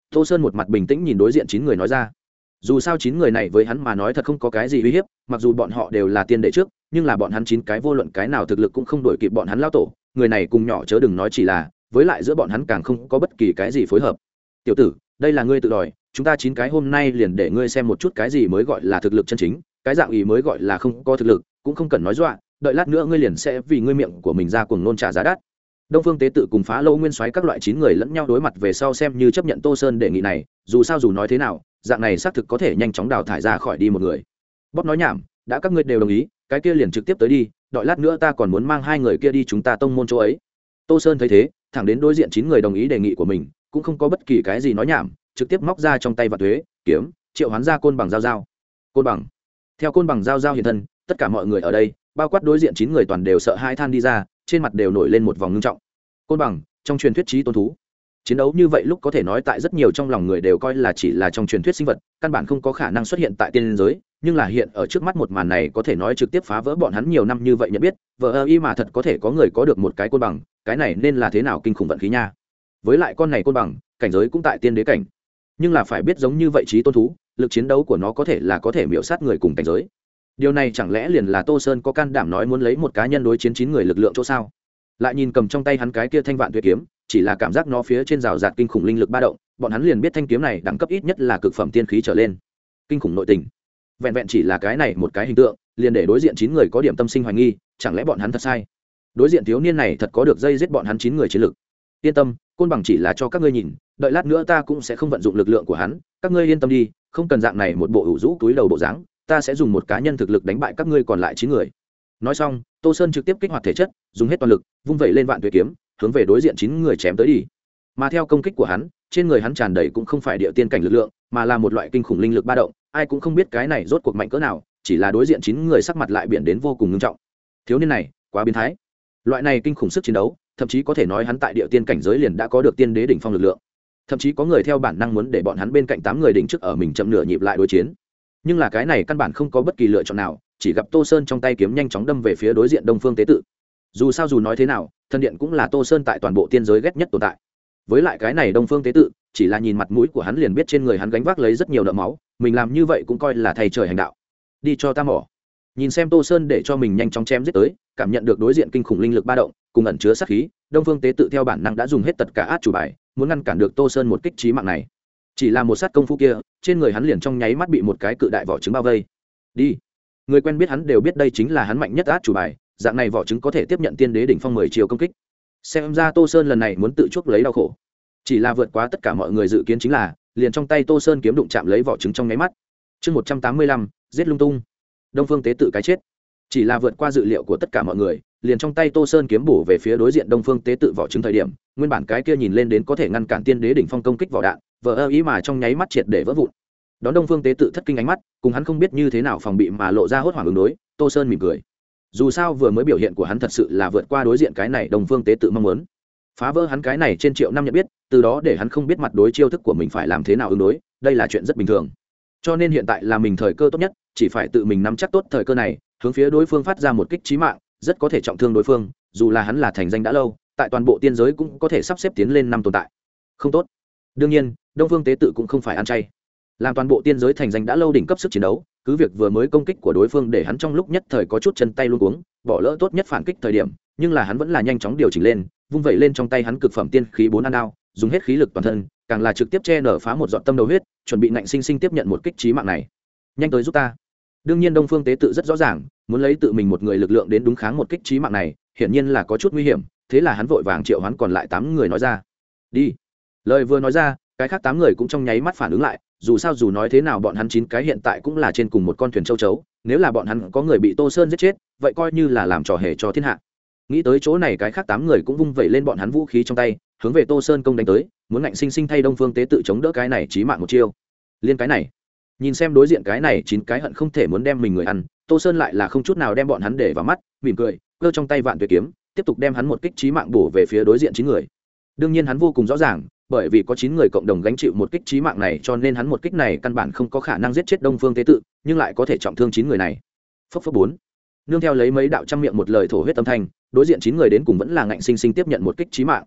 Tô Sơn một mặt bình tĩnh nhìn đối diện 9 người nói ra. Dù sao 9 người này với hắn mà nói thật không có cái gì uy hiếp, mặc dù bọn họ đều là tiên đệ trước, nhưng là bọn hắn 9 cái vô luận cái nào thực lực cũng không đổi kịp bọn hắn lão tổ, người này cùng nhỏ chớ đừng nói chỉ là, với lại giữa bọn hắn càng không có bất kỳ cái gì phối hợp. Tiểu tử, đây là ngươi tự đòi, chúng ta 9 cái hôm nay liền để ngươi xem một chút cái gì mới gọi là thực lực chân chính, cái dạng ý mới gọi là không có thực lực, cũng không cần nói dọa, đợi lát nữa ngươi liền sẽ vì ngươi miệng của mình ra cuồng nôn trả giá đắt. Đông Phương Tế Tự cùng Phá Lâu Nguyên Soái các loại 9 người lẫn nhau đối mặt về sau xem như chấp nhận Tô Sơn đề nghị này, dù sao dù nói thế nào, dạng này xác thực có thể nhanh chóng đào thải ra khỏi đi một người. Bóp nói nhảm, đã các ngươi đều đồng ý, cái kia liền trực tiếp tới đi, đợi lát nữa ta còn muốn mang 2 người kia đi chúng ta tông môn chỗ ấy. Tô Sơn thấy thế, thẳng đến đối diện 9 người đồng ý đề nghị của mình, cũng không có bất kỳ cái gì nói nhảm, trực tiếp móc ra trong tay Vạn Tuế kiếm, triệu hoán ra côn bằng giao giao. Côn bằng. Theo côn bằng giao giao hiện thân, tất cả mọi người ở đây, bao quát đối diện 9 người toàn đều sợ hai than đi ra, trên mặt đều nổi lên một vòng ngưng trọng. Côn bằng, trong truyền thuyết chí tôn thú. Chiến đấu như vậy lúc có thể nói tại rất nhiều trong lòng người đều coi là chỉ là trong truyền thuyết sinh vật, căn bản không có khả năng xuất hiện tại tiên giới, nhưng là hiện ở trước mắt một màn này có thể nói trực tiếp phá vỡ bọn hắn nhiều năm như vậy nhận biết, vờ y mà thật có thể có người có được một cái côn bằng, cái này nên là thế nào kinh khủng vận khí nha. Với lại con này côn bằng, cảnh giới cũng tại tiên đế cảnh. Nhưng là phải biết giống như vậy chí tôn thú, lực chiến đấu của nó có thể là có thể miểu sát người cùng cảnh giới. Điều này chẳng lẽ liền là Tô Sơn có can đảm nói muốn lấy một cá nhân đối chiến 9 người lực lượng chỗ sao? Lại nhìn cầm trong tay hắn cái kia thanh Vạn Tuế kiếm, chỉ là cảm giác nó phía trên rào rạt kinh khủng linh lực ba động, bọn hắn liền biết thanh kiếm này đẳng cấp ít nhất là cực phẩm tiên khí trở lên. Kinh khủng nội tình. Vẹn vẹn chỉ là cái này một cái hình tượng, liền để đối diện 9 người có điểm tâm sinh hoài nghi, chẳng lẽ bọn hắn thật sai? Đối diện thiếu niên này thật có được dây giết bọn hắn 9 người chiến lực. Yên tâm, côn bằng chỉ là cho các ngươi nhìn, đợi lát nữa ta cũng sẽ không vận dụng lực lượng của hắn, các ngươi yên tâm đi, không cần dạng này một bộ ủ rũ túi đầu bộ dáng, ta sẽ dùng một cá nhân thực lực đánh bại các ngươi còn lại 9 người. Nói xong, Tô Sơn trực tiếp kích hoạt thể chất, dùng hết toàn lực, vung vẩy lên Vạn Tuế kiếm, hướng về đối diện 9 người chém tới đi. Mà theo công kích của hắn, trên người hắn tràn đầy cũng không phải địa tiên cảnh lực lượng, mà là một loại kinh khủng linh lực ba động, ai cũng không biết cái này rốt cuộc mạnh cỡ nào, chỉ là đối diện 9 người sắc mặt lại biển đến vô cùng nghiêm trọng. Thiếu niên này, quá biến thái. Loại này kinh khủng sức chiến đấu, thậm chí có thể nói hắn tại địa tiên cảnh giới liền đã có được tiên đế đỉnh phong lực lượng. Thậm chí có người theo bản năng muốn để bọn hắn bên cạnh 8 người đỉnh trước ở mình chậm nửa nhịp lại đối chiến. Nhưng là cái này căn bản không có bất kỳ lựa chọn nào, chỉ gặp Tô Sơn trong tay kiếm nhanh chóng đâm về phía đối diện Đông Phương Tế Tự. Dù sao dù nói thế nào, thần điện cũng là Tô Sơn tại toàn bộ tiên giới ghét nhất tồn tại. Với lại cái này Đông Phương Tế Tự, chỉ là nhìn mặt mũi của hắn liền biết trên người hắn gánh vác lấy rất nhiều nợ máu, mình làm như vậy cũng coi là thầy trời hành đạo. Đi cho ta mỏ. Nhìn xem Tô Sơn để cho mình nhanh chóng chém giết tới, cảm nhận được đối diện kinh khủng linh lực ba động, cùng ẩn chứa sát khí, Đông Phương Tế Tự theo bản năng đã dùng hết tất cả át chủ bài, muốn ngăn cản được Tô Sơn một kích chí mạng này. Chỉ là một sát công phu kia, trên người hắn liền trong nháy mắt bị một cái cự đại vỏ trứng bao vây. Đi. Người quen biết hắn đều biết đây chính là hắn mạnh nhất át chủ bài, dạng này vỏ trứng có thể tiếp nhận tiên đế đỉnh phong 10 chiều công kích. Xem ra Tô Sơn lần này muốn tự chuốc lấy đau khổ. Chỉ là vượt quá tất cả mọi người dự kiến chính là, liền trong tay Tô Sơn kiếm đụng chạm lấy vỏ trứng trong nháy mắt. Chương 185, giết lung tung. Đông Phương Tế Tự cái chết. Chỉ là vượt qua dự liệu của tất cả mọi người, liền trong tay Tô Sơn kiếm bổ về phía đối diện Đông Phương Tế Tự vỏ trứng thời điểm, nguyên bản cái kia nhìn lên đến có thể ngăn cản tiên đế đỉnh phong công kích vỏ đạn, vờ ý mà trong nháy mắt triệt để vỡ vụn. Đón Đông Phương Tế Tự thất kinh ánh mắt, cùng hắn không biết như thế nào phòng bị mà lộ ra hốt hoảng ứng đối, Tô Sơn mỉm cười. Dù sao vừa mới biểu hiện của hắn thật sự là vượt qua đối diện cái này Đông Phương Tế Tự mong muốn, phá vỡ hắn cái này trên triệu năm nhận biết, từ đó để hắn không biết mặt đối chiêu thức của mình phải làm thế nào ứng đối, đây là chuyện rất bình thường. Cho nên hiện tại là mình thời cơ tốt nhất, chỉ phải tự mình nắm chắc tốt thời cơ này, hướng phía đối phương phát ra một kích chí mạng, rất có thể trọng thương đối phương, dù là hắn là thành danh đã lâu, tại toàn bộ tiên giới cũng có thể sắp xếp tiến lên năm tồn tại. Không tốt. Đương nhiên, Đông Phương Tế Tự cũng không phải ăn chay. Làm toàn bộ tiên giới thành danh đã lâu đỉnh cấp sức chiến đấu, cứ việc vừa mới công kích của đối phương để hắn trong lúc nhất thời có chút chân tay luống cuống, bỏ lỡ tốt nhất phản kích thời điểm, nhưng là hắn vẫn là nhanh chóng điều chỉnh lên, vung vẩy lên trong tay hắn cực phẩm tiên khí 4 an đao, dùng hết khí lực toàn thân, càng là trực tiếp che nở phá một giọt tâm đầu huyết, chuẩn bị ngạnh sinh sinh tiếp nhận một kích chí mạng này. Nhanh tới giúp ta. Đương nhiên Đông Phương Tế Tự rất rõ ràng, muốn lấy tự mình một người lực lượng đến đúng kháng một kích chí mạng này, hiển nhiên là có chút nguy hiểm, thế là hắn vội vàng triệu hoán còn lại 8 người nói ra. Đi. Lời vừa nói ra, cái khác 8 người cũng trong nháy mắt phản ứng lại, dù sao dù nói thế nào bọn hắn 9 cái hiện tại cũng là trên cùng một con thuyền châu chấu, nếu là bọn hắn có người bị Tô Sơn giết chết, vậy coi như là làm trò hề cho thiên hạ. Nghĩ tới chỗ này cái khác 8 người cũng vung vẩy lên bọn hắn vũ khí trong tay, hướng về Tô Sơn công đánh tới, muốn ngạnh sinh sinh thay Đông Phương Tế Tự chống đỡ cái này chí mạng một chiêu. Liên cái này, nhìn xem đối diện cái này 9 cái hận không thể muốn đem mình người ăn, Tô Sơn lại là không chút nào đem bọn hắn để vào mắt, mỉm cười, giơ trong tay Vạn Tuế kiếm, tiếp tục đem hắn một kích chí mạng bổ về phía đối diện 9 người. Đương nhiên hắn vô cùng rõ ràng, bởi vì có 9 người cộng đồng gánh chịu một kích chí mạng này, cho nên hắn một kích này căn bản không có khả năng giết chết Đông Phương Tế Tự, nhưng lại có thể trọng thương 9 người này. Phốc phốc 4. Nương theo lấy mấy đạo trăm miệng một lời thổ huyết âm thanh, đối diện 9 người đến cùng vẫn là ngạnh sinh sinh tiếp nhận một kích chí mạng.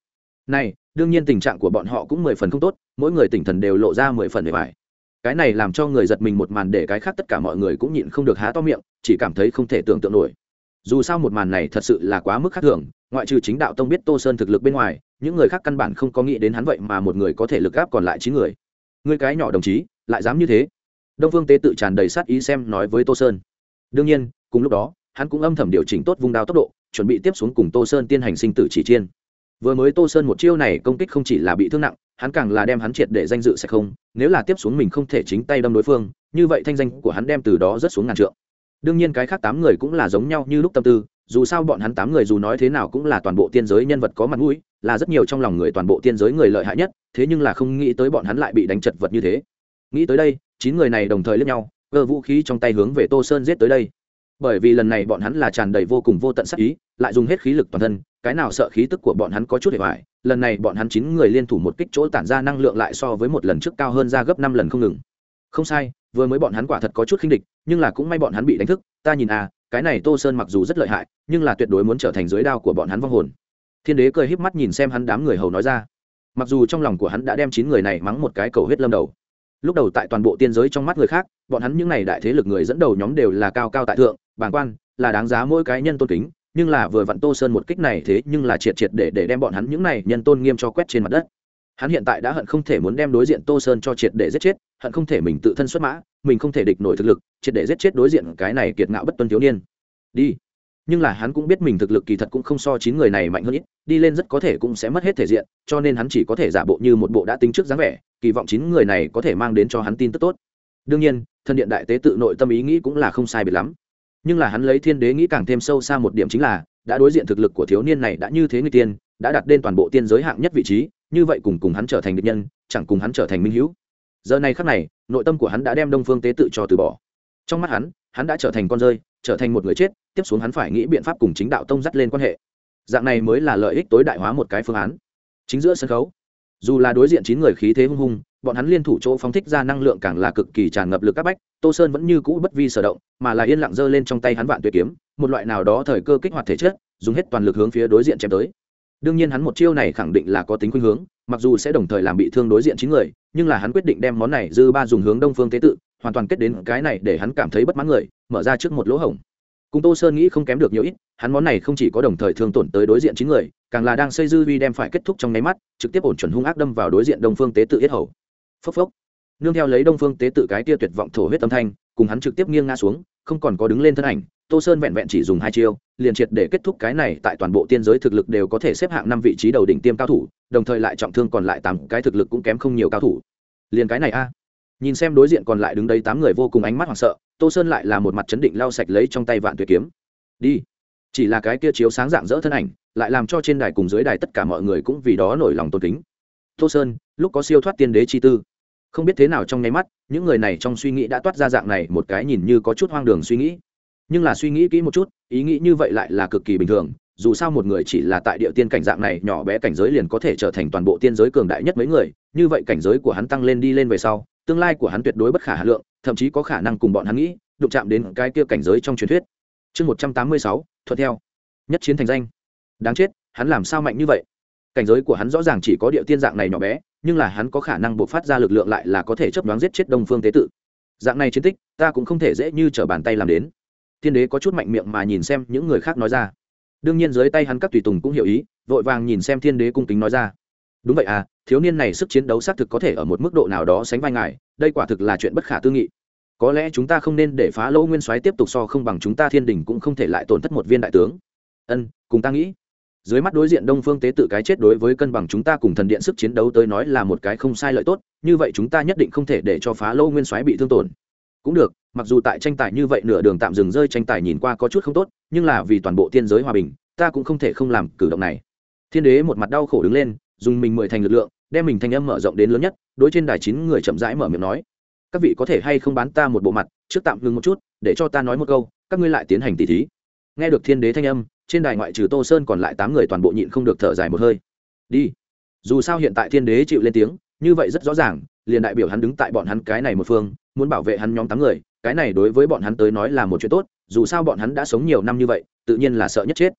này đương nhiên tình trạng của bọn họ cũng 10 phần không tốt, mỗi người tinh thần đều lộ ra 10 phần bề bài. Cái này làm cho người giật mình một màn, để cái khác tất cả mọi người cũng nhịn không được há to miệng, chỉ cảm thấy không thể tưởng tượng nổi. Dù sao một màn này thật sự là quá mức khác thường, ngoại trừ chính đạo tông biết Tô Sơn thực lực bên ngoài, những người khác căn bản không có nghĩ đến hắn vậy mà một người có thể lực gáp còn lại 9 người. Ngươi cái nhỏ đồng chí, lại dám như thế. Đông Phương Tế tự tràn đầy sát ý xem nói với Tô Sơn. Đương nhiên, cùng lúc đó, hắn cũng âm thầm điều chỉnh tốt vung đao tốc độ, chuẩn bị tiếp xuống cùng Tô Sơn tiến hành sinh tử chỉ chiên. Vừa mới Tô Sơn một chiêu này công kích không chỉ là bị thương nặng, hắn càng là đem hắn triệt để danh dự sẽ không, nếu là tiếp xuống mình không thể chính tay đâm đối phương, như vậy thanh danh của hắn đem từ đó rất xuống ngàn trượng. Đương nhiên cái khác 8 người cũng là giống nhau như lúc tâm tư, dù sao bọn hắn 8 người dù nói thế nào cũng là toàn bộ tiên giới nhân vật có mặt mũi, là rất nhiều trong lòng người toàn bộ tiên giới người lợi hại nhất, thế nhưng là không nghĩ tới bọn hắn lại bị đánh chật vật như thế. Nghĩ tới đây, 9 người này đồng thời liếc nhau, giơ vũ khí trong tay hướng về Tô Sơn giết tới đây. Bởi vì lần này bọn hắn là tràn đầy vô cùng vô tận sát ý, lại dùng hết khí lực toàn thân, cái nào sợ khí tức của bọn hắn có chút hề hoài, lần này bọn hắn 9 người liên thủ một kích chỗ tản ra năng lượng lại so với một lần trước cao hơn ra gấp 5 lần không ngừng. Không sai, vừa mới bọn hắn quả thật có chút khinh địch, nhưng là cũng may bọn hắn bị đánh thức, ta nhìn cái này Tô Sơn mặc dù rất lợi hại, nhưng là tuyệt đối muốn trở thành dưới đao của bọn hắn vong hồn. Thiên Đế cười híp mắt nhìn xem hắn đám người hầu nói ra. Mặc dù trong lòng của hắn đã đem 9 người này mắng một cái cầu huyết lâm đầu. Lúc đầu tại toàn bộ tiên giới trong mắt người khác, bọn hắn những này đại thế lực người dẫn đầu nhóm đều là cao cao tại thượng, bàng quan, là đáng giá mỗi cái nhân tôn kính, nhưng là vừa vặn Tô Sơn một kích này thế nhưng là triệt để đem bọn hắn những này nhân tôn nghiêm cho quét trên mặt đất. Hắn hiện tại đã hận không thể muốn đem đối diện Tô Sơn cho triệt để giết chết, hận không thể mình tự thân xuất mã, mình không thể địch nổi thực lực, triệt để giết chết đối diện cái này kiệt ngạo bất tuân thiếu niên. Đi. Nhưng là hắn cũng biết mình thực lực kỳ thật cũng không so 9 người này mạnh hơn ít, đi lên rất có thể cũng sẽ mất hết thể diện, cho nên hắn chỉ có thể giả bộ như một bộ đã tính trước dáng vẻ, kỳ vọng 9 người này có thể mang đến cho hắn tin tức tốt. Đương nhiên, Thần Điện đại tế tự nội tâm ý nghĩ cũng là không sai biệt lắm. Nhưng là hắn lấy Thiên Đế nghĩ càng thêm sâu xa một điểm chính là, đã đối diện thực lực của thiếu niên này đã như thế người tiên, đã đặt đến toàn bộ tiên giới hạng nhất vị trí, như vậy cùng hắn trở thành địch nhân, chẳng cùng hắn trở thành minh hữu. Giờ này khắc này, nội tâm của hắn đã đem Đông Phương Tế tự cho từ bỏ. Trong mắt hắn đã trở thành con rơi, trở thành một người chết, tiếp xuống hắn phải nghĩ biện pháp cùng chính đạo tông dắt lên quan hệ. Dạng này mới là lợi ích tối đại hóa một cái phương án. Chính giữa sân khấu, dù là đối diện 9 người khí thế hung hùng, bọn hắn liên thủ chỗ phóng thích ra năng lượng càng là cực kỳ tràn ngập lực các bách, Tô Sơn vẫn như cũ bất vi sở động, mà là yên lặng giơ lên trong tay hắn vạn tuyệt kiếm, một loại nào đó thời cơ kích hoạt thể chất, dùng hết toàn lực hướng phía đối diện chém tới. Đương nhiên hắn một chiêu này khẳng định là có tính khuynh hướng, mặc dù sẽ đồng thời làm bị thương đối diện 9 người, nhưng là hắn quyết định đem món này dư ba dùng hướng Đông Phương Tế tự, hoàn toàn kết đến cái này để hắn cảm thấy bất mãn người, mở ra trước một lỗ hổng. Cùng Tô Sơn nghĩ không kém được nhiều ít, hắn món này không chỉ có đồng thời thương tổn tới đối diện 9 người, càng là đang xây dư vi đem phải kết thúc trong nháy mắt, trực tiếp ổn chuẩn hung ác đâm vào đối diện Đông Phương Tế tự yết hầu. Phốc phốc. Nương theo lấy Đông Phương Tế tự cái kia tuyệt vọng thổ huyết âm thanh, cùng hắn trực tiếp nghiêng ngã xuống, không còn có đứng lên thân ảnh, Tô Sơn vẹn vẹn chỉ dùng 2 chiêu, liền triệt để kết thúc cái này tại toàn bộ tiên giới thực lực đều có thể xếp hạng 5 vị trí đầu đỉnh tiêm cao thủ, đồng thời lại trọng thương còn lại 8 cái thực lực cũng kém không nhiều cao thủ. Liền cái này Nhìn xem đối diện còn lại đứng đấy 8 người vô cùng ánh mắt hoảng sợ, Tô Sơn lại là một mặt chấn định lau sạch lấy trong tay vạn tuyệt kiếm. Đi. Chỉ là cái kia chiếu sáng rạng rỡ thân ảnh, lại làm cho trên đài cùng dưới đài tất cả mọi người cũng vì đó nổi lòng tôn kính. Tô Sơn, lúc có siêu thoát tiên đế chi tư. Không biết thế nào trong nháy mắt, những người này trong suy nghĩ đã toát ra dạng này một cái nhìn như có chút hoang đường suy nghĩ. Nhưng là suy nghĩ kỹ một chút, ý nghĩ như vậy lại là cực kỳ bình thường, dù sao một người chỉ là tại địa tiên cảnh dạng này nhỏ bé cảnh giới liền có thể trở thành toàn bộ tiên giới cường đại nhất mấy người, như vậy cảnh giới của hắn tăng lên đi lên về sau, tương lai của hắn tuyệt đối bất khả hà lượng, thậm chí có khả năng cùng bọn hắn nghĩ, đụng chạm đến cái kia cảnh giới trong truyền thuyết. Chương 186, thuận theo. Nhất chiến thành danh. Đáng chết, hắn làm sao mạnh như vậy? Cảnh giới của hắn rõ ràng chỉ có địa tiên dạng này nhỏ bé, nhưng là hắn có khả năng bộc phát ra lực lượng lại là có thể chớp nhoáng giết chết Đông Phương Tế tự. Dạng này chiến tích, ta cũng không thể dễ như trở bàn tay làm đến. Thiên Đế có chút mạnh miệng mà nhìn xem những người khác nói ra. Đương nhiên dưới tay hắn các tùy tùng cũng hiểu ý, vội vàng nhìn xem Thiên Đế cung kính nói ra. Đúng vậy thiếu niên này sức chiến đấu xác thực có thể ở một mức độ nào đó sánh vai ngài, đây quả thực là chuyện bất khả tư nghị. Có lẽ chúng ta không nên để Phá Lỗ Nguyên Soái tiếp tục so không bằng chúng ta Thiên Đình cũng không thể lại tổn thất một viên đại tướng. Cùng ta nghĩ. Dưới mắt đối diện Đông Phương Tế tự cái chết đối với cân bằng chúng ta cùng thần điện sức chiến đấu tới nói là một cái không sai lợi tốt, như vậy chúng ta nhất định không thể để cho Phá Lỗ Nguyên Soái bị thương tổn. Cũng được, mặc dù tại tranh tài như vậy nửa đường tạm dừng rơi tranh tài nhìn qua có chút không tốt, nhưng là vì toàn bộ tiên giới hòa bình, ta cũng không thể không làm cử động này. Thiên Đế một mặt đau khổ đứng lên, dùng mình 10 thành lực lượng, đem mình thanh âm mở rộng đến lớn nhất, đối trên đài 9 người chậm rãi mở miệng nói: "Các vị có thể hay không bán ta một bộ mặt, trước tạm ngừng một chút, để cho ta nói một câu, các ngươi lại tiến hành tỉ thí." Nghe được Thiên Đế thanh âm, trên đài ngoại trừ Tô Sơn còn lại 8 người toàn bộ nhịn không được thở dài một hơi. Đi. Dù sao hiện tại Thiên Đế chịu lên tiếng, như vậy rất rõ ràng, liền đại biểu hắn đứng tại bọn hắn cái này một phương, muốn bảo vệ hắn nhóm 8 người, cái này đối với bọn hắn tới nói là một chuyện tốt, dù sao bọn hắn đã sống nhiều năm như vậy, tự nhiên là sợ nhất chết.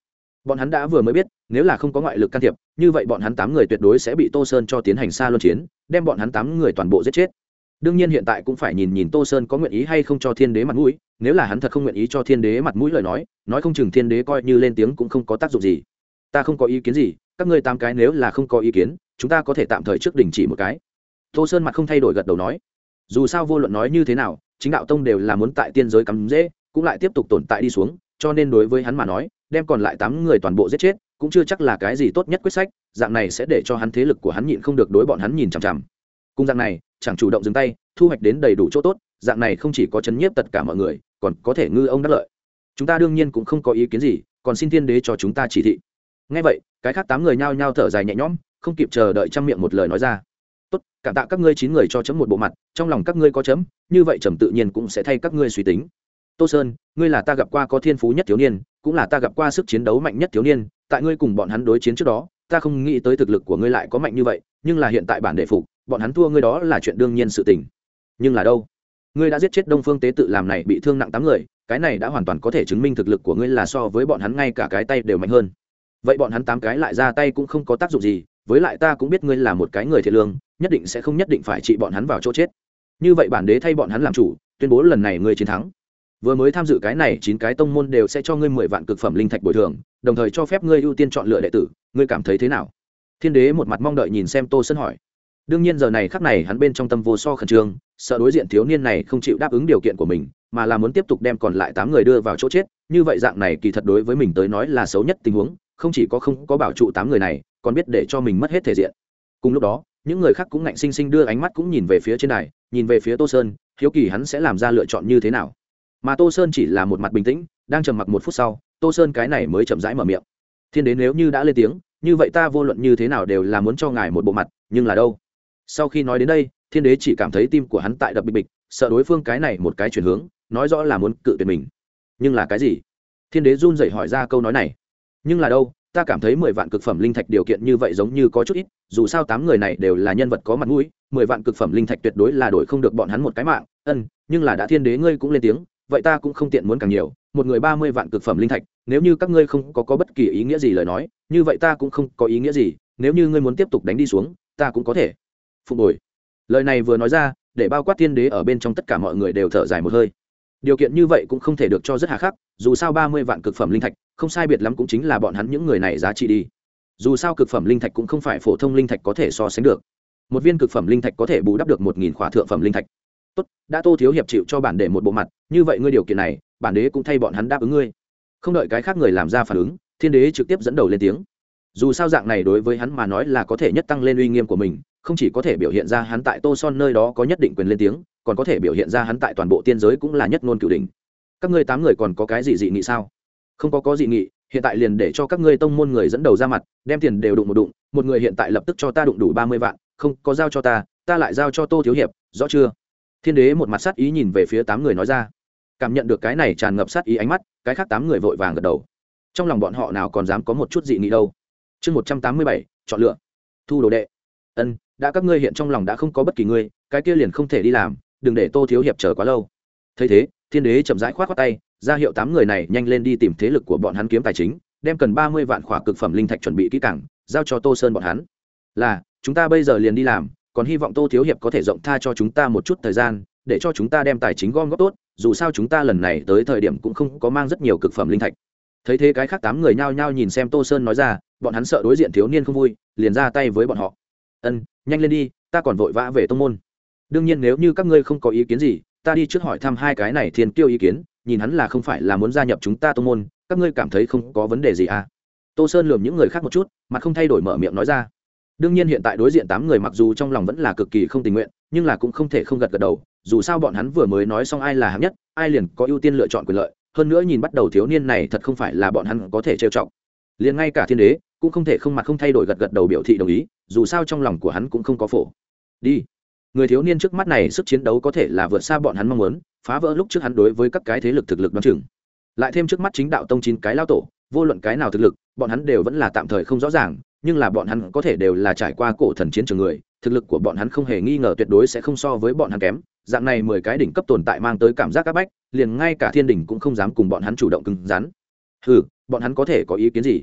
bọn hắn đã vừa mới biết nếu là không có ngoại lực can thiệp như vậy bọn hắn 8 người tuyệt đối sẽ bị Tô Sơn cho tiến hành xa luân chiến, đem bọn hắn 8 người toàn bộ giết chết. Đương nhiên hiện tại cũng phải nhìn nhìn Tô Sơn có nguyện ý hay không cho Thiên Đế mặt mũi, nếu là hắn thật không nguyện ý cho Thiên Đế mặt mũi lời nói không chừng Thiên Đế coi như lên tiếng cũng không có tác dụng gì. Ta không có ý kiến gì, các ngươi 8 cái nếu là không có ý kiến, chúng ta có thể tạm thời trước đình chỉ một cái. Tô Sơn mặt không thay đổi gật đầu nói, dù sao vô luận nói như thế nào, chính đạo tông đều là muốn tại tiên giới cắm dễ, cũng lại tiếp tục tồn tại đi xuống, cho nên đối với hắn mà nói, đem còn lại 8 người toàn bộ giết chết, cũng chưa chắc là cái gì tốt nhất quyết sách, dạng này sẽ để cho hắn thế lực của hắn nhịn không được đối bọn hắn nhìn chằm chằm. Cùng dạng này, chẳng chủ động dừng tay, thu hoạch đến đầy đủ chỗ tốt, dạng này không chỉ có chấn nhiếp tất cả mọi người, còn có thể ngư ông đắc lợi. Chúng ta đương nhiên cũng không có ý kiến gì, còn xin Thiên Đế cho chúng ta chỉ thị. Nghe vậy, cái khác 8 người nhao nhao thở dài nhẹ nhõm, không kịp chờ đợi trăm miệng một lời nói ra. Tốt, cảm tạ các ngươi 9 người cho chấm một bộ mặt, trong lòng các ngươi có chấm, như vậy trầm tự nhiên cũng sẽ thay các ngươi suy tính. Tô Sơn, ngươi là ta gặp qua có thiên phú nhất thiếu niên, cũng là ta gặp qua sức chiến đấu mạnh nhất thiếu niên, tại ngươi cùng bọn hắn đối chiến trước đó, ta không nghĩ tới thực lực của ngươi lại có mạnh như vậy, nhưng là hiện tại bản đệ phục, bọn hắn thua ngươi đó là chuyện đương nhiên sự tình. Nhưng là đâu? Ngươi đã giết chết Đông Phương Tế Tự làm này bị thương nặng 8 người, cái này đã hoàn toàn có thể chứng minh thực lực của ngươi là so với bọn hắn ngay cả cái tay đều mạnh hơn. Vậy bọn hắn 8 cái lại ra tay cũng không có tác dụng gì, với lại ta cũng biết ngươi là một cái người thiện lương, nhất định sẽ không nhất định phải trị bọn hắn vào chỗ chết. Như vậy bản đế thay bọn hắn làm chủ, tuyên bố lần này ngươi chiến thắng. Vừa mới tham dự cái này 9 cái tông môn đều sẽ cho ngươi 10 vạn cực phẩm linh thạch bồi thường, đồng thời cho phép ngươi ưu tiên chọn lựa đệ tử, ngươi cảm thấy thế nào? Thiên Đế một mặt mong đợi nhìn xem Tô Sơn hỏi. Đương nhiên giờ này khắc này hắn bên trong tâm vô so khẩn trương, sợ đối diện thiếu niên này không chịu đáp ứng điều kiện của mình, mà là muốn tiếp tục đem còn lại 8 người đưa vào chỗ chết, như vậy dạng này kỳ thật đối với mình tới nói là xấu nhất tình huống, không chỉ có không có bảo trụ 8 người này, còn biết để cho mình mất hết thể diện. Cùng lúc đó, những người khác cũng ngạnh sinh sinh đưa ánh mắt cũng nhìn về phía trên đài, nhìn về phía Tô Sơn, hiếu kỳ hắn sẽ làm ra lựa chọn như thế nào. Mà Tô Sơn chỉ là một mặt bình tĩnh, đang trầm mặc một phút sau, Tô Sơn cái này mới chậm rãi mở miệng. Thiên Đế nếu như đã lên tiếng, như vậy ta vô luận như thế nào đều là muốn cho ngài một bộ mặt, nhưng là đâu? Sau khi nói đến đây, Thiên Đế chỉ cảm thấy tim của hắn tại đập bịch bịch, sợ đối phương cái này một cái chuyển hướng, nói rõ là muốn cự tuyệt mình. Nhưng là cái gì? Thiên Đế run rẩy hỏi ra câu nói này. Nhưng là đâu? Ta cảm thấy 10 vạn cực phẩm linh thạch điều kiện như vậy giống như có chút ít, dù sao 8 người này đều là nhân vật có mặt mũi, 10 vạn cực phẩm linh thạch tuyệt đối là đổi không được bọn hắn một cái mạng. Nhưng là đã Thiên Đế ngươi cũng lên tiếng, vậy ta cũng không tiện muốn càng nhiều, một người 30 vạn cực phẩm linh thạch, nếu như các ngươi không có bất kỳ ý nghĩa gì lời nói, như vậy ta cũng không có ý nghĩa gì, nếu như ngươi muốn tiếp tục đánh đi xuống, ta cũng có thể phục hồi. Lời này vừa nói ra, để bao quát Thiên Đế ở bên trong tất cả mọi người đều thở dài một hơi. Điều kiện như vậy cũng không thể được cho rất hà khắc, dù sao 30 vạn cực phẩm linh thạch, không sai biệt lắm cũng chính là bọn hắn những người này giá trị đi. Dù sao cực phẩm linh thạch cũng không phải phổ thông linh thạch có thể so sánh được. Một viên cực phẩm linh thạch có thể bù đắp được 1000 khỏa thượng phẩm linh thạch. Tốt, đã Tô thiếu hiệp chịu cho bản đệ một bộ mặt, như vậy ngươi điều kiện này, bản đế cũng thay bọn hắn đáp ứng ngươi. Không đợi cái khác người làm ra phản ứng, Thiên Đế trực tiếp dẫn đầu lên tiếng. Dù sao dạng này đối với hắn mà nói là có thể nhất tăng lên uy nghiêm của mình, không chỉ có thể biểu hiện ra hắn tại Tô Son nơi đó có nhất định quyền lên tiếng, còn có thể biểu hiện ra hắn tại toàn bộ tiên giới cũng là nhất ngôn cửu đỉnh. Các ngươi 8 người còn có cái gì dị nghị sao? Không có dị nghị, hiện tại liền để cho các ngươi tông môn người dẫn đầu ra mặt, đem tiền đều đụng một người hiện tại lập tức cho ta đụng đủ 30 vạn, không có giao cho ta lại giao cho Tô thiếu hiệp, rõ chưa? Thiên Đế một mặt sát ý nhìn về phía 8 người nói ra. Cảm nhận được cái này tràn ngập sát ý ánh mắt, cái khác 8 người vội vàng gật đầu. Trong lòng bọn họ nào còn dám có một chút dị nghị đâu. Chương 187, chọn lựa. Thu đồ đệ. Đã các ngươi hiện trong lòng đã không có bất kỳ người, cái kia liền không thể đi làm, đừng để Tô thiếu hiệp chờ quá lâu. Thấy thế, Thiên Đế chậm rãi khoát tay, ra hiệu 8 người này nhanh lên đi tìm thế lực của bọn hắn kiếm tài chính, đem cần 30 vạn khỏa cực phẩm linh thạch chuẩn bị kỹ càng, giao cho Tô Sơn bọn hắn. Là, chúng ta bây giờ liền đi làm, còn hy vọng Tô thiếu hiệp có thể rộng tha cho chúng ta một chút thời gian, để cho chúng ta đem tài chính gom góp tốt, dù sao chúng ta lần này tới thời điểm cũng không có mang rất nhiều cực phẩm linh thạch. Thấy thế cái khác 8 người nhao nhao nhìn xem Tô Sơn nói ra, bọn hắn sợ đối diện thiếu niên không vui, liền ra tay với bọn họ. Nhanh lên đi, ta còn vội vã về tông môn. Đương nhiên nếu như các ngươi không có ý kiến gì, ta đi trước hỏi thăm 2 cái này Thiên Kiêu ý kiến, nhìn hắn là không phải là muốn gia nhập chúng ta tông môn, các ngươi cảm thấy không có vấn đề gì à? Tô Sơn lườm những người khác một chút, mặt không thay đổi mở miệng nói ra. Đương nhiên hiện tại đối diện 8 người mặc dù trong lòng vẫn là cực kỳ không tình nguyện, nhưng là cũng không thể không gật đầu, dù sao bọn hắn vừa mới nói xong ai là hạng nhất, ai liền có ưu tiên lựa chọn quyền lợi, hơn nữa nhìn bắt đầu thiếu niên này thật không phải là bọn hắn có thể trêu chọc. Liền ngay cả Thiên Đế cũng không thể không mặt không thay đổi gật đầu biểu thị đồng ý, dù sao trong lòng của hắn cũng không có phổ. Đi. Người thiếu niên trước mắt này sức chiến đấu có thể là vượt xa bọn hắn mong muốn, phá vỡ lúc trước hắn đối với các cái thế lực thực lực đoán chừng. Lại thêm trước mắt chính đạo tông 9 cái lao tổ, vô luận cái nào thực lực, bọn hắn đều vẫn là tạm thời không rõ ràng, nhưng là bọn hắn có thể đều là trải qua cổ thần chiến trường người, thực lực của bọn hắn không hề nghi ngờ tuyệt đối sẽ không so với bọn hắn kém. Dạng này 10 cái đỉnh cấp tồn tại mang tới cảm giác áp bách, liền ngay cả thiên đỉnh cũng không dám cùng bọn hắn chủ động cứng rắn. Bọn hắn có thể có ý kiến gì?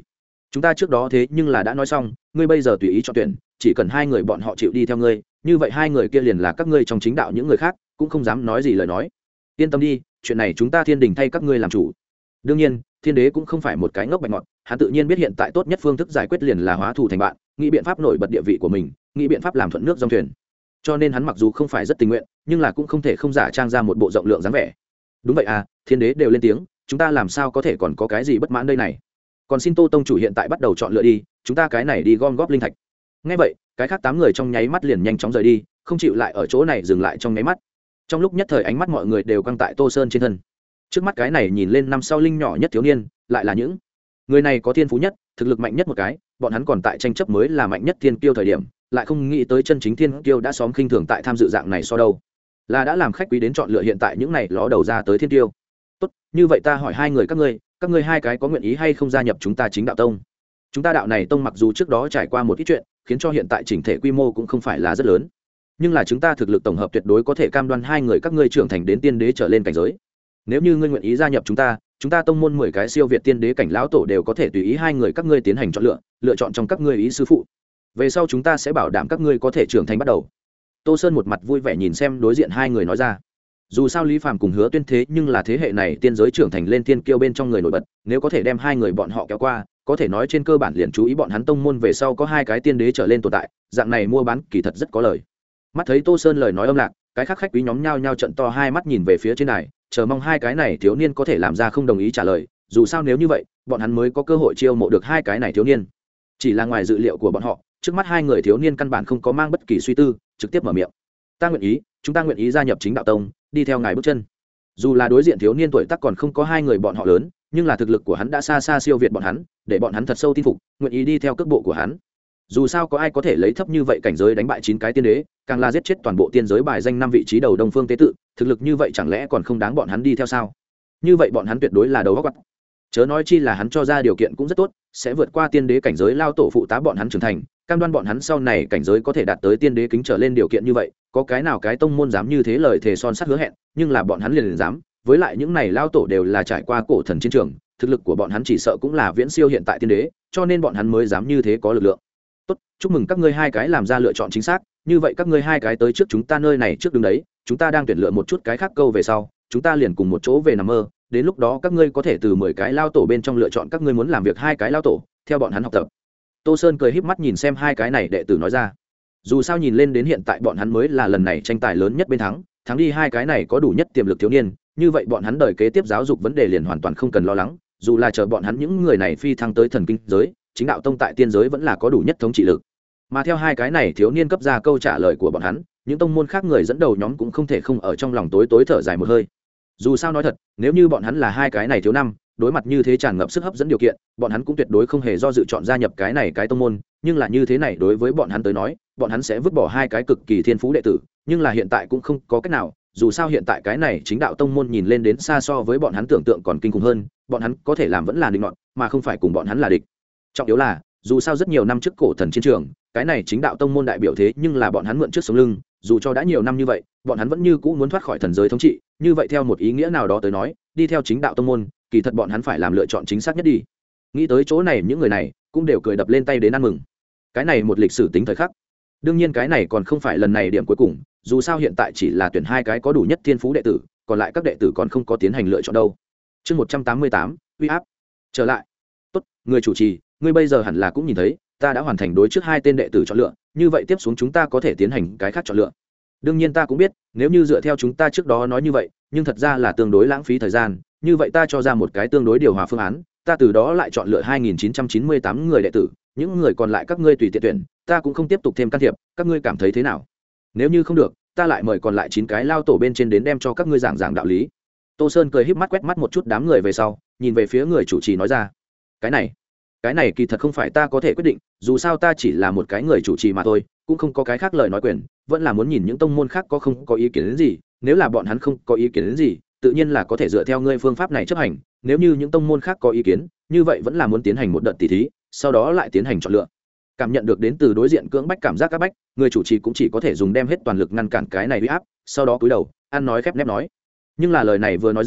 chúng ta trước đó thế nhưng là đã nói xong, ngươi bây giờ tùy ý chọn tuyển, chỉ cần hai người bọn họ chịu đi theo ngươi, như vậy hai người kia liền là các ngươi trong chính đạo, những người khác cũng không dám nói gì lời nói. Yên tâm đi, chuyện này chúng ta Thiên Đình thay các ngươi làm chủ. Đương nhiên, Thiên Đế cũng không phải một cái ngốc bạch ngọt, hắn tự nhiên biết hiện tại tốt nhất phương thức giải quyết liền là hóa thù thành bạn, nghĩ biện pháp nổi bật địa vị của mình, nghĩ biện pháp làm thuận nước dòng thuyền. Cho nên hắn mặc dù không phải rất tình nguyện, nhưng là cũng không thể không giả trang ra một bộ rộng lượng dáng vẻ. Đúng vậy à, Thiên Đế đều lên tiếng, chúng ta làm sao có thể còn có cái gì bất mãn đây này. Còn xin Tô tông chủ hiện tại bắt đầu chọn lựa đi, chúng ta cái này đi gom góp linh thạch. Nghe vậy, cái khác 8 người trong nháy mắt liền nhanh chóng rời đi, không chịu lại ở chỗ này dừng lại trong nháy mắt. Trong lúc nhất thời ánh mắt mọi người đều căng tại Tô Sơn trên thân. Trước mắt cái này nhìn lên năm sau linh nhỏ nhất thiếu niên, lại là những người này có thiên phú nhất, thực lực mạnh nhất một cái, bọn hắn còn tại tranh chấp mới là mạnh nhất thiên kiêu thời điểm, lại không nghĩ tới chân chính thiên kiêu đã xóm khinh thường tại tham dự dạng này so đâu. Là đã làm khách quý đến chọn lựa hiện tại những này ló đầu ra tới thiên kiêu. Tốt, như vậy ta hỏi hai người các ngươi hai cái có nguyện ý hay không gia nhập chúng ta chính đạo tông? Chúng ta đạo này tông mặc dù trước đó trải qua một ít chuyện, khiến cho hiện tại chỉnh thể quy mô cũng không phải là rất lớn, nhưng là chúng ta thực lực tổng hợp tuyệt đối có thể cam đoan hai người các ngươi trưởng thành đến tiên đế trở lên cảnh giới. Nếu như ngươi nguyện ý gia nhập chúng ta tông môn 10 cái siêu việt tiên đế cảnh lão tổ đều có thể tùy ý hai người các ngươi tiến hành chọn lựa chọn trong các ngươi ý sư phụ. Về sau chúng ta sẽ bảo đảm các ngươi có thể trưởng thành bắt đầu. Tô Sơn một mặt vui vẻ nhìn xem đối diện hai người nói ra. Dù sao Lý Phàm cùng Hứa Tuyên thế nhưng là thế hệ này tiên giới trưởng thành lên tiên kiêu bên trong người nổi bật, nếu có thể đem hai người bọn họ kéo qua, có thể nói trên cơ bản liền chú ý bọn hắn tông môn về sau có 2 cái tiên đế trở lên tồn tại, dạng này mua bán kỳ thật rất có lời. Mắt thấy Tô Sơn lời nói âm lạc, cái khác khách quý nhóm nhao nhao trận to hai mắt nhìn về phía trên này, chờ mong hai cái này thiếu niên có thể làm ra không đồng ý trả lời, dù sao nếu như vậy bọn hắn mới có cơ hội chiêu mộ được hai cái này thiếu niên. Chỉ là ngoài dự liệu của bọn họ, trước mắt hai người thiếu niên căn bản không có mang bất kỳ suy tư, trực tiếp mở miệng. Chúng ta nguyện ý gia nhập chính đạo tông, đi theo ngài bước chân. Dù là đối diện thiếu niên tuổi tác còn không có hai người bọn họ lớn, nhưng là thực lực của hắn đã xa xa siêu việt bọn hắn, để bọn hắn thật sâu tin phục, nguyện ý đi theo cước bộ của hắn. Dù sao có ai có thể lấy thấp như vậy cảnh giới đánh bại 9 cái tiên đế, càng là giết chết toàn bộ tiên giới bài danh 5 vị trí đầu Đông Phương tế tự, thực lực như vậy chẳng lẽ còn không đáng bọn hắn đi theo sao? Như vậy bọn hắn tuyệt đối là đầu óc quắc. Chớ nói chi là hắn cho ra điều kiện cũng rất tốt, sẽ vượt qua tiên đế cảnh giới lao tổ phụ tá bọn hắn trưởng thành, cam đoan bọn hắn sau này cảnh giới có thể đạt tới tiên đế kính trở lên điều kiện như vậy, có cái nào cái tông môn dám như thế lời thề son sắt hứa hẹn, nhưng là bọn hắn liền dám, với lại những này lao tổ đều là trải qua cổ thần chiến trường, thực lực của bọn hắn chỉ sợ cũng là viễn siêu hiện tại tiên đế, cho nên bọn hắn mới dám như thế có lực lượng. Tốt, chúc mừng các ngươi hai cái làm ra lựa chọn chính xác, như vậy các ngươi hai cái tới trước chúng ta nơi này trước đứng đấy, chúng ta đang tuyển lựa một chút cái khác câu về sau, chúng ta liền cùng một chỗ về nằm mơ, đến lúc đó các ngươi có thể từ 10 cái lao tổ bên trong lựa chọn các ngươi muốn làm việc hai cái lao tổ, theo bọn hắn học tập. Tô Sơn cười híp mắt nhìn xem hai cái này đệ tử nói ra. Dù sao nhìn lên đến hiện tại bọn hắn mới là lần này tranh tài lớn nhất bên thắng đi hai cái này có đủ nhất tiềm lực thiếu niên, như vậy bọn hắn đời kế tiếp giáo dục vấn đề liền hoàn toàn không cần lo lắng, dù là chờ bọn hắn những người này phi thăng tới thần kinh giới, chính đạo tông tại tiên giới vẫn là có đủ nhất thống trị lực. Mà theo hai cái này thiếu niên cấp ra câu trả lời của bọn hắn, những tông môn khác người dẫn đầu nhóm cũng không thể không ở trong lòng tối thở dài một hơi. Dù sao nói thật, nếu như bọn hắn là hai cái này thiếu năm, đối mặt như thế tràn ngập sức hấp dẫn điều kiện, bọn hắn cũng tuyệt đối không hề do dự chọn gia nhập cái này cái tông môn, nhưng là như thế này đối với bọn hắn tới nói, bọn hắn sẽ vứt bỏ hai cái cực kỳ thiên phú đệ tử, nhưng là hiện tại cũng không có cách nào, dù sao hiện tại cái này chính đạo tông môn nhìn lên đến xa so với bọn hắn tưởng tượng còn kinh khủng hơn, bọn hắn có thể làm vẫn là định ngọn, mà không phải cùng bọn hắn là địch. Trọng yếu là, dù sao rất nhiều năm trước cổ thần chiến trường, cái này chính đạo tông môn đại biểu thế nhưng là bọn hắn mượn trước sống lưng, dù cho đã nhiều năm như vậy, bọn hắn vẫn như cũ muốn thoát khỏi thần giới thống trị, như vậy theo một ý nghĩa nào đó tới nói, đi theo chính đạo tông môn, kỳ thật bọn hắn phải làm lựa chọn chính xác nhất đi. Nghĩ tới chỗ này những người này cũng đều cười đập lên tay đến ăn mừng. Cái này một lịch sử tính thời khắc. Đương nhiên cái này còn không phải lần này điểm cuối cùng, dù sao hiện tại chỉ là tuyển hai cái có đủ nhất thiên phú đệ tử, còn lại các đệ tử còn không có tiến hành lựa chọn đâu. Chương 188, uy áp. Trở lại. Tốt, người chủ trì, ngươi bây giờ hẳn là cũng nhìn thấy, ta đã hoàn thành đối trước hai tên đệ tử chọn lựa, như vậy tiếp xuống chúng ta có thể tiến hành cái khác chọn lựa. Đương nhiên ta cũng biết, nếu như dựa theo chúng ta trước đó nói như vậy, nhưng thật ra là tương đối lãng phí thời gian, như vậy ta cho ra một cái tương đối điều hòa phương án, ta từ đó lại chọn lựa 2998 người đệ tử, những người còn lại các ngươi tùy tiện tuyển, ta cũng không tiếp tục thêm can thiệp, các ngươi cảm thấy thế nào? Nếu như không được, ta lại mời còn lại 9 cái lao tổ bên trên đến đem cho các ngươi giảng đạo lý. Tô Sơn cười híp mắt quét mắt một chút đám người về sau, nhìn về phía người chủ trì nói ra, cái này kỳ thật không phải ta có thể quyết định, dù sao ta chỉ là một cái người chủ trì mà thôi, cũng không có cái khác lời nói quyền, vẫn là muốn nhìn những tông môn khác có không có ý kiến đến gì, nếu là bọn hắn không có ý kiến đến gì, tự nhiên là có thể dựa theo ngươi phương pháp này chấp hành, nếu như những tông môn khác có ý kiến, như vậy vẫn là muốn tiến hành một đợt tỉ thí, sau đó lại tiến hành chọn lựa. Cảm nhận được đến từ đối diện cưỡng bách cảm giác áp bách, người chủ trì cũng chỉ có thể dùng đem hết toàn lực ngăn cản cái này uy áp, sau đó cúi đầu, ăn nói khép nép nói. Nhưng là lời này vừa nói ra,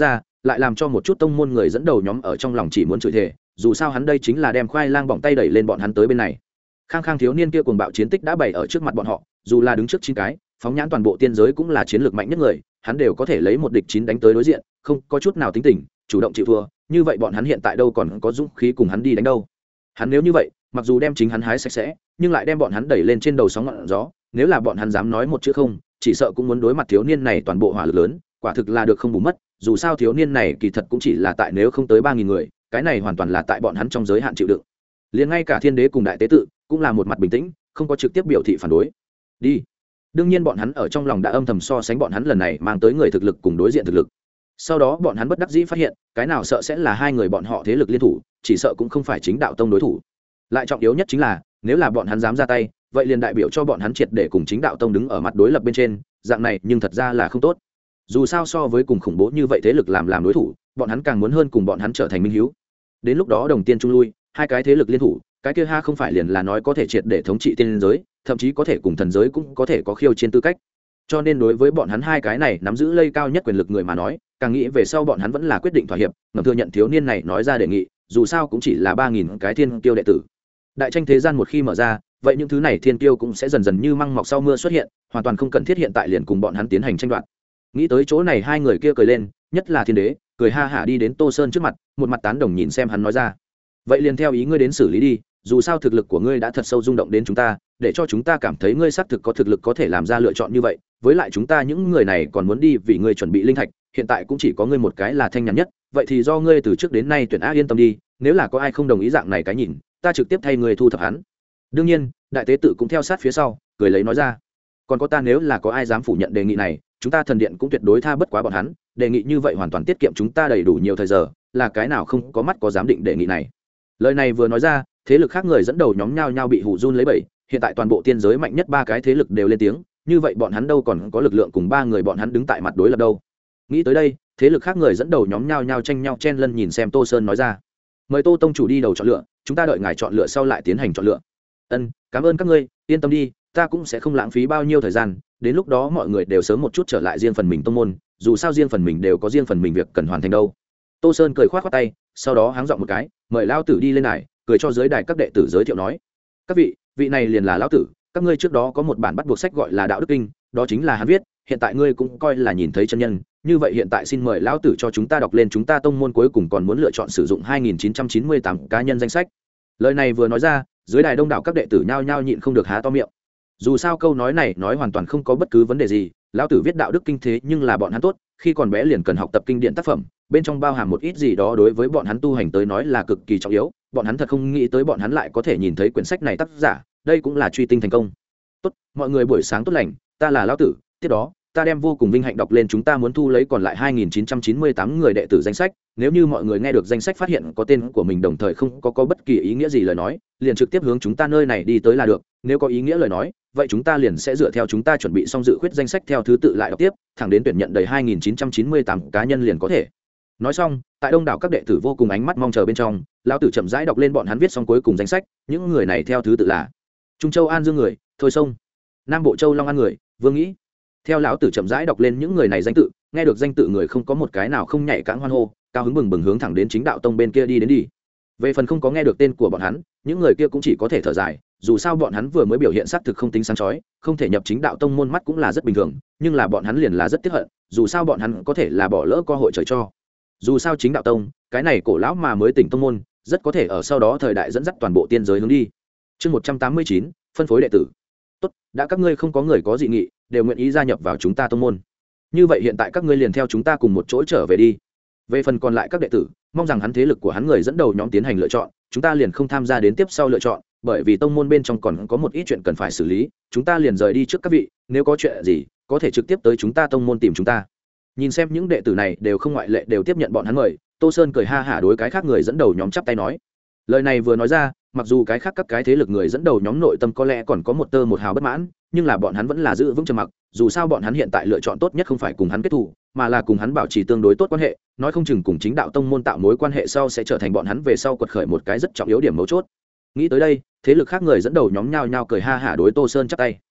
lại làm cho một chút tông môn người dẫn đầu nhóm ở trong lòng chỉ muốn chửi thề, dù sao hắn đây chính là đem khoai lang bỏng tay đẩy lên bọn hắn tới bên này. Khang Khang thiếu niên kia cuồng bạo chiến tích đã bày ở trước mặt bọn họ, dù là đứng trước 9 cái, phóng nhãn toàn bộ tiên giới cũng là chiến lược mạnh nhất người, hắn đều có thể lấy một địch 9 đánh tới đối diện, không có chút nào tính tình, chủ động chịu thua, như vậy bọn hắn hiện tại đâu còn có dũng khí cùng hắn đi đánh đâu. Hắn nếu như vậy, mặc dù đem chính hắn hái sạch sẽ, nhưng lại đem bọn hắn đẩy lên trên đầu sóng ngọn gió, nếu là bọn hắn dám nói một chữ không, chỉ sợ cũng muốn đối mặt thiếu niên này toàn bộ hỏa lực lớn, quả thực là được không bù mất, dù sao thiếu niên này kỳ thật cũng chỉ là tại nếu không tới 3000 người, cái này hoàn toàn là tại bọn hắn trong giới hạn chịu đựng. Liền ngay cả thiên đế cùng đại tế tự cũng là một mặt bình tĩnh, không có trực tiếp biểu thị phản đối. Đi. Đương nhiên bọn hắn ở trong lòng đã âm thầm so sánh bọn hắn lần này mang tới người thực lực cùng đối diện thực lực. Sau đó bọn hắn bất đắc dĩ phát hiện, cái nào sợ sẽ là hai người bọn họ thế lực liên thủ, chỉ sợ cũng không phải chính đạo tông đối thủ. Lại trọng yếu nhất chính là, nếu là bọn hắn dám ra tay, vậy liền đại biểu cho bọn hắn triệt để cùng chính đạo tông đứng ở mặt đối lập bên trên, dạng này nhưng thật ra là không tốt. Dù sao so với cùng khủng bố như vậy thế lực làm đối thủ, bọn hắn càng muốn hơn cùng bọn hắn trở thành minh hiếu. Đến lúc đó đồng tiên trung lui, hai cái thế lực liên thủ, cái kia ha không phải liền là nói có thể triệt để thống trị tiên giới, thậm chí có thể cùng thần giới cũng có thể có khiêu chiến tư cách. Cho nên đối với bọn hắn hai cái này nắm giữ lây cao nhất quyền lực người mà nói, càng nghĩ về sau bọn hắn vẫn là quyết định thỏa hiệp, ngầm thừa nhận thiếu niên này nói ra đề nghị, dù sao cũng chỉ là 3000 cái thiên kiêu đệ tử. Đại tranh thế gian một khi mở ra, vậy những thứ này thiên kiêu cũng sẽ dần dần như măng mọc sau mưa xuất hiện, hoàn toàn không cần thiết hiện tại liền cùng bọn hắn tiến hành tranh đoạt. Nghĩ tới chỗ này hai người kia cười lên, nhất là thiên đế, cười ha hả đi đến Tô Sơn trước mặt, một mặt tán đồng nhìn xem hắn nói ra: vậy liền theo ý ngươi đến xử lý đi, dù sao thực lực của ngươi đã thật sâu rung động đến chúng ta, để cho chúng ta cảm thấy ngươi xác thực có thực lực có thể làm ra lựa chọn như vậy, với lại chúng ta những người này còn muốn đi vì ngươi chuẩn bị linh thạch, hiện tại cũng chỉ có ngươi một cái là thanh nhàn nhất, vậy thì do ngươi từ trước đến nay tuyển á yên tâm đi, nếu là có ai không đồng ý dạng này cái nhìn, ta trực tiếp thay ngươi thu thập hắn. Đương nhiên, đại tế tự cũng theo sát phía sau, cười lấy nói ra: còn có ta, nếu là có ai dám phủ nhận đề nghị này, chúng ta thần điện cũng tuyệt đối tha bất quá bọn hắn, đề nghị như vậy hoàn toàn tiết kiệm chúng ta đầy đủ nhiều thời giờ, là cái nào không có mắt có dám định đề nghị này. Lời này vừa nói ra, thế lực khác người dẫn đầu nhóm nhao nhao bị hù run lấy bẩy, hiện tại toàn bộ tiên giới mạnh nhất ba cái thế lực đều lên tiếng, như vậy bọn hắn đâu còn có lực lượng cùng ba người bọn hắn đứng tại mặt đối lập đâu. Nghĩ tới đây, thế lực khác người dẫn đầu nhóm nhao nhao tranh nhau chen lân nhìn xem Tô Sơn nói ra: mời Tô tông chủ đi đầu chọn lựa, chúng ta đợi ngài chọn lựa sau lại tiến hành chọn lựa. Ân, cảm ơn các ngươi, yên tâm đi, ta cũng sẽ không lãng phí bao nhiêu thời gian, đến lúc đó mọi người đều sớm một chút trở lại riêng phần mình tông môn, dù sao riêng phần mình đều có riêng phần mình việc cần hoàn thành đâu. Tô Sơn cười khoát khoát tay, sau đó háng giọng một cái, mời lão tử đi lên đài, cười cho dưới đài các đệ tử giới thiệu nói: các vị này liền là lão tử, các ngươi trước đó có một bản bắt buộc sách gọi là Đạo Đức Kinh, đó chính là hắn viết, hiện tại ngươi cũng coi là nhìn thấy chân nhân, như vậy hiện tại xin mời lão tử cho chúng ta đọc lên chúng ta tông môn cuối cùng còn muốn lựa chọn sử dụng 2998 cá nhân danh sách. Lời này vừa nói ra, dưới đài đông đảo các đệ tử nhao nhao nhịn không được há to miệng. Dù sao câu nói này nói hoàn toàn không có bất cứ vấn đề gì, lão tử viết Đạo Đức Kinh thế nhưng là bọn hắn tốt, khi còn bé liền cần học tập kinh điển tác phẩm, bên trong bao hàm một ít gì đó đối với bọn hắn tu hành tới nói là cực kỳ trọng yếu, bọn hắn thật không nghĩ tới bọn hắn lại có thể nhìn thấy quyển sách này tác giả, đây cũng là truy tinh thành công. Tốt, mọi người buổi sáng tốt lành, ta là lão tử, tiếp đó ta đem vô cùng vinh hạnh đọc lên chúng ta muốn thu lấy còn lại 2998 người đệ tử danh sách, nếu như mọi người nghe được danh sách phát hiện có tên của mình đồng thời không có bất kỳ ý nghĩa gì lời nói, liền trực tiếp hướng chúng ta nơi này đi tới là được, nếu có ý nghĩa lời nói, vậy chúng ta liền sẽ dựa theo chúng ta chuẩn bị xong dự khuyết danh sách theo thứ tự lại đọc tiếp, thẳng đến tuyển nhận đầy 2998 cá nhân liền có thể. Nói xong, tại đông đảo các đệ tử vô cùng ánh mắt mong chờ bên trong, lão tử chậm rãi đọc lên bọn hắn viết xong cuối cùng danh sách, những người này theo thứ tự là: Trung Châu An Dương người, Thôi Sông; Nam Bộ Châu Long An người, Vương Nghĩ. Theo lão tử chậm rãi đọc lên những người này danh tự, nghe được danh tự người không có một cái nào không nhảy cẫng hoan hô, cao hứng bừng bừng hướng thẳng đến chính đạo tông bên kia đi đến đi. Về phần không có nghe được tên của bọn hắn, những người kia cũng chỉ có thể thở dài, dù sao bọn hắn vừa mới biểu hiện xác thực không tính sáng chói, không thể nhập chính đạo tông môn mắt cũng là rất bình thường, nhưng là bọn hắn liền là rất tiếc hận, dù sao bọn hắn có thể là bỏ lỡ cơ hội trời cho. Dù sao chính đạo tông, cái này cổ lão mà mới tỉnh tông môn, rất có thể ở sau đó thời đại dẫn dắt toàn bộ tiên giới hướng đi. Chương 189, phân phối đệ tử. Tốt, đã các ngươi không có người có dị nghị, đều nguyện ý gia nhập vào chúng ta tông môn. Như vậy hiện tại các ngươi liền theo chúng ta cùng một chỗ trở về đi. Về phần còn lại các đệ tử, mong rằng hắn thế lực của hắn người dẫn đầu nhóm tiến hành lựa chọn, chúng ta liền không tham gia đến tiếp sau lựa chọn, bởi vì tông môn bên trong còn có một ít chuyện cần phải xử lý, chúng ta liền rời đi trước các vị, nếu có chuyện gì, có thể trực tiếp tới chúng ta tông môn tìm chúng ta. Nhìn xem những đệ tử này đều không ngoại lệ đều tiếp nhận bọn hắn mời, Tô Sơn cười ha hả đối cái khác người dẫn đầu nhóm chắp tay nói. Lời này vừa nói ra, mặc dù cái khác các cái thế lực người dẫn đầu nhóm nội tâm có lẽ còn có một tơ một hào bất mãn, nhưng là bọn hắn vẫn là giữ vững trầm mặc, dù sao bọn hắn hiện tại lựa chọn tốt nhất không phải cùng hắn kết thù, mà là cùng hắn bảo trì tương đối tốt quan hệ, nói không chừng cùng chính đạo tông môn tạo mối quan hệ sau sẽ trở thành bọn hắn về sau quật khởi một cái rất trọng yếu điểm mấu chốt. Nghĩ tới đây, thế lực khác người dẫn đầu nhóm nhao nhao cười ha hả đối Tô Sơn chắp tay.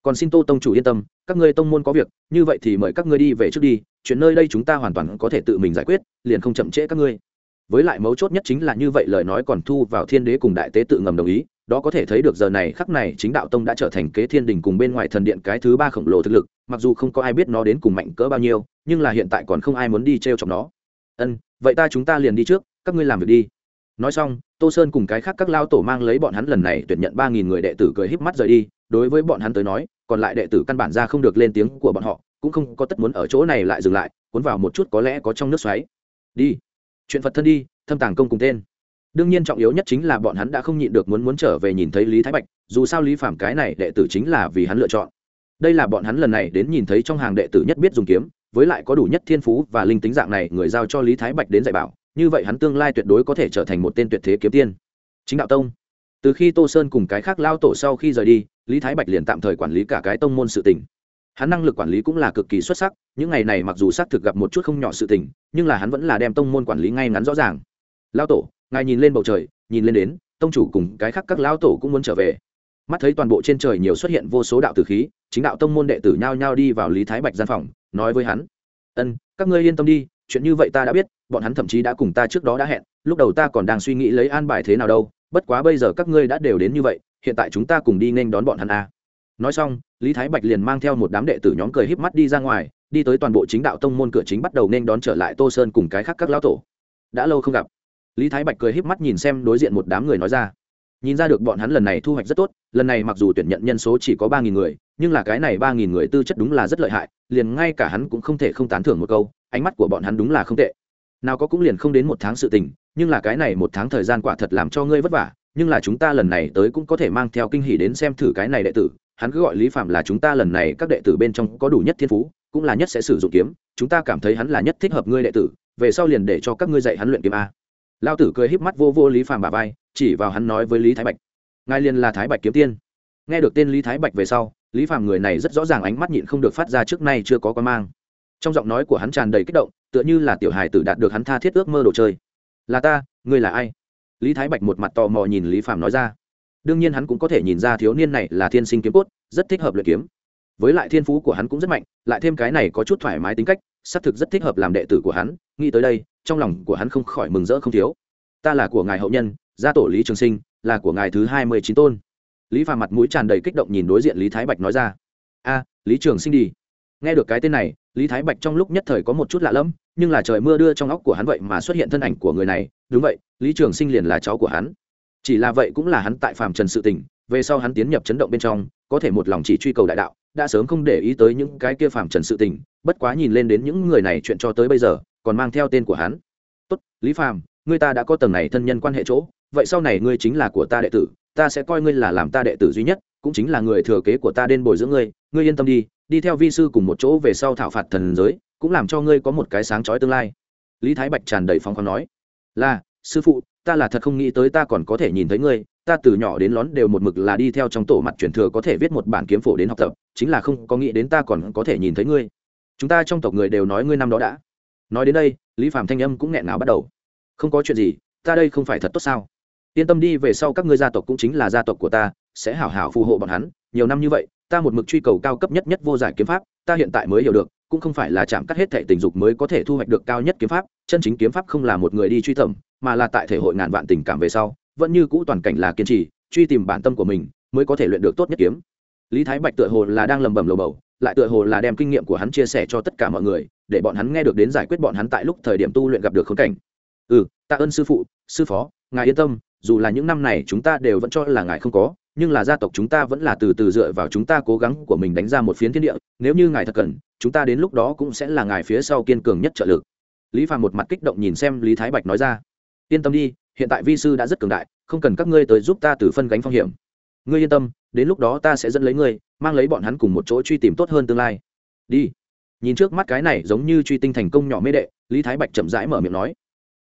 còn xin Tô tông chủ yên tâm, các ngươi tông môn có việc như vậy thì mời các ngươi đi về trước đi, chuyện nơi đây chúng ta hoàn toàn có thể tự mình giải quyết, liền không chậm trễ các ngươi. Với lại mấu chốt nhất chính là như vậy lời nói còn thu vào thiên đế cùng đại tế tự ngầm đồng ý, đó có thể thấy được giờ này khắc này chính đạo tông đã trở thành kế thiên đình cùng bên ngoài thần điện cái thứ ba khổng lồ thực lực, mặc dù không có ai biết nó đến cùng mạnh cỡ bao nhiêu, nhưng là hiện tại còn không ai muốn đi trêu chọc nó. Vậy chúng ta liền đi trước, các ngươi làm việc đi. Nói xong, Tô Sơn cùng cái khác các lao tổ mang lấy bọn hắn lần này tuyển nhận 3000 người đệ tử cười híp mắt rời đi, đối với bọn hắn tới nói, còn lại đệ tử căn bản ra không được lên tiếng của bọn họ, cũng không có tất muốn ở chỗ này lại dừng lại, cuốn vào một chút có lẽ có trong nước xoáy. Đi. Chuyện Phật thân đi, thâm tàng công cùng tên. Đương nhiên trọng yếu nhất chính là bọn hắn đã không nhịn được muốn trở về nhìn thấy Lý Thái Bạch, dù sao Lý Phàm cái này đệ tử chính là vì hắn lựa chọn. Đây là bọn hắn lần này đến nhìn thấy trong hàng đệ tử nhất biết dùng kiếm, với lại có đủ nhất thiên phú và linh tính dạng này người giao cho Lý Thái Bạch đến dạy bảo, như vậy hắn tương lai tuyệt đối có thể trở thành một tên tuyệt thế kiếm tiên. Chính đạo tông. Từ khi Tô Sơn cùng cái khác lao tổ sau khi rời đi, Lý Thái Bạch liền tạm thời quản lý cả cái tông môn sự tình. Hắn năng lực quản lý cũng là cực kỳ xuất sắc, những ngày này mặc dù xác thực gặp một chút không nhỏ sự tình, nhưng là hắn vẫn là đem tông môn quản lý ngay ngắn rõ ràng. Lao tổ, ngài nhìn lên bầu trời, nhìn lên đến, tông chủ cùng cái khác các lao tổ cũng muốn trở về. Mắt thấy toàn bộ trên trời nhiều xuất hiện vô số đạo tử khí, chính đạo tông môn đệ tử nhao nhao đi vào Lý Thái Bạch gian phòng, nói với hắn: các ngươi yên tâm đi, chuyện như vậy ta đã biết, bọn hắn thậm chí đã cùng ta trước đó đã hẹn, lúc đầu ta còn đang suy nghĩ lấy an bài thế nào đâu, bất quá bây giờ các ngươi đã đều đến như vậy, hiện tại chúng ta cùng đi nên đón bọn hắn a." Nói xong, Lý Thái Bạch liền mang theo một đám đệ tử nhóm cười híp mắt đi ra ngoài, đi tới toàn bộ chính đạo tông môn cửa chính bắt đầu nên đón trở lại Tô Sơn cùng cái khác các lão tổ. Đã lâu không gặp. Lý Thái Bạch cười híp mắt nhìn xem đối diện một đám người nói ra. Nhìn ra được bọn hắn lần này thu hoạch rất tốt, lần này mặc dù tuyển nhận nhân số chỉ có 3000 người, nhưng là cái này 3000 người tư chất đúng là rất lợi hại, liền ngay cả hắn cũng không thể không tán thưởng một câu, ánh mắt của bọn hắn đúng là không tệ. Nào có cũng liền không đến một tháng sự tình, nhưng là cái này một tháng thời gian quả thật làm cho ngươi vất vả, nhưng là chúng ta lần này tới cũng có thể mang theo kinh hỉ đến xem thử cái này đệ tử, hắn cứ gọi Lý Phạm là chúng ta lần này các đệ tử bên trong có đủ nhất thiên phú, cũng là nhất sẽ sử dụng kiếm, chúng ta cảm thấy hắn là nhất thích hợp ngươi đệ tử, về sau liền để cho các ngươi dạy hắn luyện kiếm a. Lão tử cười híp mắt vô Lý Phạm bả vai, chỉ vào hắn nói với Lý Thái Bạch: "Ngài liền là Thái Bạch kiếm tiên." Nghe được tên Lý Thái Bạch về sau, Lý Phạm người này rất rõ ràng ánh mắt nhịn không được phát ra trước nay chưa có quan mang. Trong giọng nói của hắn tràn đầy kích động, tựa như là tiểu hài tử đạt được hắn tha thiết ước mơ đồ chơi. "Là ta, ngươi là ai?" Lý Thái Bạch một mặt tò mò nhìn Lý Phạm nói ra. Đương nhiên hắn cũng có thể nhìn ra thiếu niên này là thiên sinh kiếm cốt, rất thích hợp luyện kiếm. Với lại thiên phú của hắn cũng rất mạnh, lại thêm cái này có chút thoải mái tính cách, xác thực rất thích hợp làm đệ tử của hắn. Nghĩ tới đây, trong lòng của hắn không khỏi mừng rỡ không thiếu. "Ta là của ngài hậu nhân, gia tổ Lý Trường Sinh, là của ngài thứ 29 tôn." Lý Phàm mặt mũi tràn đầy kích động nhìn đối diện Lý Thái Bạch nói ra. "A, Lý Trường Sinh đi." Nghe được cái tên này, Lý Thái Bạch trong lúc nhất thời có một chút lạ lẫm, nhưng là trời mưa đưa trong óc của hắn vậy mà xuất hiện thân ảnh của người này, đúng vậy, Lý Trường Sinh liền là cháu của hắn. Chỉ là vậy cũng là hắn tại phàm trần sự tình, về sau hắn tiến nhập chấn động bên trong, có thể một lòng chỉ truy cầu đại đạo, đã sớm không để ý tới những cái kia phàm trần sự tình, bất quá nhìn lên đến những người này chuyện cho tới bây giờ, còn mang theo tên của hắn. "Tốt, Lý Phàm, ngươi ta đã có tầng này thân nhân quan hệ chỗ, vậy sau này ngươi chính là của ta đệ tử, ta sẽ coi ngươi là làm ta đệ tử duy nhất, cũng chính là người thừa kế của ta đến bồi dưỡng ngươi, ngươi yên tâm đi, đi theo vi sư cùng một chỗ về sau thảo phạt thần giới, cũng làm cho ngươi có một cái sáng chói tương lai." Lý Thái Bạch tràn đầy phóng khoáng nói. "Là, sư phụ, ta là thật không nghĩ tới ta còn có thể nhìn thấy ngươi, ta từ nhỏ đến lớn đều một mực là đi theo trong tổ mặt truyền thừa có thể viết một bản kiếm phổ đến học tập, chính là không có nghĩ đến ta còn có thể nhìn thấy ngươi. Chúng ta trong tộc người đều nói ngươi năm đó đã." Nói đến đây, Lý Phàm thanh âm cũng nghẹn ngào bắt đầu. "Không có chuyện gì, ta đây không phải thật tốt sao? Yên tâm đi, về sau các ngươi gia tộc cũng chính là gia tộc của ta, sẽ hảo hảo phù hộ bọn hắn, nhiều năm như vậy, ta một mực truy cầu cao cấp nhất vô giải kiếm pháp, ta hiện tại mới hiểu được, cũng không phải là chạm cắt hết thảy tình dục mới có thể thu hoạch được cao nhất kiếm pháp, chân chính kiếm pháp không là một người đi truy tầm, mà là tại thể hội ngàn vạn tình cảm về sau, vẫn như cũ toàn cảnh là kiên trì, truy tìm bản tâm của mình, mới có thể luyện được tốt nhất kiếm." Lý Thái Bạch tựa hồ là đang lẩm bẩm lầu bầu, lại tựa hồ là đem kinh nghiệm của hắn chia sẻ cho tất cả mọi người, để bọn hắn nghe được đến giải quyết bọn hắn tại lúc thời điểm tu luyện gặp được khốn cảnh. "Tạ ơn sư phụ, sư phó, ngài yên tâm, dù là những năm này chúng ta đều vẫn cho là ngài không có, nhưng là gia tộc chúng ta vẫn là từ từ dựa vào chúng ta cố gắng của mình đánh ra một phiến thiên địa, nếu như ngài thật cần, chúng ta đến lúc đó cũng sẽ là ngài phía sau kiên cường nhất trợ lực." Lý Phàm một mặt kích động nhìn xem Lý Thái Bạch nói ra. "Yên tâm đi, hiện tại vi sư đã rất cường đại, không cần các ngươi tới giúp ta từ phân gánh phong hiểm. Ngươi yên tâm, đến lúc đó ta sẽ dẫn lấy ngươi, mang lấy bọn hắn cùng một chỗ truy tìm tốt hơn tương lai. Đi." Nhìn trước mắt cái này giống như truy tinh thành công nhỏ mê đệ, Lý Thái Bạch chậm rãi mở miệng nói.